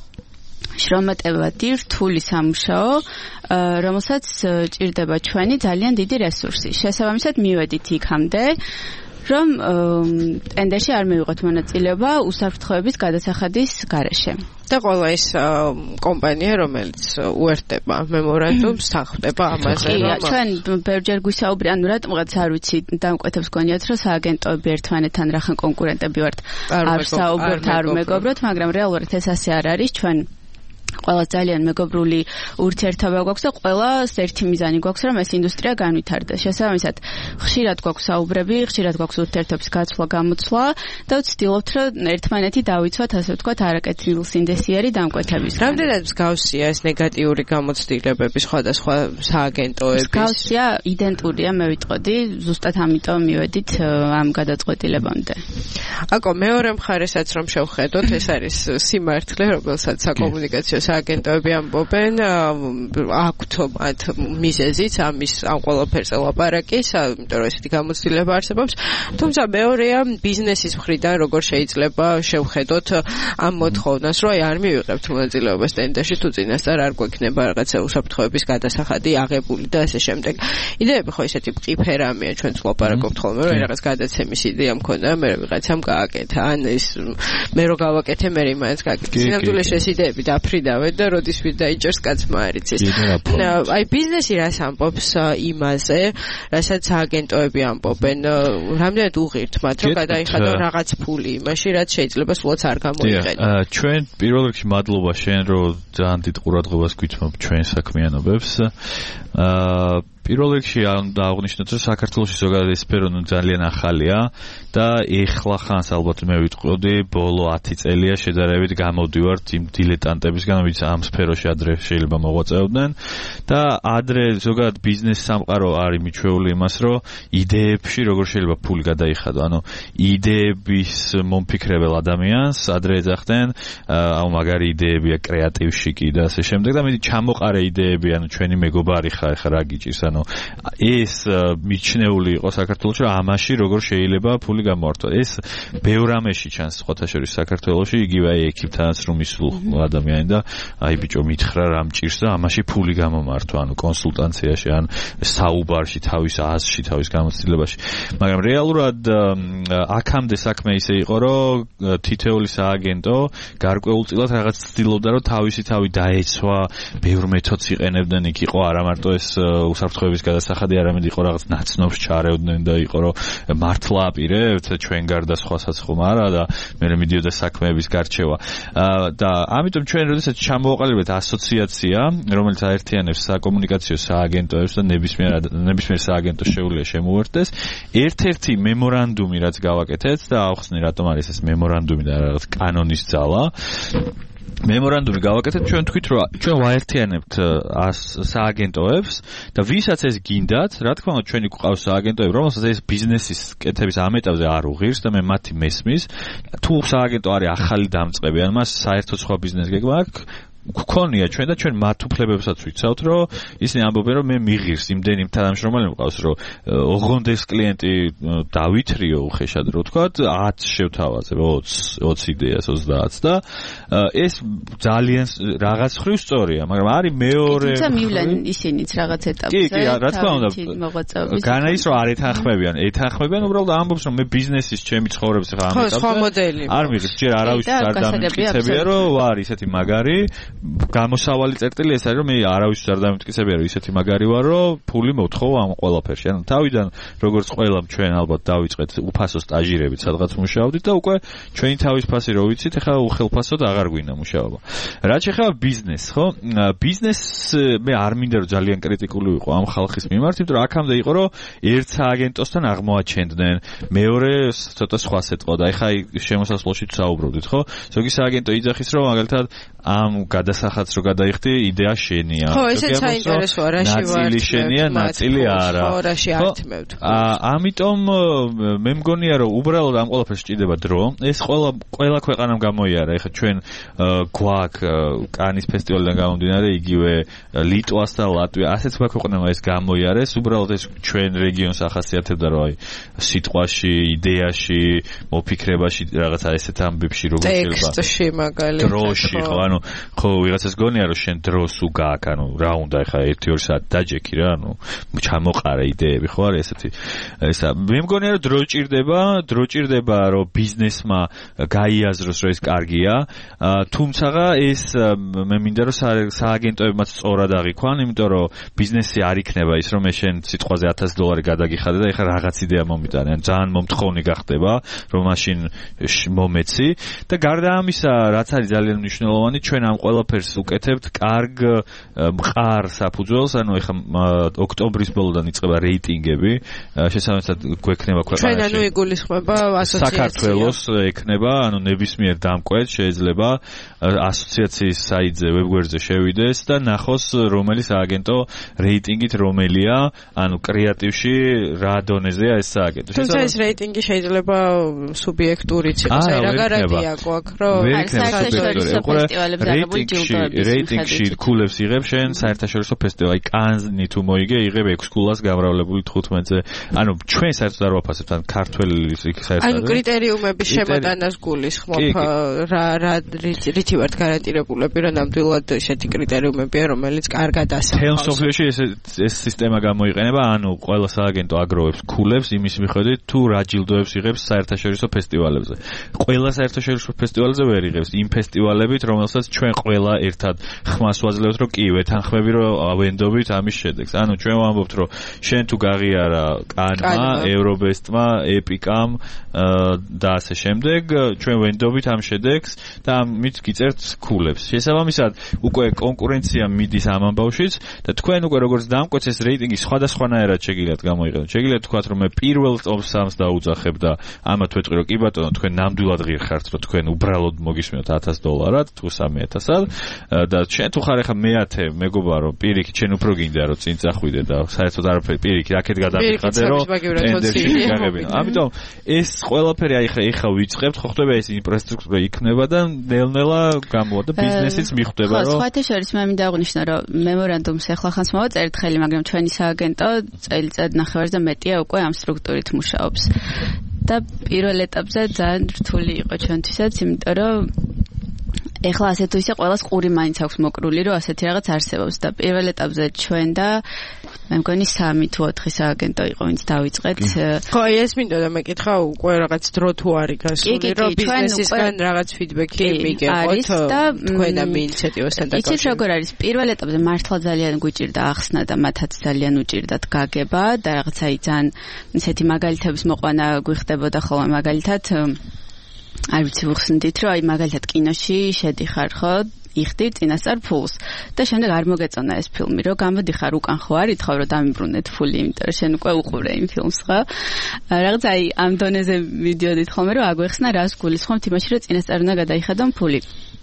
შრომატევადი, რთული სამუშაო, რომელსაც ჭირდება ჩვენი ძალიან დიდი რესურსი. შესაბამისად მივედით იქამდე, რომ ტენდერში არ მივიღოთ მონაწილეობა უსაფრთხოების გადასახადის გარეშე. და ყველა ის კომპანია, რომელიც უერთდება მემორანდუმს, თანხმდება ამაზე, რომ ჩვენ ბევრჯერ გვისაუბრე, ანუ რატომღაც არ ვიცი, დამკვეთებს გონიათ, რომ სააგენტოები ერთმანეთთან რახან კონკურენტები ვართ, არ საუბრობთ, არ მეგობრობთ, მაგრამ რეალურად ეს ასე არ არის. ჩვენ ყველა ძალიან მეგობრული ურთიერთობა გვაქვს და ყველას ერთი მიზანი გვაქვს, რომ ეს ინდუსტრია განვითარდეს. შესაბამისად, ხშირად გვაქვს საუბრები, ხშირად გვაქვს ურთიერთობის გაცვლა, გამოცვლა და ვცდილობთ, რომ ერთმანეთი დავიცვათ, ასე ვთქვათ, არაკეთილსინდისიერი დამკვეთების. რამდენად მსგავსია ეს ნეგატიური გამოცდილებები სხვადასხვა სააგენტოების? მსგავსია, იდენტურია, მე ვიტყოდი, ზუსტად ამიტომ მივედით ამ გადაწყვეტილებამდე. აკო, მეორე მხარესაც რომ შევხედოთ, ეს არის სიმართლე, რომელსაც საკომუნიკაციო სააგენტოები ამბობენ, აქვთ მათ მიზეზიც ამის ამ ყველაფერზე ლაპარაკის, იმიტომ რომ ესეთი გამოცდილება არსებობს. თუმცა მეორეა ბიზნესის მხრიდან როგორ შეიძლება შევხედოთ ამ მოთხოვნას, რომ აი არ მივიღებთ მონაწილეობას ტენდერში, თუ წინასწარ არ გვექნება რაღაცა უსაფრთხოების გადასახადი აღებული და ასე შემდეგ. იდეები ხო ესეთი მყიფერამია, ჩვენც ლაპარაკობთ ხოლმე, რომ რაღაც გადაცემის იდეა მქონდა, მე რაღაცამ გააკეთა, ან ეს მე რო გავაკეთე, მე იმას გააკეთე. სინამდვილეში ეს იდეები დაფრიდა და როდის ვიდ დაიჭერს კაცმა არ იცის. აი ბიზნესი რას ამბობს იმაზე, რასაც სააგენტოები ამბობენ, რამდენად უღირთ მათ, რომ გადაიხადონ რაღაც ფული იმაში, რაც შეიძლება სულაც არ გამოიყენო. ჩვენ პირველ რიგში მადლობა შენ, რომ ძალიან დიდ ყურადღებას გვითმობ ჩვენ საქმიანობებს. აა პირველ რიგში უნდა აღვნიშნოთ, რომ საქართველოში ზოგადად ეს სფერო ძალიან ახალია და ეხლა ხანს ალბათ მე ვიტყოდი, ბოლო ათი წელია შედარებით გამოდივართ იმ დილეტანტებისგან, ვინც ამ სფეროში ადრე შეიძლება მოღვაწეობდნენ და ადრე ზოგადად ბიზნეს სამყარო არის მიჩვეული იმას, რომ იდეებში როგორ შეიძლება ფული გადაიხადო, ანუ იდეების მომფიქრებელ ადამიანს ადრე ეძახდნენ, აუ მაგარი იდეებია, კრეატივში კი და ასე შემდეგ და მე ჩამოყარე იდეები, ანუ ჩვენი მეგობარი ხარ, ხა რა გიჭირს, ანუ ეს მიჩნეული იყო საქართველოში, რომ ამაში როგორ შეიძლება ფული გამოართვა. ეს ბევრ ამაში ჩანს სხვათა შორის საქართველოში, იგივე აი ექიპთანაც რომ ისულ ადამიანი და აი ბიჭო მითხრა რა მჭირს და ამაში ფული გამომართვა, ანუ კონსულტანციაში ან საუბარში, თავის აზრში, თავის გამოცდილებაში. მაგრამ რეალურად აქამდე საქმე ისე იყო, რომ თითოეული სააგენტო გარკვეულწილად რაღაც ცდილობდა, რომ თავისი თავი დაეცვა, ბევრ მეთოდს იყენებდნენ, იქ იყო არა მარტო ეს უსაფრთხოების გადასახადი, არამედ იყო რაღაც ნაცნობს ჩარეოდნენ და იყო რომ მართლა აპირებთ ჩვენ გარდა სხვასაც ხომ არა და მე მიდიოდა საქმეების გარჩევა. და ამიტომ ჩვენ როდესაც ჩამოვაყალიბეთ ასოციაცია, რომელიც აერთიანებს საკომუნიკაციო სააგენტოებს და ნებისმიერ ნებისმიერ სააგენტოს შეუძლია შემოუერთდეს, ერთ-ერთი მემორანდუმი რაც გავაკეთეთ და ახსნი რატომ არის ეს მემორანდუმი და რაღაც კანონის ძალა. მემორანდუმი გავაკეთეთ, ჩვენ თქვით, რომ ჩვენ ვაერთიანებთ სააგენტოებს და ვისაც ეს გინდათ, რა თქმა უნდა, ჩვენი გვყავს სააგენტოები, რომელსაც ეს ბიზნესის კეთების ამ ეტაპზე არ უღირს და მე მათი მესმის. თუ სააგენტო არის ახალი დამწყები, ან მას საერთო სხვა ბიზნეს გეგმა აქვს, გქონია ჩვენ და ჩვენ მათ უფლებებსაც ვიცავთ, რომ ისინი ამბობენ, რომ მე მიღირს იმდენი თანამშრომელი მყავს, რომ ოღონდეს კლიენტი დავითრიო უხეშად, რო ვთქვათ, ათს შევთავაზებ, ოცს იდეას, ოცდაათს და ეს ძალიან რაღაც ხრივ სწორია, მაგრამ არის მეორე თუმცა მივლენ ისინიც რაღაც ეტაპზე. კი, კი, რა თქმა უნდა. განა ის რომ არ ეთანხმებიან, ეთანხმებიან, უბრალოდ ამბობს, რომ მე ბიზნესის ჩემი ცხოვრების ხა ამ ეტაპზე. ხო, სხვა მოდელი. არ მიღებს, ჯერ არავის არ დამიკიცებია, რომ ვარ ისეთი მაგარი გამოსავალი წერტილი ეს არის, რომ მე არავის არ დამიტკიცებია, რომ ისეთი მაგარი ვარ, რომ ფული მოვთხოვ ამ ყველაფერში. ანუ თავიდან როგორც ყველამ ჩვენ ალბათ დავიწყეთ უფასო სტაჟირებით, სადღაც მუშაობდით და უკვე ჩვენი თავის ფასი რო ვიცით, ეხლა უხელფასოდ აღარ გვინდა მუშაობა. რაც ეხება ბიზნესს, ხო? ბიზნესს მე არ მინდა რომ ძალიან კრიტიკული ვიყო ამ ხალხის მიმართ, იმიტომ რომ აქამდე იყო, რომ ერთ სააგენტოსთან აღმოაჩენდნენ, მეორე ცოტა სხვას ეტყოდა. ეხლა შემოსასვლელში საუბრობდით, ხო? ზოგი სააგენტო იძახის, რომ მაგალითად ამ გადასახადს რო გადაიხდი, იდეა შენია. ხო, ესეც საინტერესოა, რაში ვარ. ნაწილი შენია, ნაწილი არა. ხო, რაში ართმევთ. ამიტომ მე მგონია, რომ უბრალოდ ამ ყველაფერს ჭირდება დრო. ეს ყველა ყველა ქვეყანამ გამოიარა. ეხლა ჩვენ გვაქვს კანის ფესტივალიდან გამომდინარე, იგივე ლიტვას და ლატვია, ასეც ქვეყნებმა ეს გამოიარეს. უბრალოდ ეს ჩვენ რეგიონს ახასიათებდა, რომ აი სიტყვაში, იდეაში, მოფიქრებაში, რაღაცა ესეთ ამბებში როგორ შეიძლება. ტექსტში მაგალითად. დროში, ხო, ანუ ხო ვიღაცას გონია რომ შენ დროს უგააქ, ანუ რა უნდა ეხა ერთი ორი საათი დაჯექი რა, ანუ ჩამოყარე იდეები, ხო არის ესეთი. ესა მე მგონია რომ დრო ჭირდება, დრო ჭირდება რომ ბიზნესმა გაიაზროს რომ ეს კარგია, თუმცა ეს მე მინდა რომ სააგენტოებმაც სწორად აღიქვან, იმიტომ რომ ბიზნესი არ იქნება ის რომ მე შენ სიტყვაზე ათას დოლარი გადაგიხადე და ეხა რაღაც იდეა მომიტანე, ან ძალიან მომთხოვნი გახდება, რომ მაშინ მომეცი და გარდა ამისა, რაც არის ძალიან მნიშვნელოვანი, ჩვენ ამ ყველაფერს უკეთებთ კარგ მყარ საფუძველს, ანუ ეხა ოქტომბრის ბოლოდან იწყება რეიტინგები, შესაბამისად გვექნება ქვეყანაში. ჩვენ ანუ იგულისხმება ასოციაცია. საქართველოს ექნება, ანუ ნებისმიერ დამკვეთს შეიძლება ასოციაციის საიტზე, ვებგვერდზე შევიდეს და ნახოს რომელი სააგენტო რეიტინგით რომელია, ანუ კრეატივში რა დონეზეა ეს სააგენტო. თუმცა ეს რეიტინგი შეიძლება სუბიექტურიც იყოს, აი რა გარანტია გვაქვს, რომ რეიტინგში ქულებს იღებ შენ საერთაშორისო ფესტივალი, აი კანზი თუ მოიგე, იღებ ექვს ქულას გამრავლებული თხუთმეტზე. ანუ ჩვენ საერთოდ არ ვაფასებთ, ან ქართველის იქ საერთოდ. ანუ კრიტერიუმების შემოტანას გულისხმობ, რა რა რითი ვართ გარანტირებულები, რომ ნამდვილად ესეთი კრიტერიუმებია, რომელიც კარგად ასახავს. თელ სოფლიოში ეს ეს სისტემა გამოიყენება, ანუ ყველა სააგენტო აგროვებს ქულებს იმის მიხედვით, თუ რა ჯილდოებს იღებს საერთაშორისო ფესტივალებზე. ყველა საერთაშორისო ფესტივალზე ვერ იღებს იმ ფესტივალებით, რომელსაც ჩვენ ყველა ყველა ერთად ხმას ვაძლევთ, რომ კი ვეთანხმები, რომ ვენდობით ამის შედეგს. ანუ ჩვენ ვამბობთ, რომ შენ თუ გაღიარა კანმა, ევრობესტმა, ეპიკამ და ასე შემდეგ, ჩვენ ვენდობით ამ შედეგს და ამით გიწერთ ქულებს. შესაბამისად, უკვე კონკურენცია მიდის ამ ამბავშიც და თქვენ უკვე როგორც დამკვეთს ეს რეიტინგი სხვადასხვანაირად შეგიძლიათ გამოიყენოთ. შეგიძლიათ თქვათ, რომ მე პირველ ტოპ-სამს დაუძახებ და ამათ ვეთყვი, რომ კი ბატონო, თქვენ ნამდვილად ღირ ხართ, რომ თქვენ უბრალოდ მოგისმენთ ათას დოლარად, თუ სამი ათასად და შენ თუ ხარ ახლა მეათე, მეგობარ, რომ პირიქით შენ უფრო გინდა რომ წინ წახვიდე და საერთოდ არაფერი პირიქით აქეთ გადამიხადე, რომ ტენდერში გაგებინო. ამიტომ ეს ყველაფერი აი ხა ეხა ვიწყებთ, ხო ხდება ეს ინფრასტრუქტურა იქნება და ნელ-ნელა გამოვა და ბიზნესიც მიხვდება, რომ ხო, სხვათა შორის მე მინდა აღვნიშნო, რომ მემორანდუმს ახლა ხანს მოვაწერთ ხელი, მაგრამ ჩვენი სააგენტო წელიწად ნახევარს და მეტია უკვე ამ სტრუქტურით მუშაობს. და პირველ ეტაპზე ძალიან რთული იყო ჩვენთვისაც, იმიტომ რომ ეხლა ასე თუ ისე ყველას ყური მაინც აქვს მოკრული, რომ ასეთი რაღაც არსებობს და პირველ ეტაპზე ჩვენ და მე მგონი სამი თუ ოთხი სააგენტო იყო, ვინც დავიწყეთ. ხო, ეს მინდოდა მეკითხა, უკვე რაღაც დრო თუ არის გასული, რომ ბიზნესისგან რაღაც ფიდბექი მიგებოთ თქვენ და მიინიციატივასთან დაკავშირებით. იცით როგორ არის? პირველ ეტაპზე მართლა ძალიან გვიჭირდა ახსნა და მათაც ძალიან უჭირდათ გაგება და რაღაცა ძალიან ისეთი მაგალითების მოყვანა გვიხდებოდა ხოლმე, მაგალითად არ ვიცი ვხსნით, რომ აი მაგალითად კინოში შედიხარ ხო, იხდი წინასწარ ფულს და შემდეგ არ მოგეწონა ეს ფილმი, რომ გამოდიხარ უკან ხო არ ითხოვ რომ დამიბრუნეთ ფული, იმიტომ რომ შენ უკვე უყურე იმ ფილმს ხო. რაღაც აი ამ დონეზე ვიდეოდით ხოლმე რომ აგვეხსნა რას გულისხმობთ იმაში, რომ წინასწარ უნდა გადაიხადონ ფული.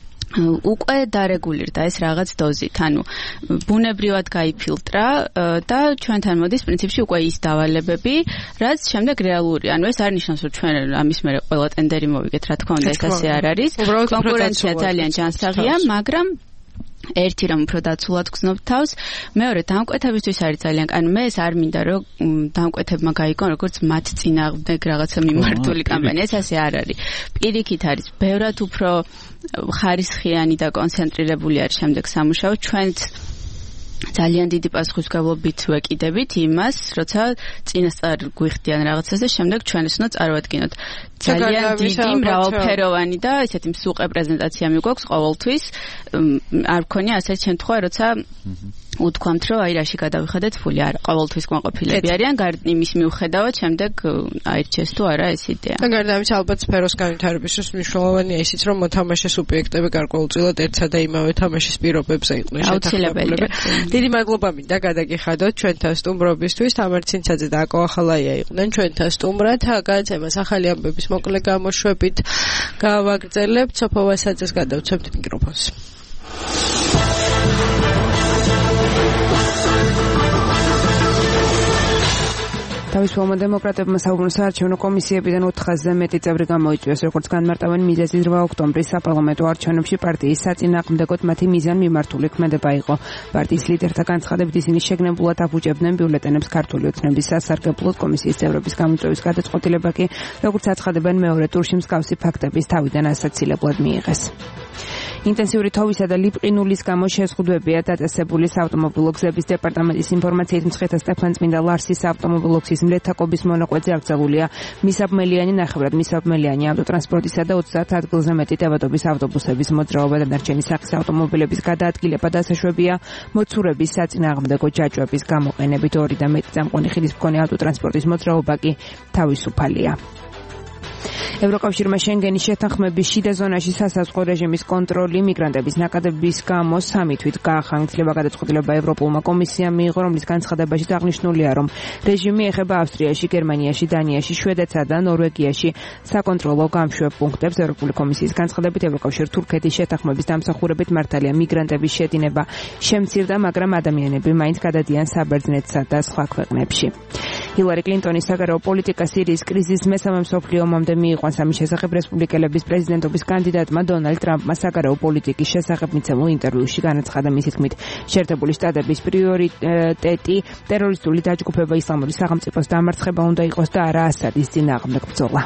უკვე დარეგულირდა ეს რაღაც დოზით, ანუ ბუნებრივად გაიფილტრა და ჩვენთან მოდის პრინციპში უკვე ის დავალებები, რაც შემდეგ რეალურია. ანუ ეს არ ნიშნავს, რომ ჩვენ ამის მერე ყველა ტენდერი მოვიგეთ, რა თქმა უნდა, ეს ასე არ არის. კონკურენცია ძალიან ჯანსაღია, მაგრამ ერთი რომ უფრო დაცულად გრძნობ თავს, მეორე დამკვეთებისთვის არის ძალიან, ანუ მე ეს არ მინდა რომ დამკვეთებმა გაიგონ როგორც მათ წინააღმდეგ რაღაცა მიმართული კამპანია, ეს ასე არ არის. პირიქით არის ბევრად უფრო ხარისხიანი და კონცენტრირებული არის შემდეგ სამუშაო. ჩვენც ძალიან დიდი პასუხისმგებლობით ვეკიდებით იმას, როცა წინასწარ გვიხდიან რაღაცას და შემდეგ ჩვენს უნდა წარვადგინოთ. ძალიან დიდი მრავალფეროვანი და ესეთი მსუყე პრეზენტაცია მიგვაქვს ყოველთვის. არ გქონია ასეთი შემთხვევა, როცა უთქვამთ, რომ აი რაში გადავიხადეთ ფული, არა, ყოველთვის კმაყოფილები არიან, იმის მიუხედავად შემდეგ აირჩიეს თუ არა ეს იდეა. და გარდა ამისა, ალბათ სფეროს განვითარებისთვის მნიშვნელოვანია ისიც, რომ მოთამაშე სუბიექტები გარკვეულწილად ერთსა და იმავე თამაშის პირობებზე იყვნენ შეთანხმებულები. დიდი მადლობა მინდა გადაგიხადოთ ჩვენთან სტუმრობისთვის. თამარ ცინცაძე და აკო ახალაია იყვნენ ჩვენთან სტუმრად. გადაცემას ახალი ამბების მოკლე გამოშვებით გავაგრძელებთ. სოფო ვასაძეს გადავცემთ მიკროფონს. თავისუფალმა დემოკრატებმა საუბრობენ საარჩევნო კომისიებიდან ოთხ ათასზე მეტი წევრი გამოიწვიეს, როგორც განმარტავენ მიზეზი რვა ოქტომბრის საპარლამენტო არჩევნებში პარტიის საწინააღმდეგოდ მათი მიზანმიმართული ქმედება იყო. პარტიის ლიდერთა განცხადებით ისინი შეგნებულად აფუჭებდნენ ბიულეტენებს ქართული ოცნების სასარგებლოდ, კომისიის წევრების გამოწვევის გადაწყვეტილება კი, როგორც აცხადებენ, მეორე ტურში მსგავსი ფაქტების თავიდან ასაცილებლად მიიღეს. ინტენსიური თოვისა და ლიპყინულის გამო შეზღუდვებია დაწესებული საავტომობილო გზების დეპარტამენტის ინფორმაციით მცხეთა სტეფანწმინდა ლარსის საავტომობილო გზის მლეთაკობის მონაკვეთზე აკრძალულია მისაბმელიანი ნახევრად მისაბმელიანი ავტოტრანსპორტისა და ოცდაათ ადგილზე მეტი ტევადობის ავტობუსების მოძრაობა და დანარჩენი სახის ავტომობილების გადაადგილება დასაშვებია მოცურების საწინააღმდეგო ჯაჭვების გამოყენებით. ორი და მეტი წამყვანი ხიდის მქონე ავტოტრანსპორტის მოძრაობა კი თავისუფალია. ევროკავშირმა შენგენის შეთანხმების შიდა ზონაში სასაზღვრო რეჟიმის კონტროლი მიგრანტების ნაკადების გამო სამი თვით გაახანგრძლება. გადაწყვეტილება ევროპულმა კომისიამ მიიღო, რომლის განცხადებაში აღნიშნულია, რომ რეჟიმი ეხება ავსტრიაში, გერმანიაში, დანიაში, შვედეთსა და ნორვეგიაში საკონტროლო გამშვებ პუნქტებს. ევროპული კომისიის განცხადებით ევროკავშირ თურქეთის შეთანხმების დამსახურებით მართალია მიგრანტების შედინება შემცირდა, მაგრამ ადამიანები მაინც გადადიან საბერძნეთსა და სხვა ქვეყნებში. ჰილარი კლინტონის საგარეო პოლიტიკა სირიის კრიზისის მესამე მსოფლიო ომამდე მიიყვანს. ამის შესახებ რესპუბლიკელების პრეზიდენტობის კანდიდატმა დონალდ ტრამპმა საგარეო პოლიტიკის შესახებ მიცემულ ინტერვიუში განაცხადა, მისი თქმით, შეერთებული შტატების პრიორიტეტი ტერორისტული დაჯგუფება ისლამური სახელმწიფოს დამარცხება უნდა იყოს და არა ასადის წინააღმდეგ ბრძოლა.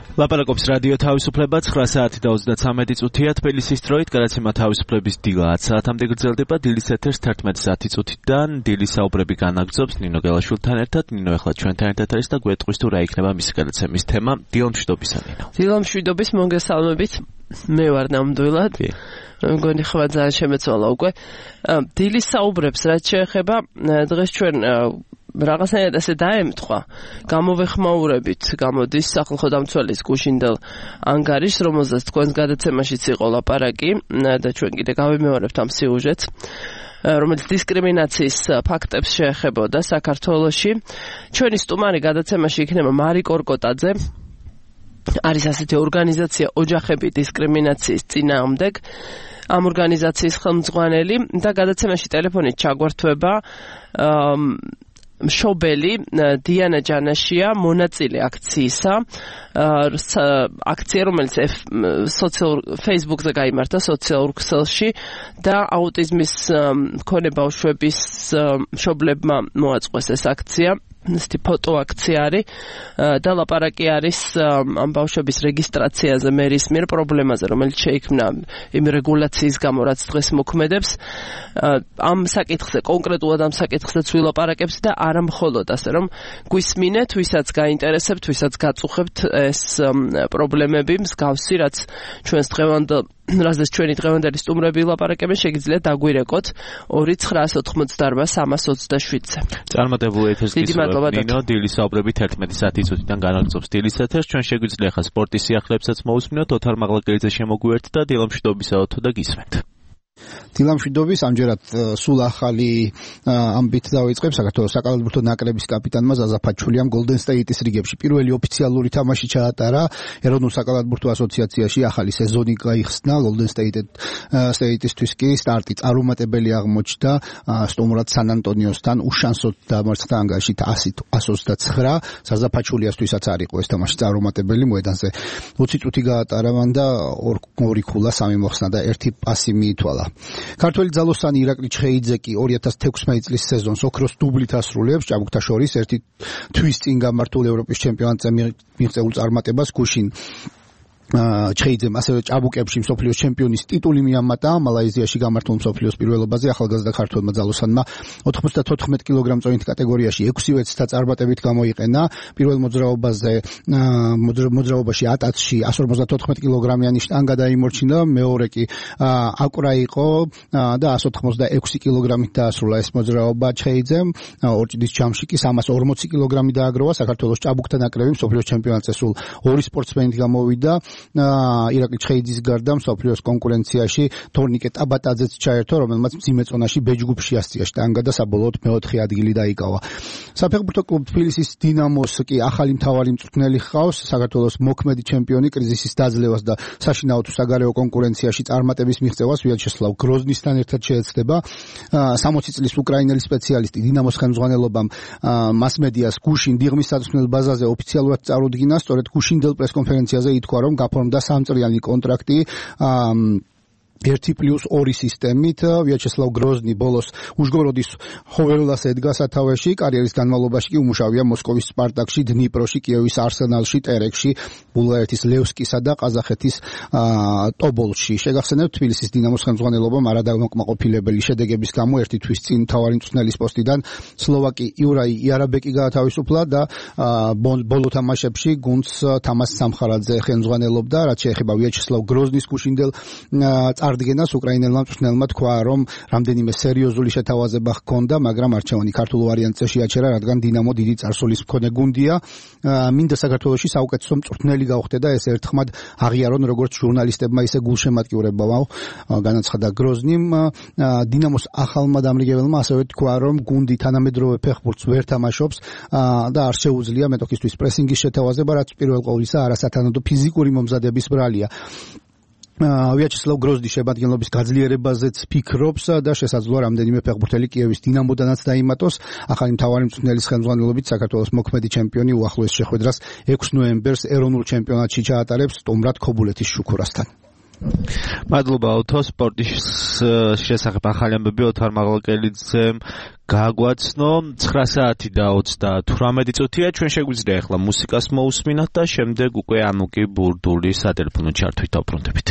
ლაპარაკობს რადიო თავისუფლება ცხრა საათი და ოცდათვრამეტი წუთია თბილისის დროით, გადაცემა თავისუფლების დილა ათ საათამდე გრძელდება. დილის ეთერს თერთმეტი საათი წუთიდან დილის საუბრები განაგრძობს ნინო გელაშვილთან ერთად. ნინო ახლა ჩვენთან ერთად არის და გვეტყვის თუ რა იქნება მისი გადაცემის თემა. დილამშვიდობისა ნინო. დილამშვიდობის მოგესალმებით. მე ვარ ნამდვილად. მგონი ხვა ძალიან შემეცვალა უკვე. დილის საუბრებს რაც შეეხება დღეს ჩვენ რაღაცნაირად ასე დაემთხვა. გამოვეხმაურებით გამოდის სახალხო დამცველის გუშინდელ ანგარიშს, რომელზეც თქვენს გადაცემაშიც იყო ლაპარაკი და ჩვენ კიდე გავიმეორებთ ამ სიუჟეტს, რომელიც დისკრიმინაციის ფაქტებს შეეხებოდა საქართველოში. ჩვენი სტუმარი გადაცემაში იქნება მარი კორკოტაძე. არის ასეთი ორგანიზაცია ოჯახები დისკრიმინაციის წინააღმდეგ. ამ ორგანიზაციის ხელმძღვანელი და გადაცემაში ტელეფონით ჩაგვართვება მშობელი დიანა ჯანაშია, მონაწილე აქციისა, აქცია, რომელიც სოციალურ Facebook-ზე გაიმართა სოციალურ ქსელში და აუტიზმის მქონე ბავშვების მშობლებმა მოაწყვეს ეს აქცია. ესეთი ფოტო აქცია არის და ლაპარაკი არის ამ ბავშვების რეგისტრაციაზე მერის მიერ პრობლემაზე, რომელიც შეიქმნა იმ რეგულაციის გამო, რაც დღეს მოქმედებს. ამ საკითხზე, კონკრეტულად ამ საკითხზეც ვილაპარაკებს და არა მხოლოდ ასე, რომ გვისმინეთ, ვისაც გაინტერესებთ, ვისაც გაწუხებთ ეს პრობლემები, მსგავსი, რაც ჩვენს დღევანდელ რაზეც ჩვენი დღევანდელი სტუმრები ვილაპარაკებენ, შეგიძლიათ დაგვირეკოთ ორი ცხრაას ოთხმოცდაარბა სამას ოცდაშვიდზე. წარმატებული ეთერს გისურვებთ ნინო, დილის საუბრები თერთმეტი საათი წუთიდან განაგრძობს დილის ეთერს. ჩვენ შეგვიძლია ხა სპორტის სიახლეებსაც მოусმინოთ. ოთარ მაღლაკელიძე შემოგვიერთდა და დილამშვიდობისა ოთო და გისმენთ. დილამშვიდობის ამჯერად სულ ახალი ამბით დავიწყებ. საქართველოს საკალათბურთო ნაკრების კაპიტანმა ზაზა ფაჩულიამ Golden State-ის რიგებში პირველი ოფიციალური თამაში ჩაატარა. ეროვნულ საკალათბურთო ასოციაციაში ახალი სეზონი გაიხსნა. Golden State-ისთვის კი სტარტი წარუმატებელი აღმოჩნდა. სტუმრად სან ანტონიოსთან უშანსოდ დამარცხდა ანგარიშით ასი ოცდაცხრა. ზაზა ფაჩულიასთვისაც არ იყო ეს თამაში წარუმატებელი. მოედანზე ოცი წუთი გაატარა მან და ორი ქულა, სამი მოხსნა და ერთი პასი მიითვალა. ქართველი ძალოსანი ირაკლი ჩხეიძე კი ორი ათას თექვსმეტი წლის სეზონს ოქროს დუბლით ასრულებს. ჭაბუკთა შორის ერთი თვის წინ გამართულ ევროპის ჩემპიონატზე მიღწეულ წარმატებას გუშინ ჩხეიძემ ასევე ჭაბუკებში მსოფლიოს ჩემპიონის ტიტული მიამატა. მალაიზიაში გამართულ მსოფლიოს პირველობაზე ახალგაზრდა ქართველმა ძალოსანმა ოთხმოცდათოთხმეტ კილოგრამ-წონით კატეგორიაში ექვსივე ცდა წარმატებით გამოიყენა. პირველ მოძრაობაზე მოძრაობაში ატაცში εκατს ორმოცდათოთხმეტ კილოგრამიანი შტანგა დაიმორჩინა, მეორე კი აკვრა იყო და εκατს ოთხმოცდაექვსი კილოგრამით დაასრულა ეს მოძრაობა ჩხეიძემ. ორჭიდის ჯამში კი სამას ორმოცი კილოგრამი დააგროვა. საქართველოს ჭაბუკთა ნაკრები მსოფლიოს ჩემპიონატზე სულ ორი სპორტსმენით გამოვიდა. ირაკლი ჩხეიძის გარდა მსოფლიოს კონკურენციაში თორნიკე ტაბატაძეც ჩაერთო, რომელმაც მძიმე წონაში ბ ჯგუფში ასწია შტანგა და საბოლოოდ მეოთხე ადგილი დაიკავა. საფეხბურთო კლუბ თბილისის დინამოს კი ახალი მთავარი მწვრთნელი ჰყავს. საქართველოს მოქმედი ჩემპიონი კრიზისის დაძლევას და საშინაო თუ საგარეო კონკურენციაში წარმატების მიღწევას ვიაჩესლავ გროზნისთან ერთად შეეცდება. სამოცი წლის უკრაინელი სპეციალისტი დინამოს ხელმძღვანელობამ მასმედიას გუშინ დიღმის საწვრთნელ ბაზაზე ოფიციალურად წარუდგინა. სწორედ გუშინდელ პრესკონფერენციაზე ითქვა, რომ გაფორმდა სამწლიანი კონტრაქტი ერთი პლუს ორი სისტემით. ვიაჩესლავ გროზნი ბოლოს უჟგოროდის ჰოველას ედგა სათავეში. კარიერის განმავლობაში კი უმუშავია მოსკოვის სპარტაკში, დნიპროში, კიევის არსენალში, ტერეკში, ბულგარეთის ლევსკისა და ყაზახეთის ტობოლში. შეგახსენებთ, თბილისის დინამოს ხელმძღვანელობამ არადამოკმაყოფილებელი შედეგების გამო ერთი თვის წინ მთავარი მწვრთნელის პოსტიდან სლოვაკი იურაი იარაბეკი გაათავისუფლა და ბოლო თამაშებში გუნდს თამას სამხარაძე ხელმძღვანელობდა. რაც შეეხება ვიაჩესლავ გროზნის გუშინდელ წარდგენას, უკრაინელმა მწვრთნელმა თქვა, რომ რამდენიმე სერიოზული შეთავაზება ჰქონდა, მაგრამ არჩევანი ქართულ ვარიანტზე შეაჩერა, რადგან დინამო დიდი წარსულის მქონე გუნდია. მინდა საქართველოში საუკეთესო მწვრთნელი გავხდე და ეს ერთხმად აღიარონ როგორც ჟურნალისტებმა, ისე გულშემატკივრებმა, განაცხადა გროზნიმ. დინამოს ახალმა დამრიგებელმა ასევე თქვა, რომ გუნდი თანამედროვე ფეხბურთს ვერ თამაშობს და არ შეუძლია მეტოქისთვის პრესინგის შეთავაზება, რაც პირველ ყოვლისა არასათანადო ფიზიკური მომზადების ბრალია. ვიაჩესლავ გროზნის შემადგენლობის გაძლიერებაზეც ფიქრობს და შესაძლოა რამდენიმე ფეხბურთელი კიევის დინამოდანაც დაიმატოს. ახალი მთავარი მწვრთნელის ხელმძღვანელობით საქართველოს მოქმედი ჩემპიონი უახლოეს შეხვედრას ექვსი ნოემბერს ეროვნულ ჩემპიონატში ჩაატარებს სტუმრად ქობულეთის შუქურასთან. მადლობა ოთო, სპორტის შესახებ ახალი ამბები ოთარ მაღლაკელიძემ გაგვაცნო. ცხრა საათი და ოცდათვრამეტი წუთია. ჩვენ შეგვიძლია ახლა მუსიკას მოусმინოთ და შემდეგ უკვე ანუკი ბურდული სატელეფონო ჩართვით დავბრუნდებით.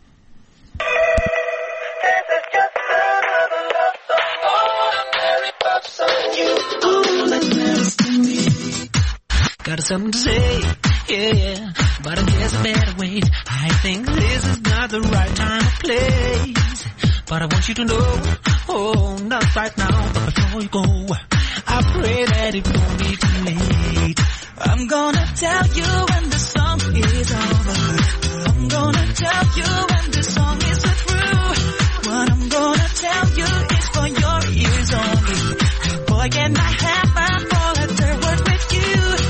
Got something to say, yeah, yeah, but I guess I better wait. I think this is not the right time or place, but I want you to know, oh, not right now, but before you go, I pray that it won't be too late. I'm gonna tell you when the song is over. I'm gonna tell you when the song is through. What I'm gonna tell you is for your ears only. Boy, can I have my full third word with you?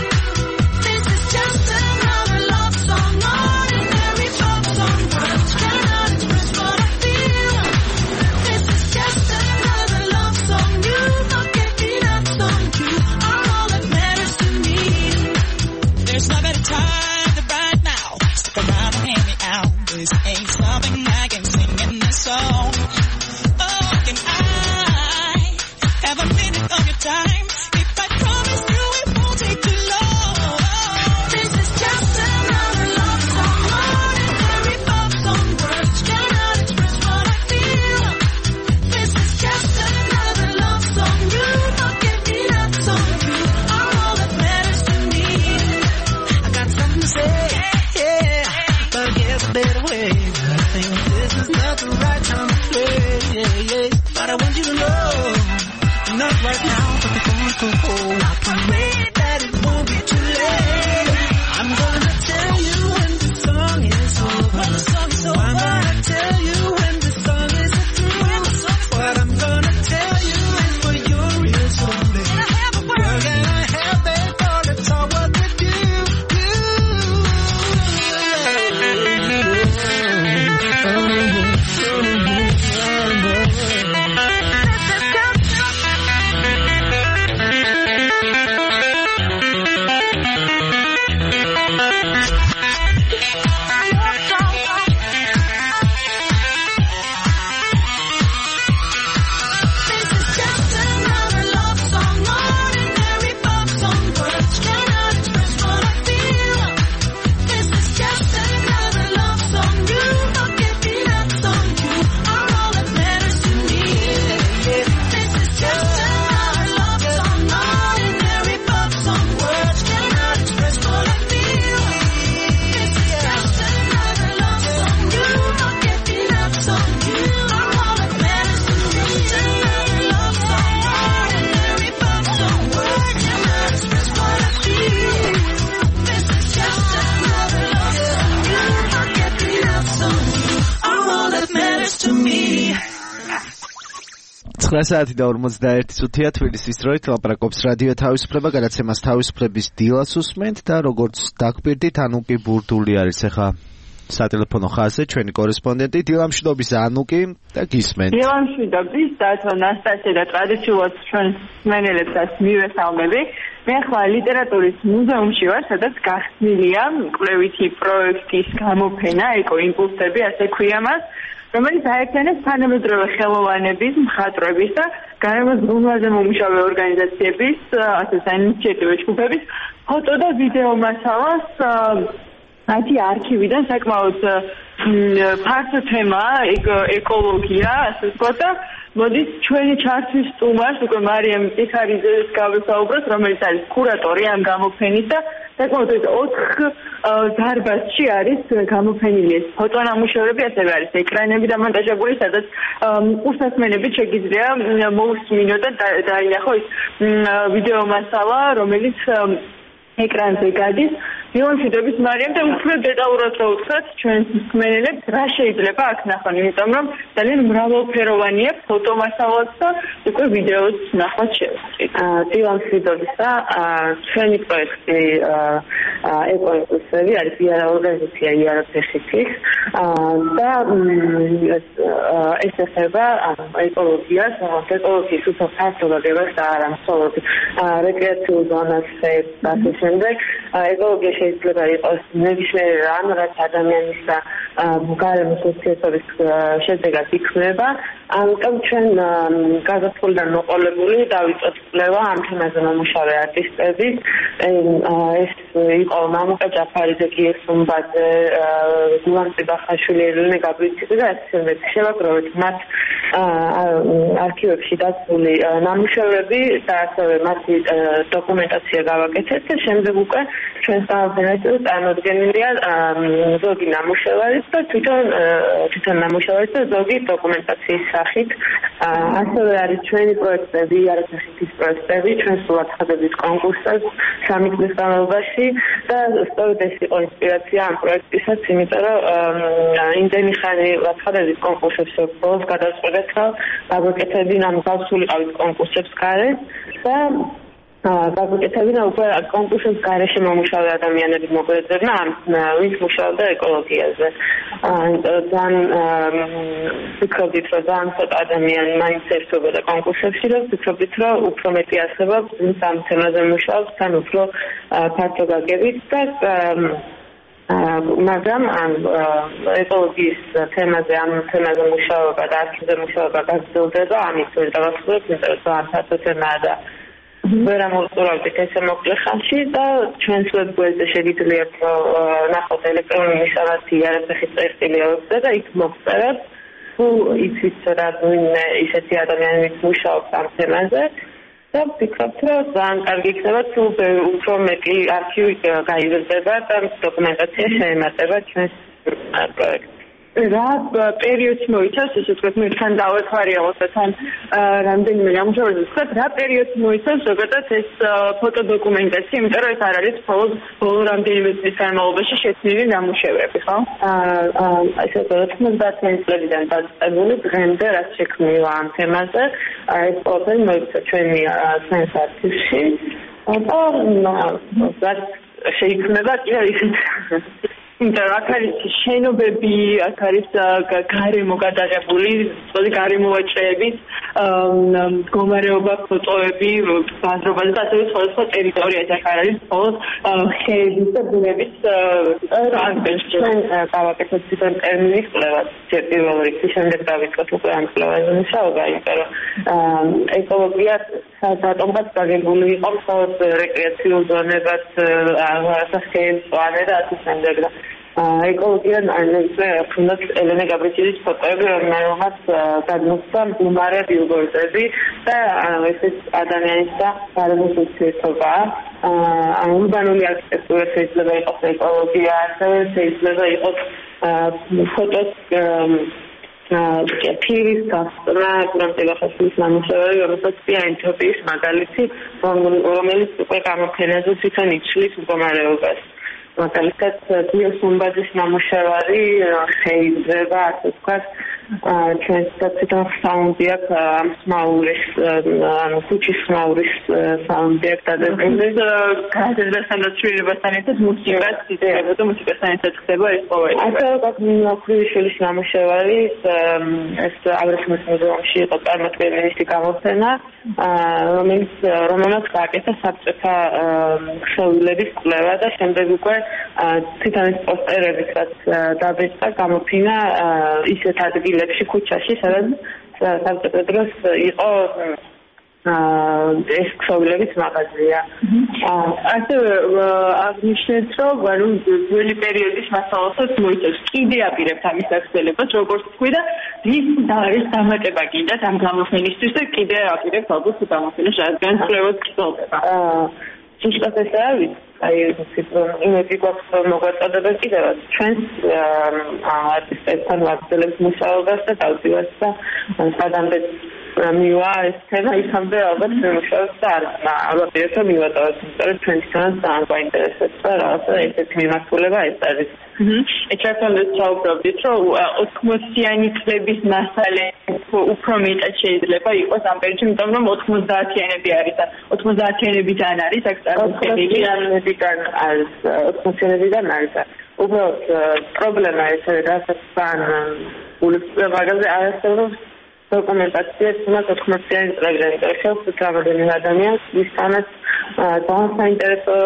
This ain't something I can sing in this song. Oh, can I have a minute of your time? If I promise you it won't take too long. This is just another love song, ordinary pop song. Words cannot express what I feel. This is just another love song. You don't give me that song. You are all that matters to me. I got something to say, yeah, but I guess I better wait. I think this is not the right time to play, yeah, yeah. But I want you to know, not right now, but before we go home, I pray that it won't be too late. I'm gonna tell you when the song is over. When the song is over. I'm gonna tell you when the song is through. When the song is what I'm gonna tell you is for your ears only. Can I have a word? Girl, can I have it for the talk with you? ცხრა საათი და ორმოცდაერთი წუთია თბილისის დროით ლაპარაკობს რადიო თავისუფლება, გადაცემას თავისუფლების დილას უსმენთ და როგორც დაგპირდით, ანუკი ბურდული არის ახლა სატელეფონო ხაზზე, ჩვენი კორესპონდენტი დილამშვიდობის ანუკი და გისმენთ. დილამშვიდობის დათო ნასტასია და ტრადიციულად ჩვენ მსმენელებსაც მივესალმები. მე ახლა ლიტერატურის მუზეუმში ვარ, სადაც გახსნილია კვლევითი პროექტის გამოფენა ეკოიმპულსები, ასე ქვია მას, რომელიც აერთიანებს თანამედროვე ხელოვანების, მხატვრების და გარემოს ზრუნვაზე მომუშავე ორგანიზაციების, ასე საინიციატივო ჯგუფების ფოტო და ვიდეო მასალას მათი არქივიდან საკმაოდ ფართო თემაა ეკოლოგია, ასე ვთქვათ და მოდის ჩვენი ჩართვის სტუმარს უკვე მარიამ ტიხარიძეს გავესაუბროთ, რომელიც არის კურატორი ამ გამოფენის და საკმაოდ ოთხ დარბაზში არის გამოფენილი ეს ფოტონამუშევრები, ასევე არის ეკრანები დამონტაჟებული, სადაც უსასმენებით შეგიძლია მოусმინოთ და დაინახო ის ვიდეო მასალა, რომელიც ეკრანზე გადის. დილამშვიდობის მარიამ და უფრო დეტალურად დავუთხოთ ჩვენს მსმენელებს რა შეიძლება აქ ნახონ, იმიტომ რომ ძალიან მრავალფეროვანია ფოტომასალაც და უკვე ვიდეოც ნახვაც შევხვდით. დილამშვიდობის და ჩვენი პროექტი ეკოიმპულსები არის იარა ორგანიზაცია იარაფეხის და ეს ეხება ეკოლოგიას, ეკოლოგიის უფრო ფართობად და არა მხოლოდ რეკრეაციულ ზონას და შემდეგ ეკოლოგია შეიძლება იყოს ნებისმიერ რამ, რაც ადამიანის და გარემოს ურთიერთობის შედეგად იქნება. ამიტომ ჩვენ გაზაფხულიდან მოყოლებული დავიწყეთ კვლევა ამ თემაზე მომუშავე არტისტების. ეს იყო მამუკა ჯაფარიძე, გიეს სუმბაძე, გულან წიბახაშვილი, ელენე გაბრიჩიძე და ასე შემდეგ. შევაგროვეთ მათ არქივებში დაცული ნამუშევრები და ასევე მათი დოკუმენტაცია გავაკეთეთ და შემდეგ უკვე ჩვენ სამართლებრივ წარმოდგენილია ზოგი ნამუშევარი და თვითონ თვითონ ნამუშევარი და ზოგი დოკუმენტაციის სახით. ასევე არის ჩვენი პროექტები, არასახეთის პროექტები, ჩვენ სულად ხადებით კონკურსებს სამი წლის განმავლობაში და სწორედ ეს იყო ინსპირაცია ამ პროექტისას, იმიტომ რომ იმდენი ხანი ვაცხადებით კონკურსებს ბოლოს გადავწყვეტეთ, რომ გავაკეთებინ ამ გავსულიყავით კონკურსებს გარეთ და გავაკეთებინა უკვე კონკურსის გარეშე მომუშავე ადამიანები მოგვეძებნა ამ ვინც მუშაობდა ეკოლოგიაზე. ძალიან ვფიქრობდით, რომ ძალიან ცოტა ადამიანი მაინც ერთვებოდა კონკურსებში და ვფიქრობდით, რომ უფრო მეტი არსებობს ვინც ამ თემაზე მუშაობს, თან უფრო ფართო გაგებით და მაგრამ ამ ეკოლოგიის თემაზე ამ თემაზე მუშაობა და არქივზე მუშაობა გაგრძელდება, ამის ვერ დავასრულებ, იმიტომ რომ ძალიან ფართო თემაა და ვერ ამოვწურავდით ესე მოკლე ხანში და ჩვენს ვებგვერდზე შეგიძლიათ ნახოთ ელექტრონული მისამართი არაფეხის წერტილი აუხსნა და იქ მოგწერებთ თუ იცით რა ვინმე ისეთი ადამიანები მუშაობს ამ თემაზე და ვფიქრობთ რომ ძალიან კარგი იქნება თუ უფრო მეტი არქივი გაიზრდება და დოკუმენტაცია შეემატება ჩვენს პროექტს. რა პერიოდს მოიცავს, ესე ვთქვათ, მე თან დავეხმარია მოსთან რამდენიმე ნამუშევრზე, ვთქვათ, რა პერიოდს მოიცავს ზოგადად ეს ფოტოდოკუმენტაცია, იმიტომ რომ ეს არ არის მხოლოდ ბოლო რამდენიმე წლის განმავლობაში შექმნილი ნამუშევრები, ხო? აა ესე ვთქვათ, ოცდაათი წლებიდან დაწყებული დღემდე რაც შექმნილა ამ თემაზე, ეს ყველაფერი მოიცავს ჩვენი საინს არქივში და შეიქმნება კიდევ ისეთ და აქ არის შენობები, აქ არის გარემო გადაღებული, სწორი გარემოვაჭრეების მდგომარეობა, ფოტოები, ბაზრობაზე და ასევე სხვადასხვა ტერიტორიაზე. აქ არ არის მხოლოდ ხეების და ბუნების ტრანსფერში. ჩვენ გავაკეთეთ თვითონ ტერმინის კვლევა პირველ რიგში, შემდეგ დავიწყოთ უკვე ამ კვლევაზე მუშაობა, იმიტომ რომ ეკოლოგია სადღაც გაგებული იყო მხოლოდ რეკრეაციულ ზონებად, ხეების პლანე და ასე შემდეგ. ეკოლოგია ანალიზზე ხუნდათ ელენე გაბრიჩიძის ფოტოები, რომელმაც გადმოსცა მდგომარე ბილბორდები და ესეც ადამიანის და გარემოს ურთიერთობა. ურბანული არქიტექტურა შეიძლება იყოს ეკოლოგია, ასევე შეიძლება იყოს ფოტოს პირის გასწრა, გრამტებახაშვილის ნამუშევარი, რომელსაც პიანტობის მაგალითი, რომელიც უკვე გამოფენაზე თვითონ იცვლის მდგომარეობას. მაგალითად გიოს სუმბაძის ნამუშევარი შეიძლება ასე ვთქვათ ჩვენს თვითონ საუნდი აქვს ამ სმაურის ანუ ქუჩის სმაურის საუნდი აქვს დადებული გაზეთასთან და ცვლილებასთან ერთად მუსიკას იდეა და მუსიკასთან ერთად ხდება ეს ყოველი. ასე ვთქვათ მინოქრიშვილის ნამუშევარი ეს აბრეშუმის მუზეუმში იყო წარმოქმნილი გამოფენა რომელიც რომელმაც გააკეთა საბჭოთა ხეულების კვლევა და შემდეგ უკვე თვითონ ეს პოსტერებიც რაც დაბეჭდა გამოფინა ისეთ ადგილებში ქუჩაში სადაც საბჭოთა დროს იყო ეს ქსოვილების მაღაზია. ასევე აღნიშნეთ, რომ ანუ ძველი პერიოდის მასალასაც მოიცავს. კიდე აპირებთ ამის გაგრძელებას, როგორც თქვი და რის არის დამატება კიდე ამ გამოფენისთვის და კიდე აპირებთ ალბათ გამოფენას რადგან კვლევაც გრძელდება. ზუსტად ეს არის. აი იმედი გვაქვს მოგვაწოდება კიდევაც ჩვენს არტისტებთან ვაგრძელებთ მუშაობას და დავდივართ და სადამდე მივა ეს თემა იქამდე ალბათ მუშაობს და ალბათ ერთო მივატოვოთ, იმიტომ რომ ჩვენ თვითონაც ძალიან გვაინტერესებს და რაღაცა ესეთი მიმართულება ეს არის. ეჭვებთან საუბრობდით, რომ ოთხმოციანი წლების მასალე უფრო მეტად შეიძლება იყოს ამ პერიოდში, იმიტომ რომ ოთხმოცდაათიანები არის და ოთხმოცდაათიანებიდან არის აქ წარმოქმნილი ოთხმოციანებიდან არის ოთხმოციანებიდან არის უბრალოდ პრობლემა ეს არის, რასაც თან გულისხმობაზე არასდროს დოკუმენტაციას თუმცა ოთხმოციანი წლიდან ხელს გამოდენი ადამიანს ვისთანაც ძალიან საინტერესო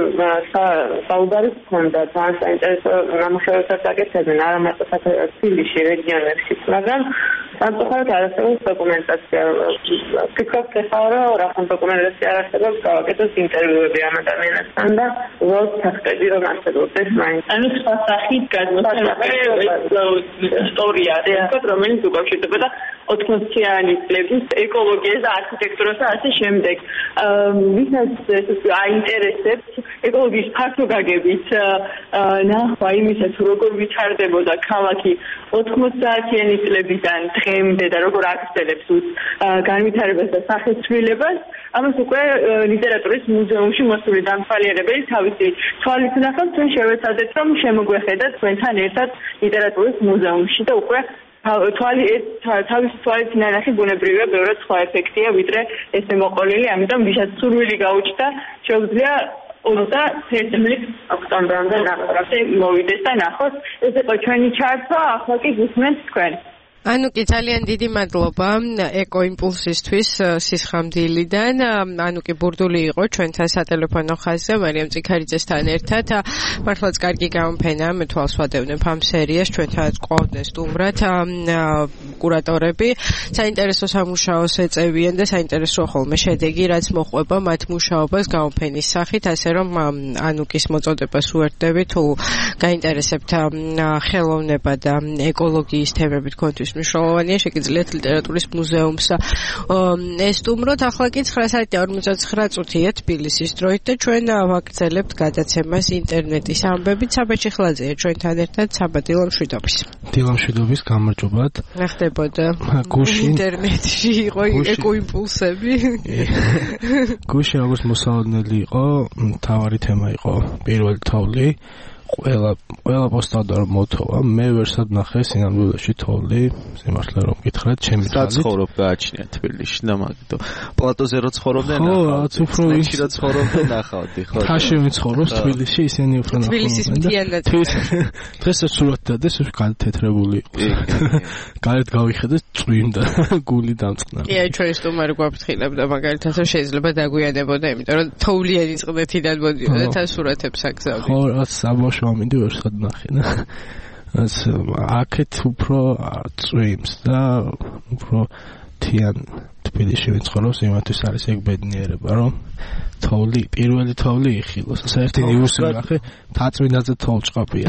საუბარი ჰქონდა, ძალიან საინტერესო ნამუშევრებსაც აკეთებდნენ არა მარტო თბილისში, რეგიონებში, მაგრამ სამწუხაროდ არ არსებობს დოკუმენტაცია. ფიქრობთ ახლა რომ რაღაც დოკუმენტაცია არ არსებობს, გავაკეთოთ ინტერვიუები ამ ადამიანებთან და უბრალოდ ფაქტები რომ არსებობს ეს მაინც. ანუ სხვა სახით გადმოსახედი ისტორია, რომელიც უკავშირდება ოთხმოციანი წლების ეკოლოგიას და არქიტექტურას და ასე შემდეგ. ვისაც აინტერესებს ეკოლოგიის ფართო გაგებით ნახვა იმისა, თუ როგორ ვითარდებოდა ქალაქი ოთხმოციანი წლებიდან დღემდე და როგორ აგრძელებს განვითარებას და სახეცვლილებას, ამას უკვე ლიტერატურის მუზეუმში მოსული დამთვალიერებელი თავისი თვალით ნახავს, ჩვენ შევეცადეთ რომ შემოგვეხედათ თქვენთან ერთად ლიტერატურის მუზეუმში და უკვე თვალი თავისი თვალით ნანახი ბუნებრივია, ბევრად სხვა ეფექტია ვიდრე ესე მოყოლილი, ამიტომ ვისაც სურვილი გაუჩნდა, შეუძლია ოცდაერთი ოქტომბრამდე ნახევარზე მოვიდეს და ნახოს. ეს იყო ჩვენი ჩართვა, ახლა კი გისმენთ თქვენ. ანუკი, ძალიან დიდი მადლობა ეკოიმპულსისთვის სისხამდილიდან. ანუკი ბურდული იყო ჩვენთან სატელეფონო ხაზზე მარიამ წიქარიძესთან ერთად. მართლაც კარგი გამოფენა, მე თვალს ვადევნებ ამ სერიას, ჩვენთან ყავდნენ სტუმრად კურატორები. საინტერესო სამუშაოს ეწევიან და საინტერესო ხოლმე შედეგი, რაც მოყვება მათ მუშაობას გამოფენის სახით, ასე რომ ანუკის მოწოდებას უერთდები, თუ გაინტერესებთ ხელოვნება და ეკოლოგიის თემები თქვენთვის მნიშვნელოვანია, შეგიძლიათ ლიტერატურის მუზეუმს ესტუმროთ. ახლა კი ცხრა საათი ორმოცდათცხრა წუთია თბილისის დროით და ჩვენ ვაგრძელებთ გადაცემას ინტერნეტის ამბებით. საბა ჩიხლაძეა ჩვენთან ერთად. საბა, დილამშვიდობის. დილამშვიდობის, გამარჯობათ. ნახდებოდა ინტერნეტში იყო ეკოიმპულსები. გუშინ როგორც მოსალოდნელი იყო, მთავარი თემა იყო პირველი თოვლი. ყველა ყველა პოსტავდა რომ მოთოვა, მე ვერსად ნახე სინამდვილეში თოვლი, სიმართლე რომ გითხრათ, ჩემი თვალით. საცხოვრობ გააჩნია თბილისში და მაგიტო. პლატოზე რო ცხოვრობდნენ, ხო, რაც უფრო ისე რო ცხოვრობდნენ, ნახავდი, ხო. თაში ვიცხოვრობს თბილისში, ისინი უფრო ნახავდნენ. თბილისის მთიანად. დღეს სრულად დადეს, გადათეთრებული იყო. გარეთ გავიხედე, წვიმდა, გული დამწყნა. კი, აი ჩვენ სტუმარი გვაფრთხილებდა მაგალითად, რომ შეიძლება დაგვიანებოდა, იმიტომ რომ თოვლიანი წყდეთიდან მოდიოდა თან სურათებს აგზავნით. ხო, რაც საბავშვო ამინდი ვერსად ნახე და ეს აქეთ უფრო წვიმს და უფრო თიან თბილისში ვიცხოვრობს, იმათთვის არის ეგ ბედნიერება, რომ თოვლი, პირველი თოვლი იხილოს. საერთოდ ნიუსი ნახე, თაწმინდაზე თოვლჭყაპია.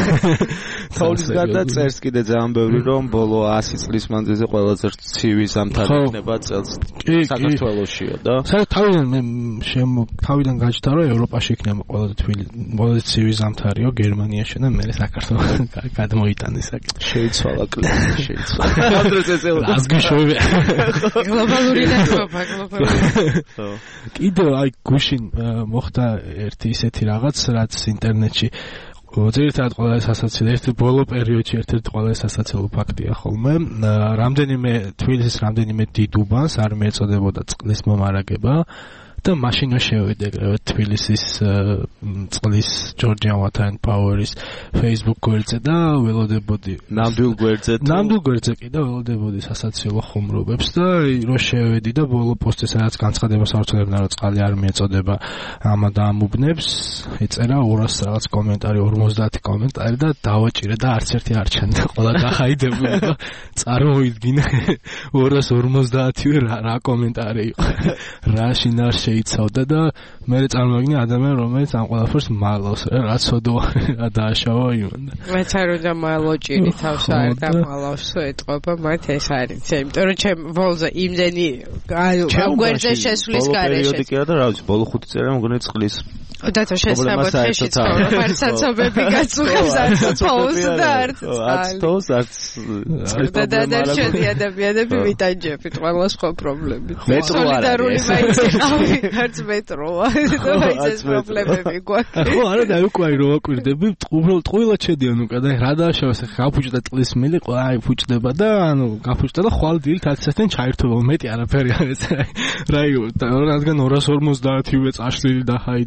თოვლის გარდა წერს კიდე ძალიან ბევრი, რომ ბოლო ასი წლის მანძილზე ყველაზე ცივი ზამთარი იქნება წელს საქართველოშია და საერთოდ თავიდან მე შემო თავიდან გაჩნდა, რომ ევროპაში იქნება ყველაზე თბილი, ყველაზე ცივი ზამთარიო გერმანიაში და მე საქართველოს გადმოიტანეს საკითხი. შეიცვალა კლიმატი, შეიცვალა. ადრეს ეწეოდა. ასგიშოვე. გლობალური ნაცნობა, გლობალური. კიდევ აი გუშინ მოხდა ერთი ისეთი რაღაც, რაც ინტერნეტში ძირითადად ყველა სასაცილო ერთი ბოლო პერიოდში ერთ-ერთი ყველა სასაცილო ფაქტია ხოლმე. რამდენიმე თბილისის რამდენიმე დიდ უბანს არ მეწოდებოდა წყლის მომარაგება და მაშინვე შევიდე თბილისის წყლის Georgian Water and Power-ის Facebook გვერდზე და ველოდებოდი ნამდვილ გვერდზე ნამდვილ გვერდზე კი და ველოდებოდი სასაცილო ხუმრობებს და რო შევედი და ბოლო პოსტზე სადაც განცხადებას ავრცელებდა რომ წყალი არ მიეწოდება ამა და ამ უბნებს ეწერა ორას რაღაც კომენტარი ორმოცდაათი კომენტარი და დავაჭირე და არც ერთი არ ჩანდა ყველა დახაიდებული და წარმოიდგინე ორას ორმოცდაათი რა კომენტარი იყო რა შინაარსი იცავდა და მე წარმოგიდგენია ადამიანი რომელიც ამ ყველაფერს მალავს რა ცოდო რა დააშავა იმან მეც არ უნდა მალოჭირი თავს არ დამალავს ეთყობა მათ ეს არის იმიტომ რომ ჩემ ვოლზე იმდენი ამ გვერდზე შესვლის გარეშე პერიოდიკია და რა ვიცი ბოლო ხუთი წელი მგონი წყლის დათო შესაბოთეში ცხოვრობ არც საცობები გაწუხებს არც თავს და არც არც თავს არც წყლის პრობლემა და დადარჩენი ადამიანები ვიტანჯებით ყველა სხვა პრობლემით მეტრო არ არის მაინც არც მეტროა და მაინც ეს პრობლემები გვაქვს ხო არა და უკაი რო აკვირდები უბრალოდ ტყუილად შედიან უკა და რა დააშავეს ხა გაფუჭდა წყლის მილი აი ფუჭდება და ანუ გაფუჭდა და ხვალ დილით ათასთან ჩაირთვება მეტი არაფერი არის რა იყო რადგან ორას ორმოცდაათივე წაშლილი და ჰაიდებული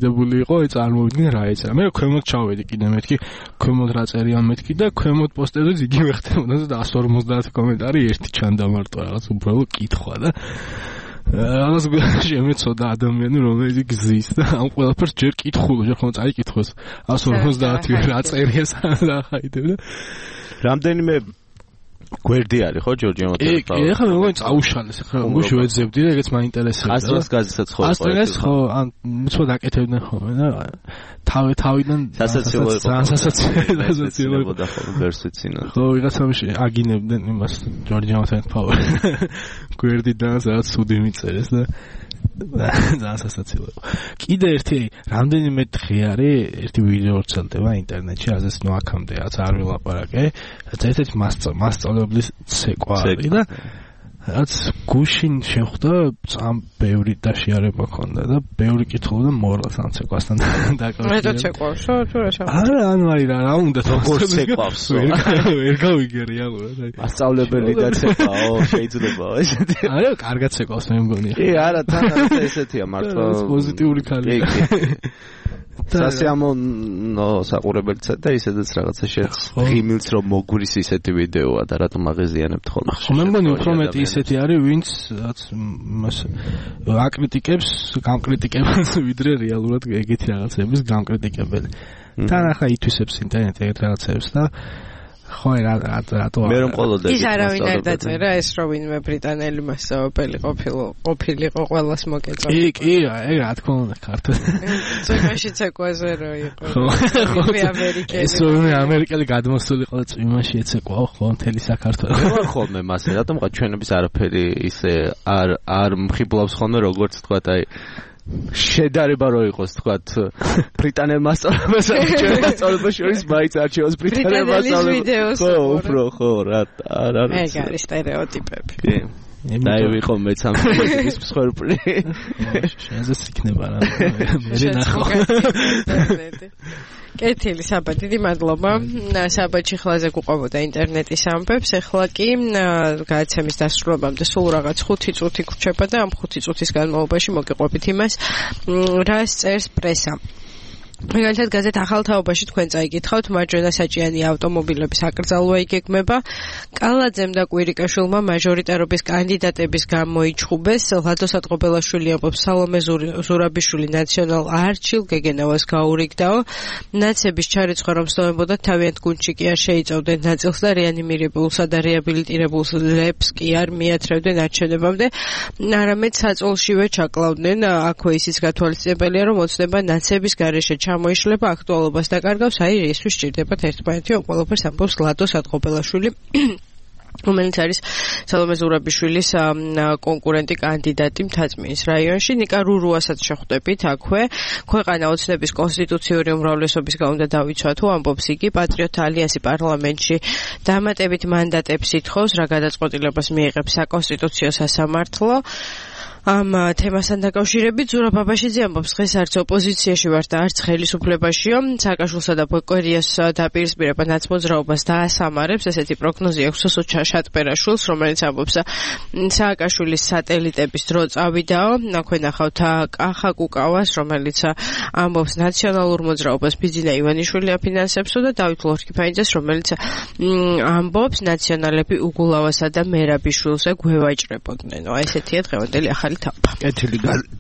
იყო, აი წარმოვიდგინე რა ეწერა. მე ქვემოთ ჩავედი კიდე მეთქი, ქვემოთ რა წერია მეთქი და ქვემოთ პოსტერზე იგივე ხდებოდა და one forty კომენტარი ერთი ჩანდა მარტო რაღაც უბრალო კითხვა და რაღაც შემეცოდა ადამიანი რომელიც გზის და ამ ყველაფერს ჯერ კითხულო, ჯერ ხომ წაიკითხოს one forty რა წერია საახაიდებ და რამდენიმე გვერდი არის ხო ჯორჯი მოტელი? კი, ეხლა მე მგონი წაუშალეს, ეხლა გუშ ვეძებდი და ეგეც მაინტერესებდა. ასტრას გაზეთაც ხო? ასტრას ხო, ან უცბად აკეთებდნენ ხოლმე და თავი თავიდან სასაცილო იყო. სასაცილო იყო და ხო ვერსიცინა. ხო, ვიღაცამში აგინებდნენ იმას ჯორჯი მოტელის ფაუერ. გვერდიდან სადაც სუდი მიწერეს და ძალიან სასაცილო იყო. კიდე ერთი რამდენიმე დღე არის ერთი ვიდეო ვრცელდება ინტერნეტში, ასეც ნუ აქამდე რაც არ ვილაპარაკე, რაც ერთ-ერთი მასწავლებლის ცეკვა არის და რაც გუშინ შეხვდა ძალიან ბევრი დაშიარება ქონდა და ბევრი კითხულობდა მორალს ამ ცეკვასთან დაკავშირებით. მე ცეკვავსო თუ რა შევ? არა, ანუ არის რა, რა უნდა როგორ ცეკვავსო? ვერ გავიგე რეალურად. მასწავლებელი და ცეკვაო, შეიძლება ესეთი. არა, კარგად ცეკვავს მე მგონი. კი, არა, თან ესეთია მართლა. პოზიტიური ქალი. სასიამოვნო საყურებელიც და ისედაც რაღაცა შეც ღიმილს რომ მოგვრის ისეთი ვიდეოა და რატომ აღეზიანებთ ხოლმე. ხო, მე მგონი უფრო მეტი ისეთი არის, ვინც რაც მას აკრიტიკებს, გამკრიტიკებს ვიდრე რეალურად ეგეთი რაღაცების გამკრიტიკებელი. თან ახლა ითვისებს ინტერნეტი ეგეთ რაღაცებს და ხო რა რატო მე რომ ყოლოდა ის არავინ არ დაწერა ეს რომ ვინმე ბრიტანელი მასწავლებელი ყოფილო ყოფილიყო ყველას მოკეწო. კი, კი, ეგ რა თქმა უნდა ქართული. წვიმაში ცეკვაზე რო იყო. ხო, ეს რომ ამერიკელი გადმოსულიყო და წვიმაში ეცეკვაო ხო მთელი საქართველო. ვარ ხოლმე მასე, რატომღა ჩვენების არაფერი ისე არ არ მხიბლავს ხოლმე როგორც თქვა აი შედარება რო იყოს თქვათ ბრიტანელ მასწავლებელს ჩვენ მასწავლებელს შორის მაინც არჩევს ბრიტანელ მასწავლებელს ხო უფრო ხო რა არა ეგ არის სტერეოტიპები კი დაი ვიყო მეც ამ ის მსხვერპლი შენზეც იქნება რა მე ნახო კეთილი საბა დიდი მადლობა საბაჩი ხლაზე გუყავდა ინტერნეტის ამბებს ეხლა კი გადაცემის დასრულებამდე სულ რაღაც ხუთი წუთი გრჩება და ამ ხუთი წუთის განმავლობაში მოგიყვებით იმას რას წერს პრესა მაგალითად გაზეთ ახალ თაობაში თქვენ წაიკითხავთ მარჯვენა საჭიანი ავტომობილების აკრძალვა იგეგმება კალაძემ და კვირიკაშვილმა მაჟორიტარობის კანდიდატების გამოიჩხუბეს ლადო სატყობელაშვილი ამბობს სალომე ზურაბიშვილი ნაციონალ არჩილ გეგენავას გაურიგდაო ნაცების ჩარიცხვა რომ სტოვებოდა თავიანთ გუნდში კი არ შეიწავდნენ ნაწილს და რეანიმირებულსა და რეაბილიტირებულებს კი არ მიათრევდნენ არჩევნებამდე არამედ საწოლშივე ჩაკლავდნენ აქვე ისიც გათვალისწინებელია რომ ოცნება ნაცების გარეშე ჩამოიშლება აქტუალობას დაკარგავს აი ესვის სჭირდებათ ერთმანეთი ყველაფერს ამბობს ლადო სატყობელაშვილი რომელიც არის სალომე ზურაბიშვილის კონკურენტი კანდიდატი მთაწმინდის რაიონში ნიკა რურუასაც შეხვდებით აქვე ქვეყანა ოცნების კონსტიტუციური უმრავლესობის გაუნდა დავიცვა თუ ამბობს იგი პატრიოტთა ალიანსი პარლამენტში დამატებით მანდატებს ითხოვს რა გადაწყვეტილებას მიიღებს საკონსტიტუციო სასამართლო ამ თემასთან დაკავშირებით ზურაბ ბაბაშიძე ამბობს დღეს არც ოპოზიციაში ვარ და არც ხელისუფლებაშიო სააკაშვილსა და ბოიკორიას დაპირისპირება ნაცმოძრაობას დაასამარებს ესეთი პროგნოზი აქვს სოჩა შატპერაშვილს რომელიც ამბობს სააკაშვილის სატელიტების დრო წავიდაო აქვე ნახავთ კახა კუკავას რომელიც ამბობს ნაციონალურ მოძრაობას ბიძინა ივანიშვილი აფინანსებსო და დავით ლორქიფაიძეს რომელიც ამბობს ნაციონალები უგულავასა და მერაბიშვილზე გვევაჭრებოდნენ ესეთია დღევანდელი ახალი კეთილი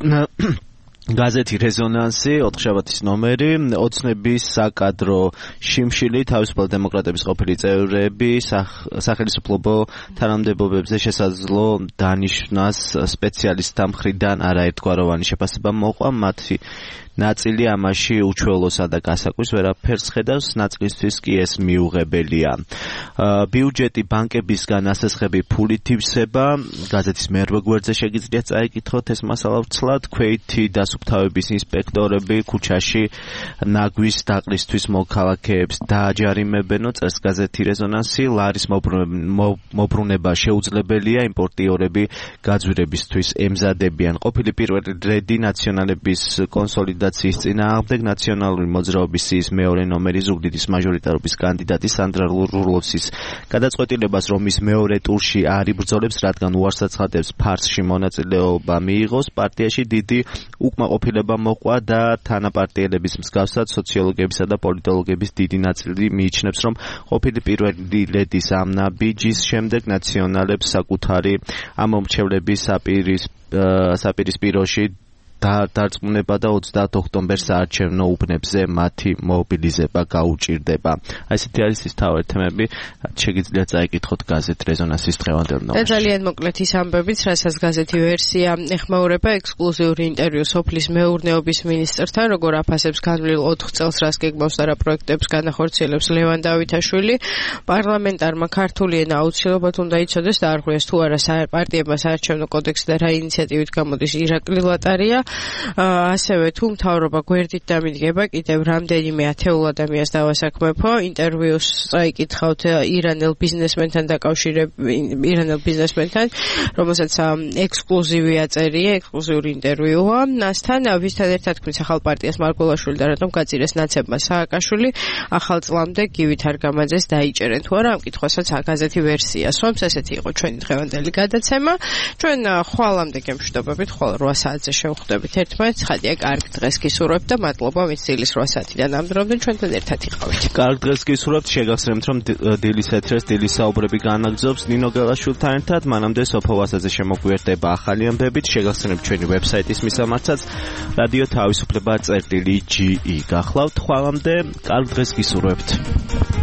გაზეთი რეზონანსი ოთხშაბათის ნომერი ოცნების საკადრო შიმშილი თავისუფალ დემოკრატების ყოფილი წევრები სახელმწიფო თანამდებობებზე შესაძლო დანიშვნას სპეციალისტთა მხრიდან არაერთგვაროვანი შეფასება მოყვა მათი ნაწილი ამაში უჩვეულოსა და გასაკვირს ვერაფერს ხედავს ნაწილისთვის კი ეს მიუღებელია ბიუჯეტი ბანკებისგან ასესხები ფულით ივსება გაზეთის მერვე გვერდზე შეგიძლიათ წაიკითხოთ ეს მასალა ვცლად ქვეითი დასუფთავების ინსპექტორები ქუჩაში ნაგვის დაყრისთვის მოქალაქეებს დააჯარიმებენო წერს გაზეთი რეზონანსი ლარის მობრუნება შეუძლებელია იმპორტიორები გაძვირებისთვის ემზადებიან ყოფილი პირველი რედი ნაციონალების კონსოლიდაციის წინააღმდეგ ნაციონალური მოძრაობის სიის მეორე ნომერი ზუგდიდის მაჟორიტარობის კანდიდატი სანდრა რულოვსის გადაწყვეტილებას, რომ ის მეორე ტურში არ იბრძოლებს, რადგან უარს აცხადებს ფარსში მონაწილეობა მიიღოს, პარტიაში დიდი უკმაყოფილება მოყვა და თანაპარტიელების მსგავსად სოციოლოგებისა და პოლიტოლოგების დიდი ნაწილი მიიჩნევს, რომ ყოფილი პირველი ლედის ანა ბიჯის შემდეგ ნაციონალებს საკუთარი ამომრჩევლების საპირისპიროში დარწმუნება და ოცდაათ ოქტომბერს საარჩევნო უბნებზე მათი მობილიზება გაუჭირდება. აი ესეთი არის ის თავი თემები, შეგიძლიათ წაიკითხოთ გაზეთ რეზონანსის დღევანდელ ნომერში. და ძალიან მოკლედ ის ამბებიც, რასაც გაზეთი ვერსია ეხმაურება ექსკლუზიური ინტერვიუ სოფლის მეურნეობის მინისტრთან, როგორ აფასებს განვლილ ოთხ წელს რას გეგმავს და რა პროექტებს განახორციელებს ლევან დავითაშვილი. პარლამენტარმა ქართული ენა აუცილებლად უნდა იცოდეს და არღვიეს თუ არა პარტიებმა საარჩევნო კოდექსი და რა ინიციატივით გამოდის ირაკლი ლატარია. ასევე თუ მთავრობა გვერდით დამიდგება, კიდევ რამდენიმე ათეულ ადამიანს დავასაქმებო. ინტერვიუს წაიკითხავთ ირანელ ბიზნესმენთან დაკავშირებით, ირანელ ბიზნესმენთან, რომელსაც ექსკლუზივი აწერია, ექსკლუზიური ინტერვიუა. მასთან ვისთან ერთად თქვით ახალ პარტიას მარგველაშვილი და რატომ გაწირეს ნაცებმა სააკაშვილი, ახალ წლამდე გივით არგამაძეს დაიჭერენ თუ არა, ამ კითხვასაც გაზეთი ვერსია სვამს. ესეთი იყო ჩვენი დღევანდელი გადაცემა. ჩვენ ხვალამდე გემშვიდობებით, ხვალ რვა საათზე შევხვდებით ერთმანეთს. ხადია, კარგ დღეს გისურვებთ და მადლობა ვინც დილის რვა საათიდან ამ დრომდე ჩვენთან ერთად იყავით. კარგ დღეს გისურვებთ. შეგახსენებთ, რომ დილის ეთერს დილის საუბრები განაგრძობს ნინო გელაშვილთან ერთად. მანამდე სოფო ვასაძე შემოგვიერთდება ახალი ამბებით. შეგახსენებთ ჩვენი ვებსაიტის მისამართსაც რადიო თავისუფლება წერტილი ჯი ი. გახლავთ ხვალამდე. კარგ დღეს გისურვებთ.